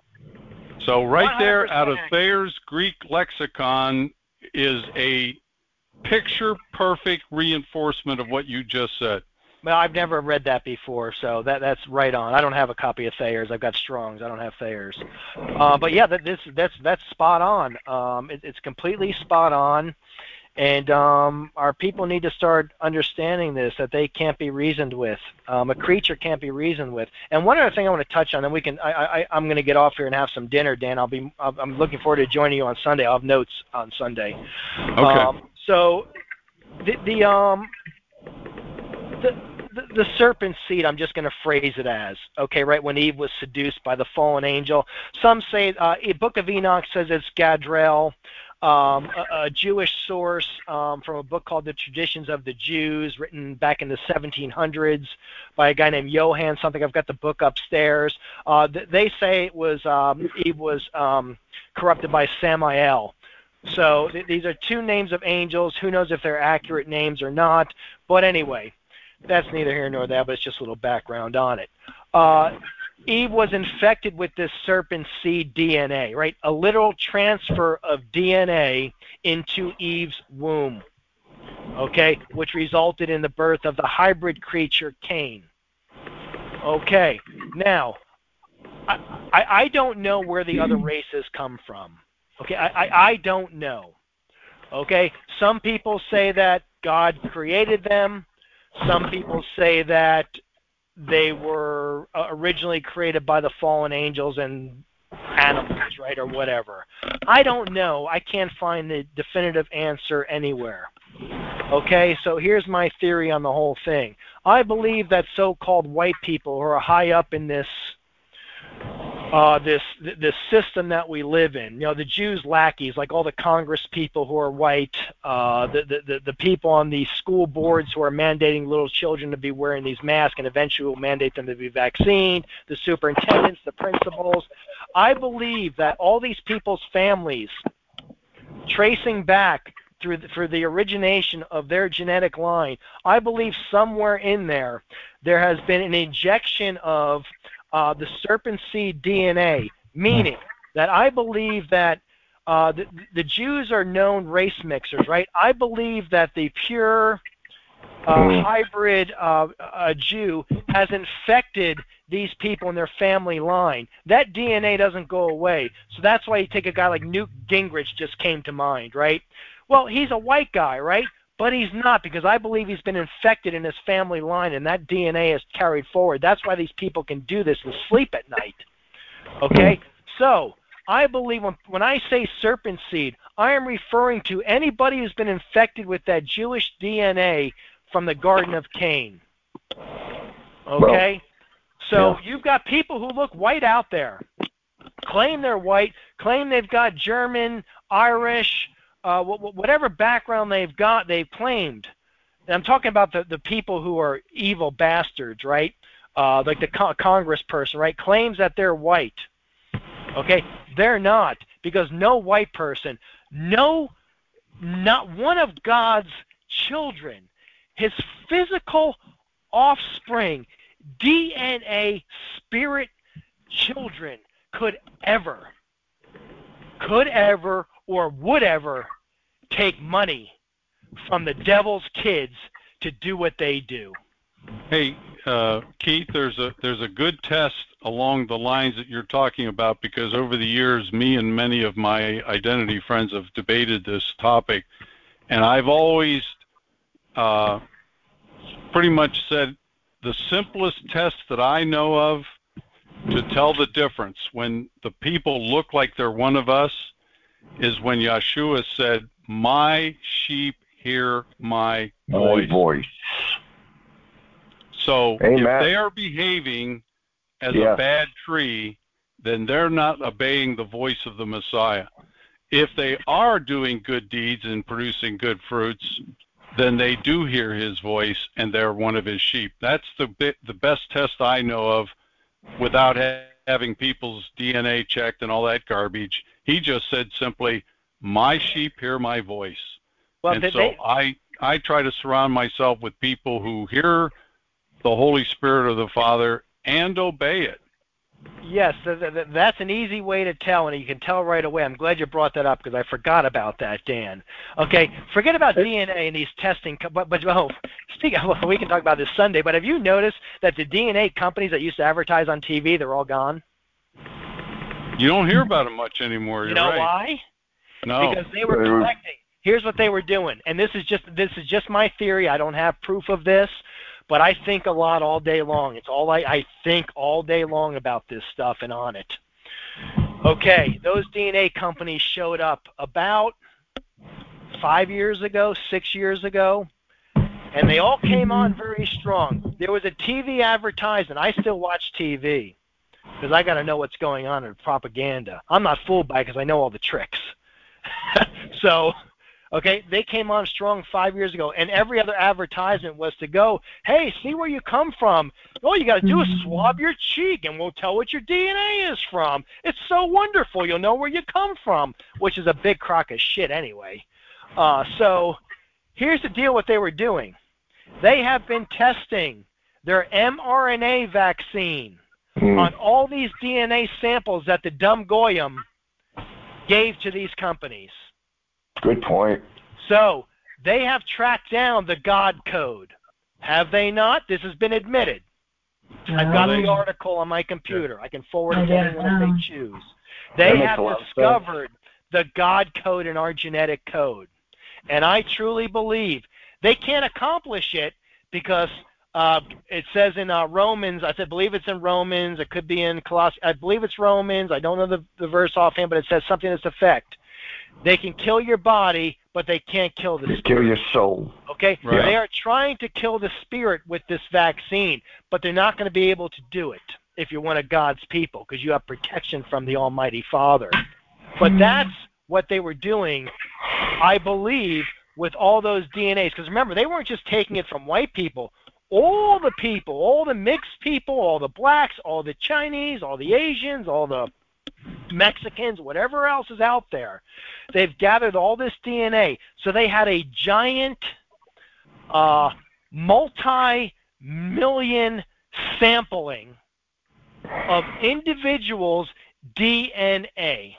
So right there out of one hundred percent Thayer's Greek lexicon is a picture-perfect reinforcement of what you just said. Well, I've never read that before, so that that's right on. I don't have a copy of Thayer's. I've got Strong's. I don't have Thayer's. Uh, but yeah, that, this that's that's spot on. Um, it, it's completely spot on, and um, our people need to start understanding this, that they can't be reasoned with. Um, a creature can't be reasoned with. And one other thing I want to touch on, and we can. I, I I'm going to get off here and have some dinner, Dan. I'll be. I'm looking forward to joining you on Sunday. I'll have notes on Sunday. Okay. Um, so the the um. The, the, the serpent's seed, I'm just going to phrase it as, okay, right, when Eve was seduced by the fallen angel. Some say, uh, Book of Enoch says it's Gadriel, um, a, a Jewish source um, from a book called The Traditions of the Jews, written back in the seventeen hundreds by a guy named Johann something. I've got the book upstairs. Uh, th- they say it was um, Eve was um, corrupted by Samael. So th- these are two names of angels. Who knows if they're accurate names or not? But anyway, that's neither here nor there, but it's just a little background on it. Uh, Eve was infected with this serpent seed D N A, right? A literal transfer of D N A into Eve's womb, okay, which resulted in the birth of the hybrid creature Cain. Okay, now, I, I, I don't know where the other races come from. Okay, I, I, I don't know. Okay, some people say that God created them. Some people say that they were originally created by the fallen angels and animals, right, or whatever. I don't know. I can't find the definitive answer anywhere. Okay, so here's my theory on the whole thing. I believe that so-called white people who are high up in this uh, this this system that we live in. You know, the Jews lackeys, like all the Congress people who are white, uh, the, the, the, the people on the school boards who are mandating little children to be wearing these masks and eventually will mandate them to be vaccinated, the superintendents, the principals. I believe that all these people's families, tracing back through the, for the origination of their genetic line, I believe somewhere in there, there has been an injection of uh, the serpent seed D N A, meaning that I believe that uh, the, the Jews are known race mixers, right? I believe that the pure uh, hybrid uh, uh, Jew has infected these people in their family line. That D N A doesn't go away. So that's why you take a guy like Newt Gingrich just came to mind, right? Well, he's a white guy, right? But he's not, because I believe he's been infected in his family line, and that D N A is carried forward. That's why these people can do this and sleep at night. Okay? So I believe when, when I say serpent seed, I am referring to anybody who's been infected with that Jewish D N A from the Garden of Cain. Okay? Well, so yeah. You've got people who look white out there, claim they're white, claim they've got German, Irish, uh, whatever background they've got, they've claimed. And I'm talking about the, the people who are evil bastards, right? Uh, like the co- congressperson, right? Claims that they're white. Okay? They're not, because no white person, no, not one of God's children, his physical offspring, D N A spirit children could ever, could ever, or would ever take money from the devil's kids to do what they do. Hey, uh, Keith, there's a there's a good test along the lines that you're talking about, because over the years, me and many of my identity friends have debated this topic, and I've always uh, pretty much said the simplest test that I know of to tell the difference when the people look like they're one of us is when Yeshua said, "My sheep hear my voice." My voice. So Amen. If they are behaving as yeah. a bad tree, then they're not obeying the voice of the Messiah. If they are doing good deeds and producing good fruits, then they do hear his voice and they're one of his sheep. That's the bi- the best test I know of without ha- having people's D N A checked and all that garbage. He just said simply, "My sheep hear my voice." Well, and so they... I, I try to surround myself with people who hear the Holy Spirit of the Father and obey it. Yes, that's an easy way to tell, and you can tell right away. I'm glad you brought that up because I forgot about that, Dan. Okay, forget about D N A and these testing, but, but oh, speaking of, we can talk about this Sunday, but have you noticed that the D N A companies that used to advertise on T V, they're all gone? You don't hear about them much anymore. You're you know right. why? No. Because they were collecting. Here's what they were doing, and this is just this is just my theory. I don't have proof of this, but I think a lot all day long. It's all I, I think all day long about this stuff and on it. Okay, those D N A companies showed up about five years ago, six years ago, and they all came on very strong. There was a T V advertisement. I still watch T V because I got to know what's going on in propaganda. I'm not fooled by it because I know all the tricks. So... Okay, they came on strong five years ago, and every other advertisement was to go, hey, see where you come from. All you got to do is swab your cheek, and we'll tell what your D N A is from. It's so wonderful. You'll know where you come from, which is a big crock of shit anyway. Uh, so here's the deal what they were doing. They have been testing their mRNA vaccine mm. on all these D N A samples that the dumb Goyim gave to these companies. Good point. So they have tracked down the God code. Have they not? This has been admitted. No. I've got the article on my computer. I can forward it to anyone if they choose. They have discovered the God code in our genetic code. And I truly believe they can't accomplish it because uh, it says in uh, Romans, I said, believe it's in Romans, it could be in Colossians, I believe it's Romans, I don't know the, the verse offhand, but it says something to this effect. They can kill your body, but they can't kill the spirit. Kill your soul. Okay? Right. They are trying to kill the spirit with this vaccine, but they're not going to be able to do it. if you're one of God's people, because you have protection from the Almighty Father. But that's what they were doing, I believe, with all those D N As. Because remember, they weren't just taking it from white people. All the people, all the mixed people, all the blacks, all the Chinese, all the Asians, all the Mexicans, whatever else is out there, they've gathered all this D N A. So they had a giant uh, multi-million sampling of individuals' D N A.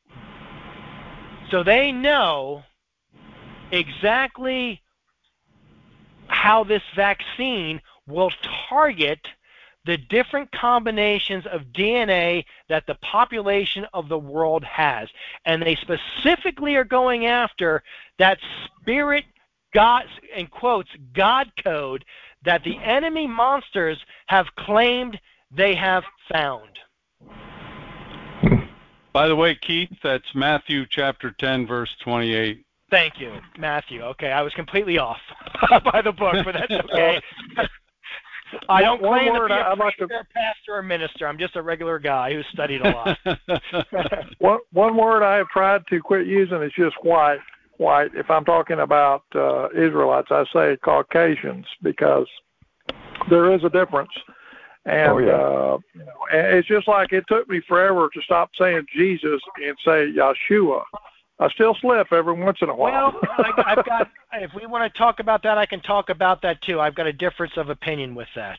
So they know exactly how this vaccine will target the different combinations of D N A that the population of the world has. And they specifically are going after that spirit, God, in quotes, God code that the enemy monsters have claimed they have found. By the way, Keith, that's Matthew chapter ten, verse twenty-eight. Thank you, Matthew. Okay, I was completely off by the book, but that's okay. I don't one claim word to be a I'd like to... pastor or minister. I'm just a regular guy who's studied a lot. one, one word I have tried to quit using is just white. White. If I'm talking about uh, Israelites, I say Caucasians, because there is a difference. And oh, yeah. uh, you know, it's just like it took me forever to stop saying Jesus and say Yeshua. I still slip every once in a while. Well, I, I've got. If we want to talk about that, I can talk about that too. I've got a difference of opinion with that.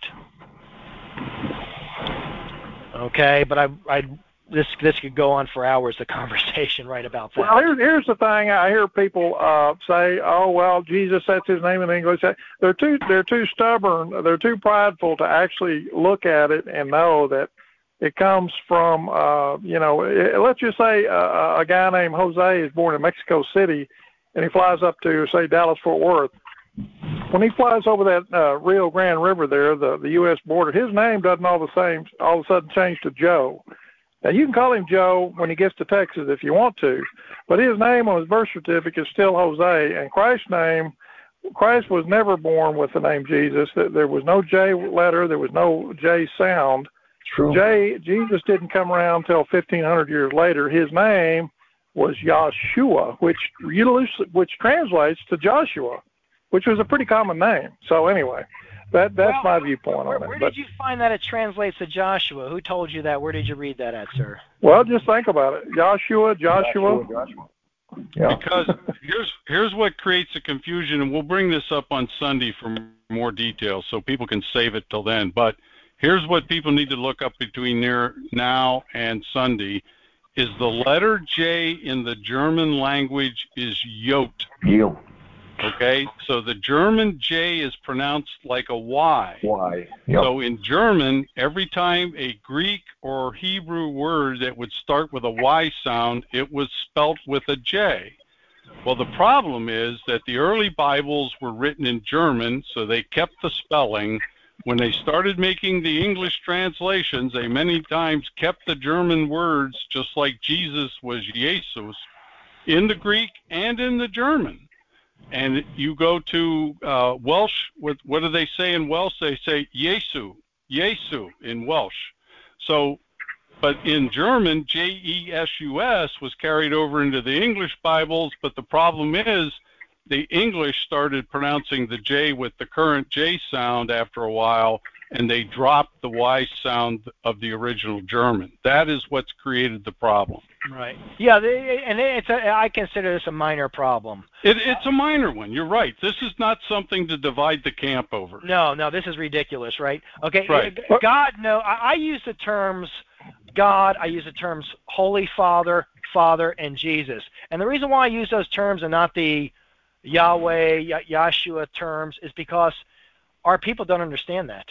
Okay, but I, I, this this could go on for hours. The conversation, right about that. Well, here's here's the thing. I hear people uh, say, "Oh, well, Jesus, that's his name in English." They're too they're too stubborn. They're too prideful to actually look at it and know that it comes from, uh, you know, it, let's just say uh, a guy named Jose is born in Mexico City, and he flies up to, say, Dallas-Fort Worth. When he flies over that uh, Rio Grande River there, the, the U S border, his name doesn't all the same all of a sudden change to Joe. Now, you can call him Joe when he gets to Texas if you want to, but his name on his birth certificate is still Jose, and Christ's name, Christ was never born with the name Jesus. There was no J letter. There was no J sound. True. J, Jesus didn't come around until fifteen hundred years later. His name was Yahshua, which which translates to Joshua, which was a pretty common name. So anyway, that that's well, my viewpoint where, on it. Where but, did you find that it translates to Joshua? Who told you that? Where did you read that at, sir? Well, just think about it. Joshua, Joshua. Joshua, Joshua. Yeah. Because here's here's what creates the confusion, and we'll bring this up on Sunday for more details so people can save it till then. But here's what people need to look up between near now and Sunday, is the letter J in the German language is Yot. Yo. Okay, so the German J is pronounced like a Y. Y. Yep. So in German, every time a Greek or Hebrew word that would start with a Y sound, it was spelt with a J. Well, the problem is that the early Bibles were written in German, so they kept the spelling. When they started making the English translations, they many times kept the German words, just like Jesus was Jesus, in the Greek and in the German. And you go to uh, Welsh, what, what do they say in Welsh? They say Jesu, Jesu in Welsh. So, but in German, J E S U S was carried over into the English Bibles, but the problem is the English started pronouncing the J with the current J sound after a while, and they dropped the Y sound of the original German. That is what's created the problem. Right. Yeah, they, and it's a, I consider this a minor problem. It, it's a minor one. You're right. This is not something to divide the camp over. No, no, this is ridiculous, right? Okay, right. God, no, I, I use the terms God, I use the terms Holy Father, Father, and Jesus. And the reason why I use those terms and not the Yahweh, Yahshua terms is because our people don't understand that.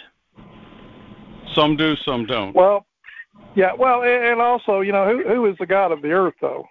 Some do, some don't. Well, yeah, well, and also, you know, who who is the God of the earth, though?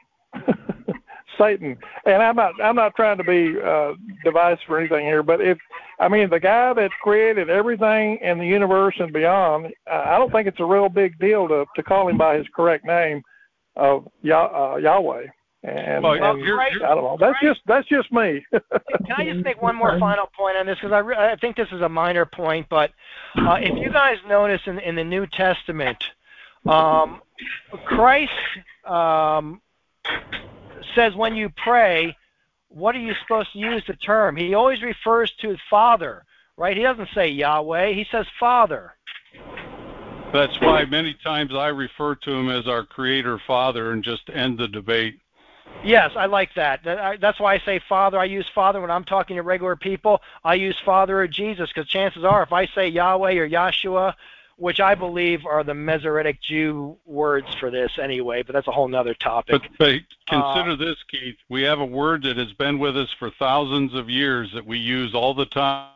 Satan. And I'm not I'm not trying to be uh, divisive or anything here, but if I mean the guy that created everything in the universe and beyond, uh, I don't think it's a real big deal to to call him by his correct name of Yah, uh, Yahweh. And, well, and here, I don't know. That's just that's just me. Can I just make one more final point on this? Because I, re- I think this is a minor point, but uh, if you guys notice in, in the New Testament, um, Christ um, says when you pray, what are you supposed to use the term? He always refers to Father, right? He doesn't say Yahweh. He says Father. That's why many times I refer to him as our Creator Father and just end the debate. Yes, I like that. That- I- That's why I say Father. I use Father when I'm talking to regular people. I use Father or Jesus, because chances are if I say Yahweh or Yahshua, which I believe are the Masoretic Jew words for this anyway, but that's a whole nother topic. But, but consider uh, this, Keith. We have a word that has been with us for thousands of years that we use all the time.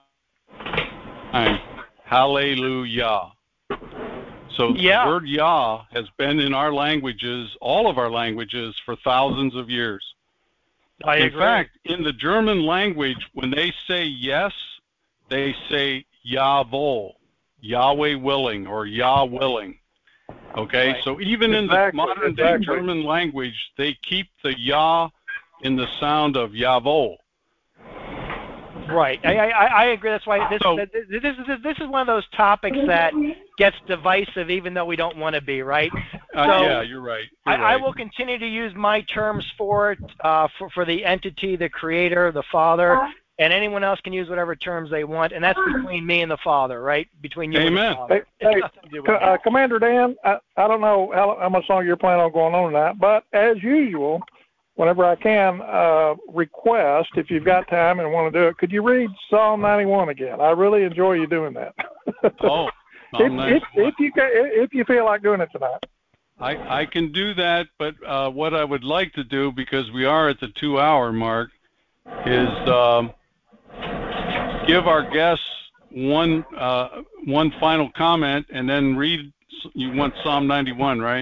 Hallelujah. So yeah. the word Yah has been in our languages, all of our languages, for thousands of years. I in agree. fact, in the German language, when they say yes, they say Yahweh, Yahweh willing, or Yah willing. Okay, right. so even exactly, in the modern day exactly. German language, they keep the Yah in the sound of Yahweh. Right, I, I, I agree. That's why this, So, this this is this is one of those topics that gets divisive, even though we don't want to be. Right. Uh, so yeah, you're right. You're I, right. I will continue to use my terms for it, uh, for for the entity, the Creator, the Father, and anyone else can use whatever terms they want, and that's between me and the Father, right? Between you Amen. and the Father. Hey, hey uh, Commander Dan, I, I don't know how, how much longer you're planning on going on tonight, but as usual, whenever I can uh, request, if you've got time and want to do it, could you read Psalm ninety-one again? I really enjoy you doing that. Oh, Psalm if, if, if you can, if you feel like doing it tonight. I, I can do that, but uh, what I would like to do, because we are at the two-hour mark, is um, give our guests one uh, one final comment, and then read. You want Psalm ninety-one, right?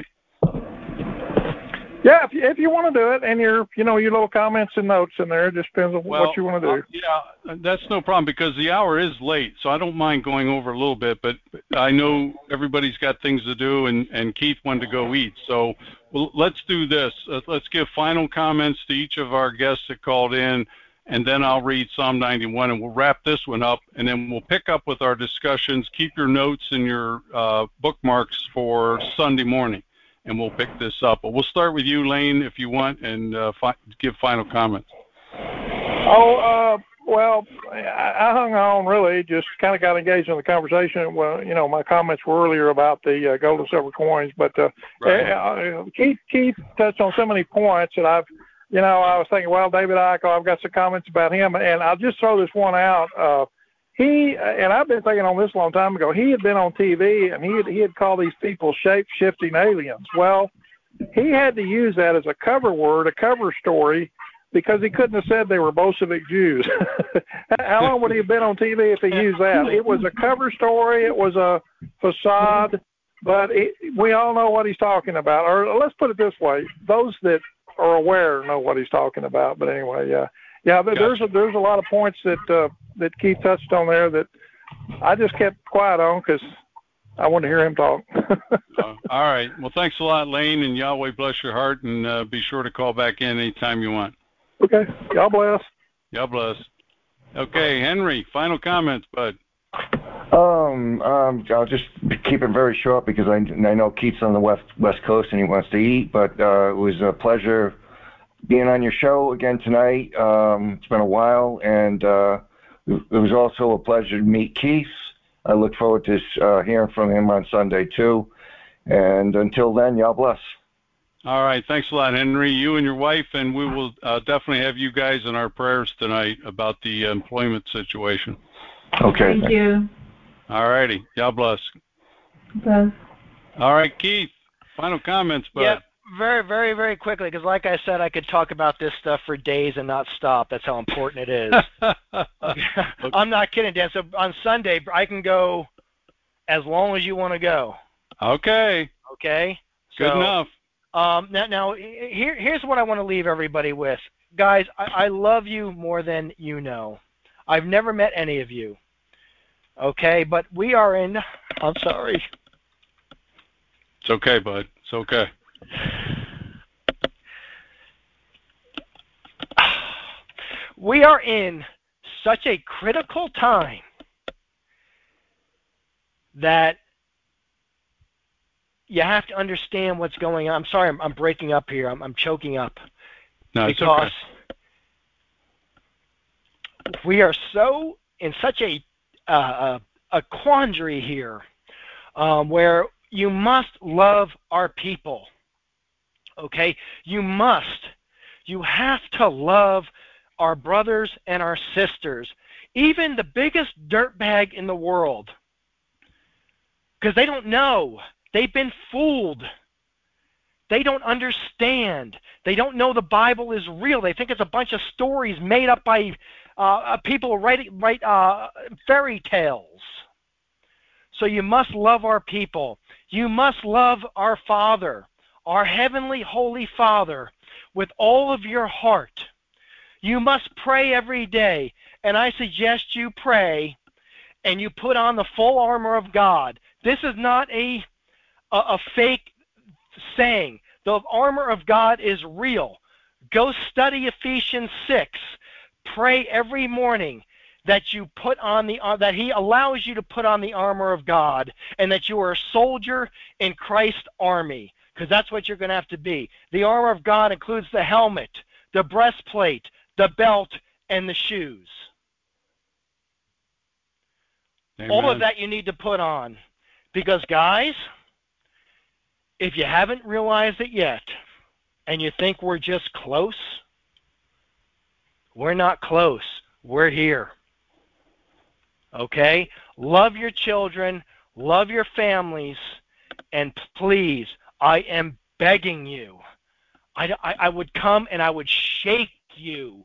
Yeah, if you, if you want to do it, and your you know your little comments and notes in there, it just depends on well, what you want to do. Uh, yeah, that's no problem, because the hour is late, so I don't mind going over a little bit. But I know everybody's got things to do, and, and Keith wanted to go eat. So well, let's do this. Uh, let's give final comments to each of our guests that called in, and then I'll read Psalm ninety-one, and we'll wrap this one up, and then we'll pick up with our discussions. Keep your notes and your uh, bookmarks for Sunday morning, and we'll pick this up. But we'll start with you, Lane, if you want, and uh, fi- give final comments. Oh, uh, well, I, I hung on really, just kind of got engaged in the conversation. Well, you know, my comments were earlier about the uh, gold and silver coins, but uh, right. uh, Keith, Keith touched on so many points that I've, you know, I was thinking, well, David Icke, I've got some comments about him, and I'll just throw this one out. Uh, he, and I've been thinking on this a long time ago, he had been on T V, and he had, he had called these people shape-shifting aliens. Well, he had to use that as a cover word, a cover story, because he couldn't have said they were Bolshevik Jews. How long would he have been on T V if he used that? It was a cover story. It was a facade, but it, we all know what he's talking about. Or let's put it this way: those that are aware know what he's talking about. But anyway, yeah, yeah. Gotcha. There's a, there's a lot of points that uh, that Keith touched on there that I just kept quiet on because I wanted to hear him talk. uh, all right. Well, thanks a lot, Lane, and Yahweh bless your heart, and uh, be sure to call back in anytime you want. Okay. God bless. God bless. Okay, Henry, final comments, bud. Um, um, I'll just keep it very short because I, I know Keith's on the west west coast and he wants to eat. But uh, it was a pleasure being on your show again tonight. Um, it's been a while, and uh, it was also a pleasure to meet Keith. I look forward to uh, hearing from him on Sunday too. And until then, y'all bless. All right. Thanks a lot, Henry. You and your wife, and we will uh, definitely have you guys in our prayers tonight about the employment situation. Okay. Thank you. All righty. God bless. Bless. All right, Keith, final comments, bud. Yeah, very, very, very quickly, because like I said, I could talk about this stuff for days and not stop. That's how important it is. Okay. I'm not kidding, Dan. So on Sunday, I can go as long as you want to go. Okay. Okay? Good so, enough. Um, now, now here, here's what I want to leave everybody with. Guys, I, I love you more than you know. I've never met any of you. Okay? But we are in... I'm sorry. It's okay, bud. It's okay. We are in such a critical time that you have to understand what's going on. I'm sorry, I'm, I'm breaking up here. I'm, I'm choking up. No, it's because okay. we are so in such a uh, a, a quandary here, um, where you must love our people. Okay, you must. You have to love our brothers and our sisters, even the biggest dirtbag in the world, because they don't know. They've been fooled. They don't understand. They don't know the Bible is real. They think it's a bunch of stories made up by uh, people writing write uh, fairy tales. So you must love our people. You must love our Father, our Heavenly Holy Father, with all of your heart. You must pray every day, and I suggest you pray and you put on the full armor of God. This is not a a, a fake saying. The armor of God is real. Go study Ephesians six. Pray every morning that you put on the uh, that He allows you to put on the armor of God, and that you are a soldier in Christ's army, because that's what you're going to have to be. The armor of God includes the helmet, the breastplate, the belt, and the shoes. Amen. All of that you need to put on, because guys, if you haven't realized it yet, and you think we're just close, we're not close. We're here. Okay? Love your children, love your families, and please, I am begging you. I, I, I would come and I would shake you.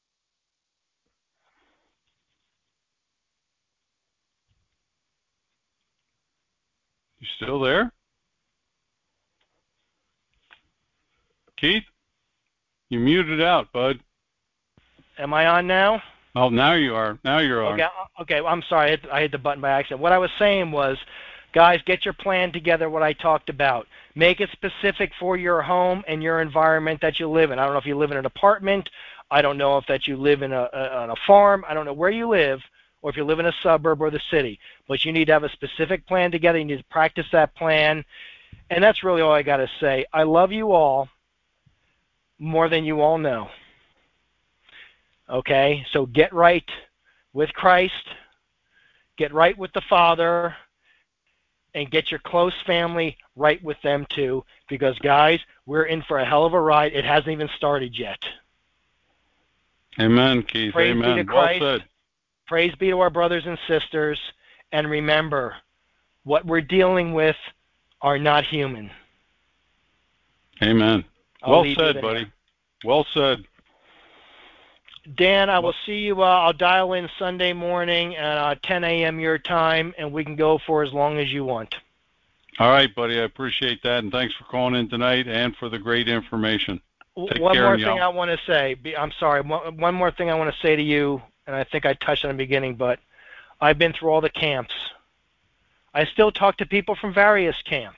You still there? Keith? You muted out, bud. Am I on now? Oh, now you are. Now you're on. Okay, okay. Well, I'm sorry. I hit, I hit the button by accident. What I was saying was, guys, get your plan together, what I talked about. Make it specific for your home and your environment that you live in. I don't know if you live in an apartment. I don't know if that you live in a, a on a farm. I don't know where you live, or if you live in a suburb or the city. But you need to have a specific plan together. You need to practice that plan. And that's really all I got to say. I love you all more than you all know. Okay? So get right with Christ, get right with the Father, and get your close family right with them too, because guys, we're in for a hell of a ride. It hasn't even started yet. Amen, Keith. Praise Amen. be to Christ. Well said. Praise be to our brothers and sisters, and remember, what we're dealing with are not human. Amen. I'll well said, buddy. Well said. Dan, I will see you. Uh, I'll dial in Sunday morning at uh, ten a.m. your time, and we can go for as long as you want. All right, buddy. I appreciate that, and thanks for calling in tonight and for the great information. Take one care, more y'all. thing I want to say. I'm sorry. One, one more thing I want to say to you, and I think I touched on the beginning, but I've been through all the camps. I still talk to people from various camps.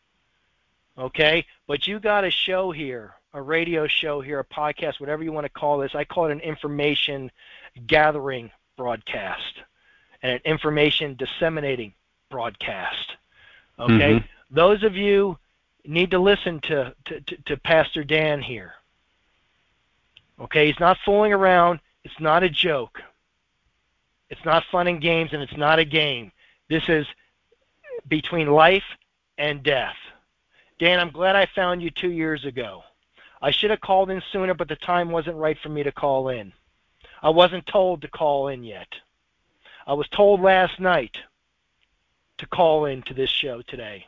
Okay? But you got a show here, a radio show here, a podcast, whatever you want to call this. I call it an information gathering broadcast and an information disseminating broadcast. Okay? Mm-hmm. Those of you need to listen to, to, to, to Pastor Dan here. Okay? He's not fooling around. It's not a joke. It's not fun and games, and it's not a game. This is between life and death. Dan, I'm glad I found you two years ago. I should have called in sooner, but the time wasn't right for me to call in. I wasn't told to call in yet. I was told last night to call in to this show today.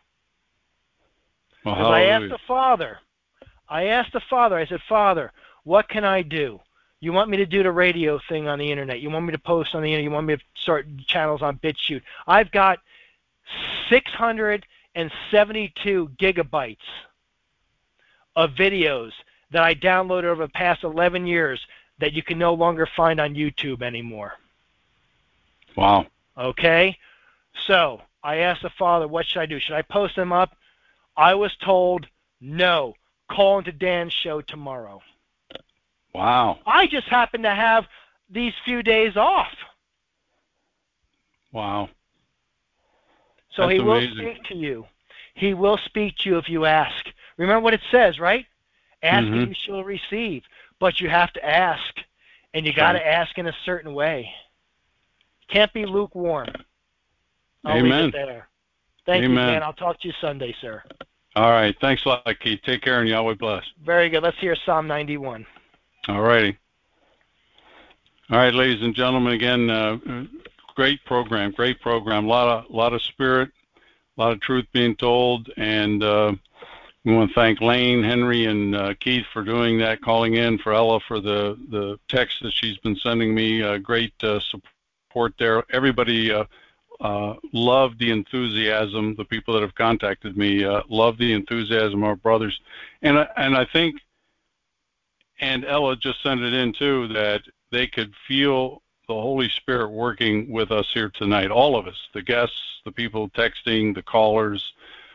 Well, Because I asked the Father, I asked the Father, I said, Father, what can I do? You want me to do the radio thing on the internet? You want me to post on the internet? You want me to start channels on BitChute? I've got six hundred seventy-two gigabytes of videos that I downloaded over the past eleven years that you can no longer find on YouTube anymore. Wow. Okay? So I asked the Father, what should I do? Should I post them up? I was told, no. Call into Dan's show tomorrow. Wow. I just happen to have these few days off. Wow. So That's he will amazing. speak to you. He will speak to you if you ask. Remember what it says, right? Ask Mm-hmm. and you shall receive. But you have to ask, and you got to ask in a certain way. Can't be lukewarm. I'll Amen. leave it there. Thank Amen. you, Dan. I'll talk to you Sunday, sir. All right. Thanks a lot, Keith. Take care, and Yahweh bless. Very good. Let's hear Psalm ninety-one. All righty. All right, ladies and gentlemen, again, uh, great program, great program. A lot of, lot of spirit, a lot of truth being told, and uh, we want to thank Lane, Henry, and uh, Keith for doing that, calling in, for Ella for the, the text that she's been sending me. Uh, great uh, support there. Everybody uh, uh, loved the enthusiasm. The people that have contacted me uh, love the enthusiasm of our brothers. And, and I think, and Ella just sent it in too, that they could feel the Holy Spirit working with us here tonight, all of us, the guests, the people texting, the callers,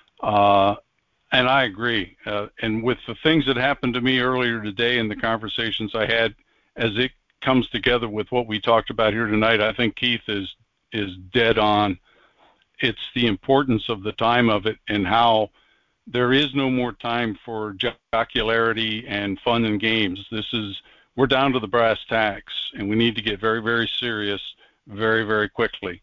uh, and I agree. Uh, and with the things that happened to me earlier today and the conversations I had, as it comes together with what we talked about here tonight, I think Keith is is dead on. It's the importance of the time of it and how there is no more time for jocularity and fun and games. This is, we're down to the brass tacks, and we need to get very, very serious very, very quickly.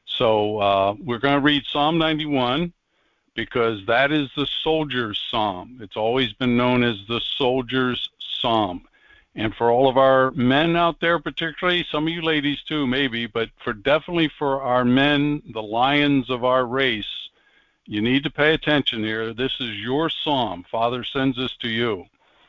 So uh, we're going to read Psalm ninety-one, because that is the soldier's psalm. It's always been known as the soldier's psalm. And for all of our men out there, particularly, some of you ladies too, maybe, but for definitely for our men, the lions of our race, you need to pay attention here. This is your psalm. Father sends this to you.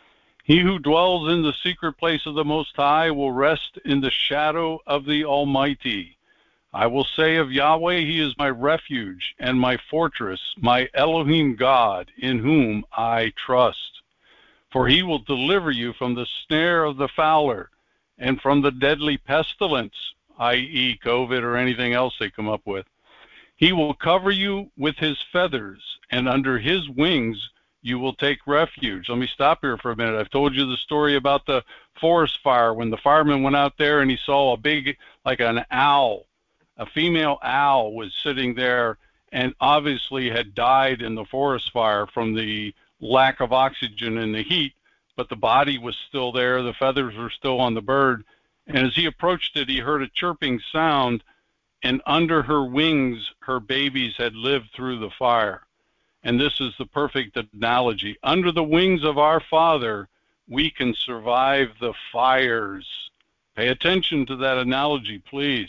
He who dwells in the secret place of the Most High will rest in the shadow of the Almighty. I will say of Yahweh, he is my refuge and my fortress, my Elohim God, in whom I trust. For he will deliver you from the snare of the fowler and from the deadly pestilence, that is COVID or anything else they come up with. He will cover you with his feathers, and under his wings you will take refuge. Let me stop here for a minute. I've told you the story about the forest fire when the fireman went out there and he saw a big, like an owl, a female owl was sitting there and obviously had died in the forest fire from the lack of oxygen and the heat, but the body was still there. The feathers were still on the bird. And as he approached it, he heard a chirping sound, and under her wings, her babies had lived through the fire. And this is the perfect analogy. Under the wings of our Father, we can survive the fires. Pay attention to that analogy, please.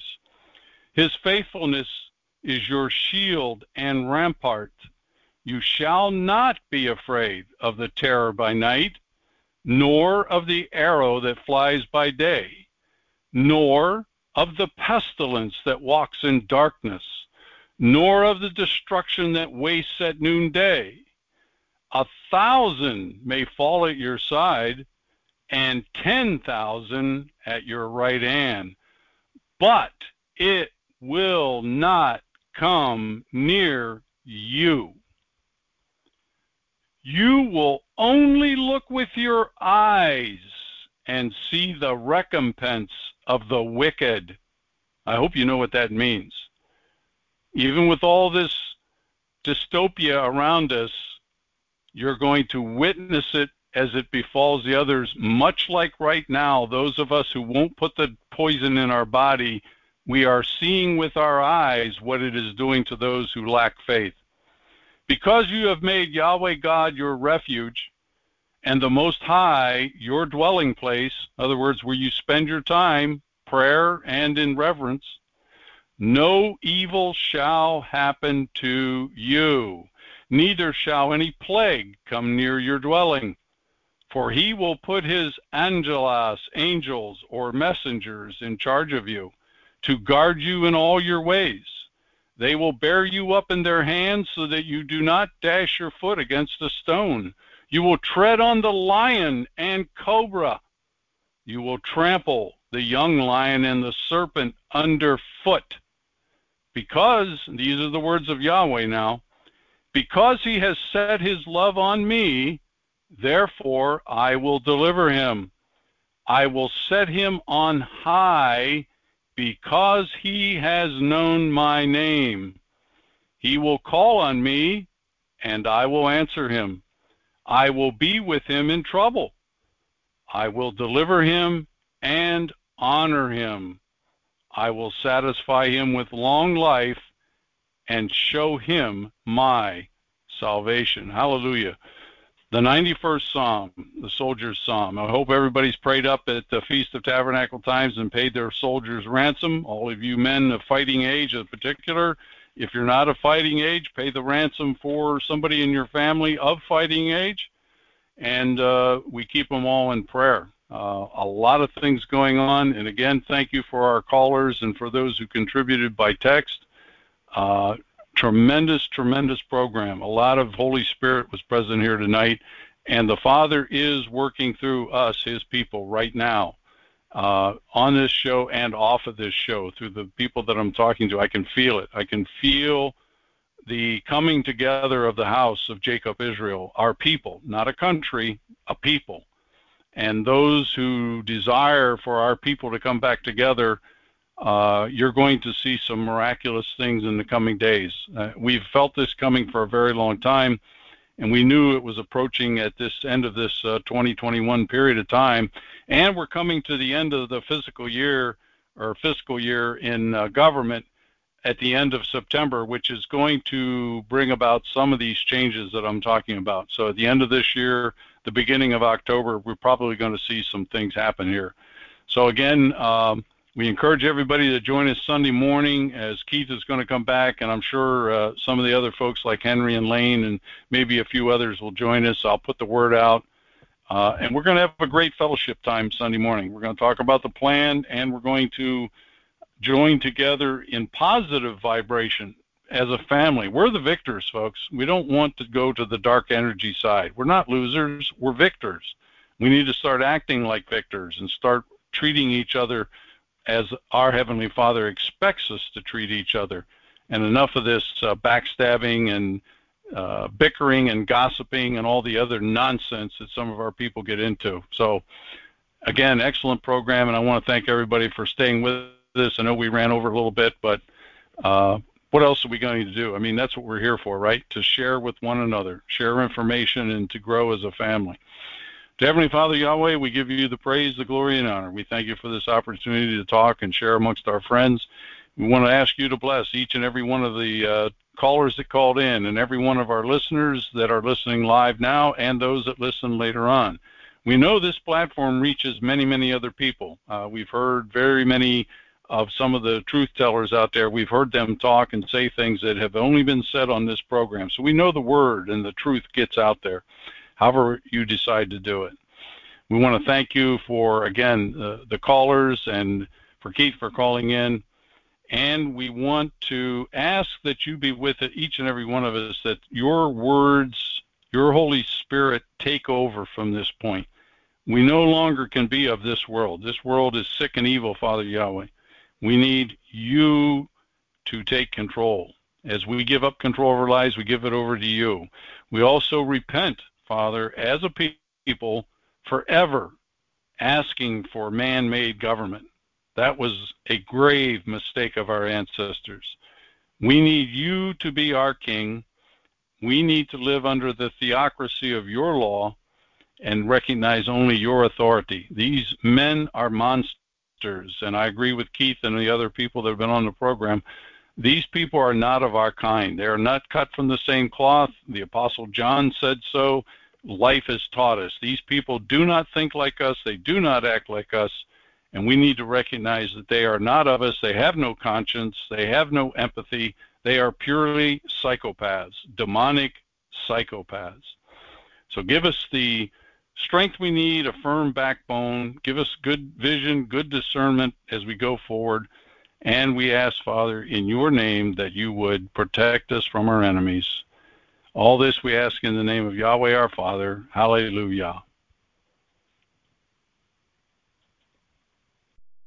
His faithfulness is your shield and rampart. You shall not be afraid of the terror by night, nor of the arrow that flies by day, nor of the pestilence that walks in darkness, nor of the destruction that wastes at noonday. A thousand may fall at your side, and ten thousand at your right hand, but it will not come near you. You will only look with your eyes and see the recompense of the wicked. I hope you know what that means. Even with all this dystopia around us, you're going to witness it as it befalls the others, much like right now, those of us who won't put the poison in our body, we are seeing with our eyes what it is doing to those who lack faith. Because you have made Yahweh God your refuge, and the Most High your dwelling place, in other words, where you spend your time, prayer and in reverence, no evil shall happen to you, neither shall any plague come near your dwelling. For he will put his angelos, angels, or messengers in charge of you, to guard you in all your ways. They will bear you up in their hands so that you do not dash your foot against a stone. You will tread on the lion and cobra. You will trample the young lion and the serpent underfoot. Because, these are the words of Yahweh now, because he has set his love on me, therefore I will deliver him. I will set him on high because he has known my name. He will call on me, and I will answer him. I will be with him in trouble. I will deliver him and honor him. I will satisfy him with long life and show him my salvation. Hallelujah. The ninety-first Psalm, the soldier's psalm. I hope everybody's prayed up at the Feast of Tabernacle Times and paid their soldier's ransom. All of you men of fighting age in particular, if you're not of fighting age, pay the ransom for somebody in your family of fighting age. And uh, we keep them all in prayer. Uh, a lot of things going on. And again, thank you for our callers and for those who contributed by text. Uh, tremendous, tremendous program. A lot of Holy Spirit was present here tonight. And the Father is working through us, his people, right now uh, on this show and off of this show through the people that I'm talking to. I can feel it. I can feel the coming together of the house of Jacob Israel, our people, not a country, a people. And those who desire for our people to come back together, uh, you're going to see some miraculous things in the coming days. Uh, we've felt this coming for a very long time, and we knew it was approaching at this end of this uh, twenty twenty-one period of time. And we're coming to the end of the fiscal year or fiscal year in uh, government at the end of September, which is going to bring about some of these changes that I'm talking about. So at the end of this year, the beginning of October, we're probably going to see some things happen here. So again, um, we encourage everybody to join us Sunday morning as Keith is going to come back, and I'm sure uh, some of the other folks like Henry and Lane and maybe a few others will join us. I'll put the word out. Uh, and we're going to have a great fellowship time Sunday morning. We're going to talk about the plan, and we're going to join together in positive vibration as a family. We're the victors, folks. We don't want to go to the dark energy side. We're not losers. We're victors. We need to start acting like victors and start treating each other as our Heavenly Father expects us to treat each other. And enough of this uh, backstabbing and uh, bickering and gossiping and all the other nonsense that some of our people get into. So, again, excellent program, and I want to thank everybody for staying with this. I know we ran over a little bit, but uh, what else are we going to do? I mean, that's what we're here for, right? To share with one another, share information, and to grow as a family. To Heavenly Father, Yahweh, we give you the praise, the glory, and honor. We thank you for this opportunity to talk and share amongst our friends. We want to ask you to bless each and every one of the uh, callers that called in and every one of our listeners that are listening live now and those that listen later on. We know this platform reaches many, many other people. Uh, we've heard very many of some of the truth tellers out there. We've heard them talk and say things that have only been said on this program. So we know the word and the truth gets out there, however you decide to do it. We want to thank you for, again, uh, the callers and for Keith for calling in. And we want to ask that you be with each and every one of us, that your words, your Holy Spirit take over from this point. We no longer can be of this world. This world is sick and evil, Father Yahweh. We need you to take control. As we give up control of our lives, we give it over to you. We also repent, Father, as a people, forever asking for man-made government. That was a grave mistake of our ancestors. We need you to be our king. We need to live under the theocracy of your law and recognize only your authority. These men are monsters, and I agree with Keith and the other people that have been on the program. These people are not of our kind. They are not cut from the same cloth. The Apostle John said so. Life has taught us. These people do not think like us. They do not act like us. And we need to recognize that they are not of us. They have no conscience. They have no empathy. They are purely psychopaths, demonic psychopaths. So give us the strength we need, a firm backbone. Give us good vision, good discernment as we go forward. And we ask, Father, in your name that you would protect us from our enemies. All this we ask in the name of Yahweh our Father. Hallelujah.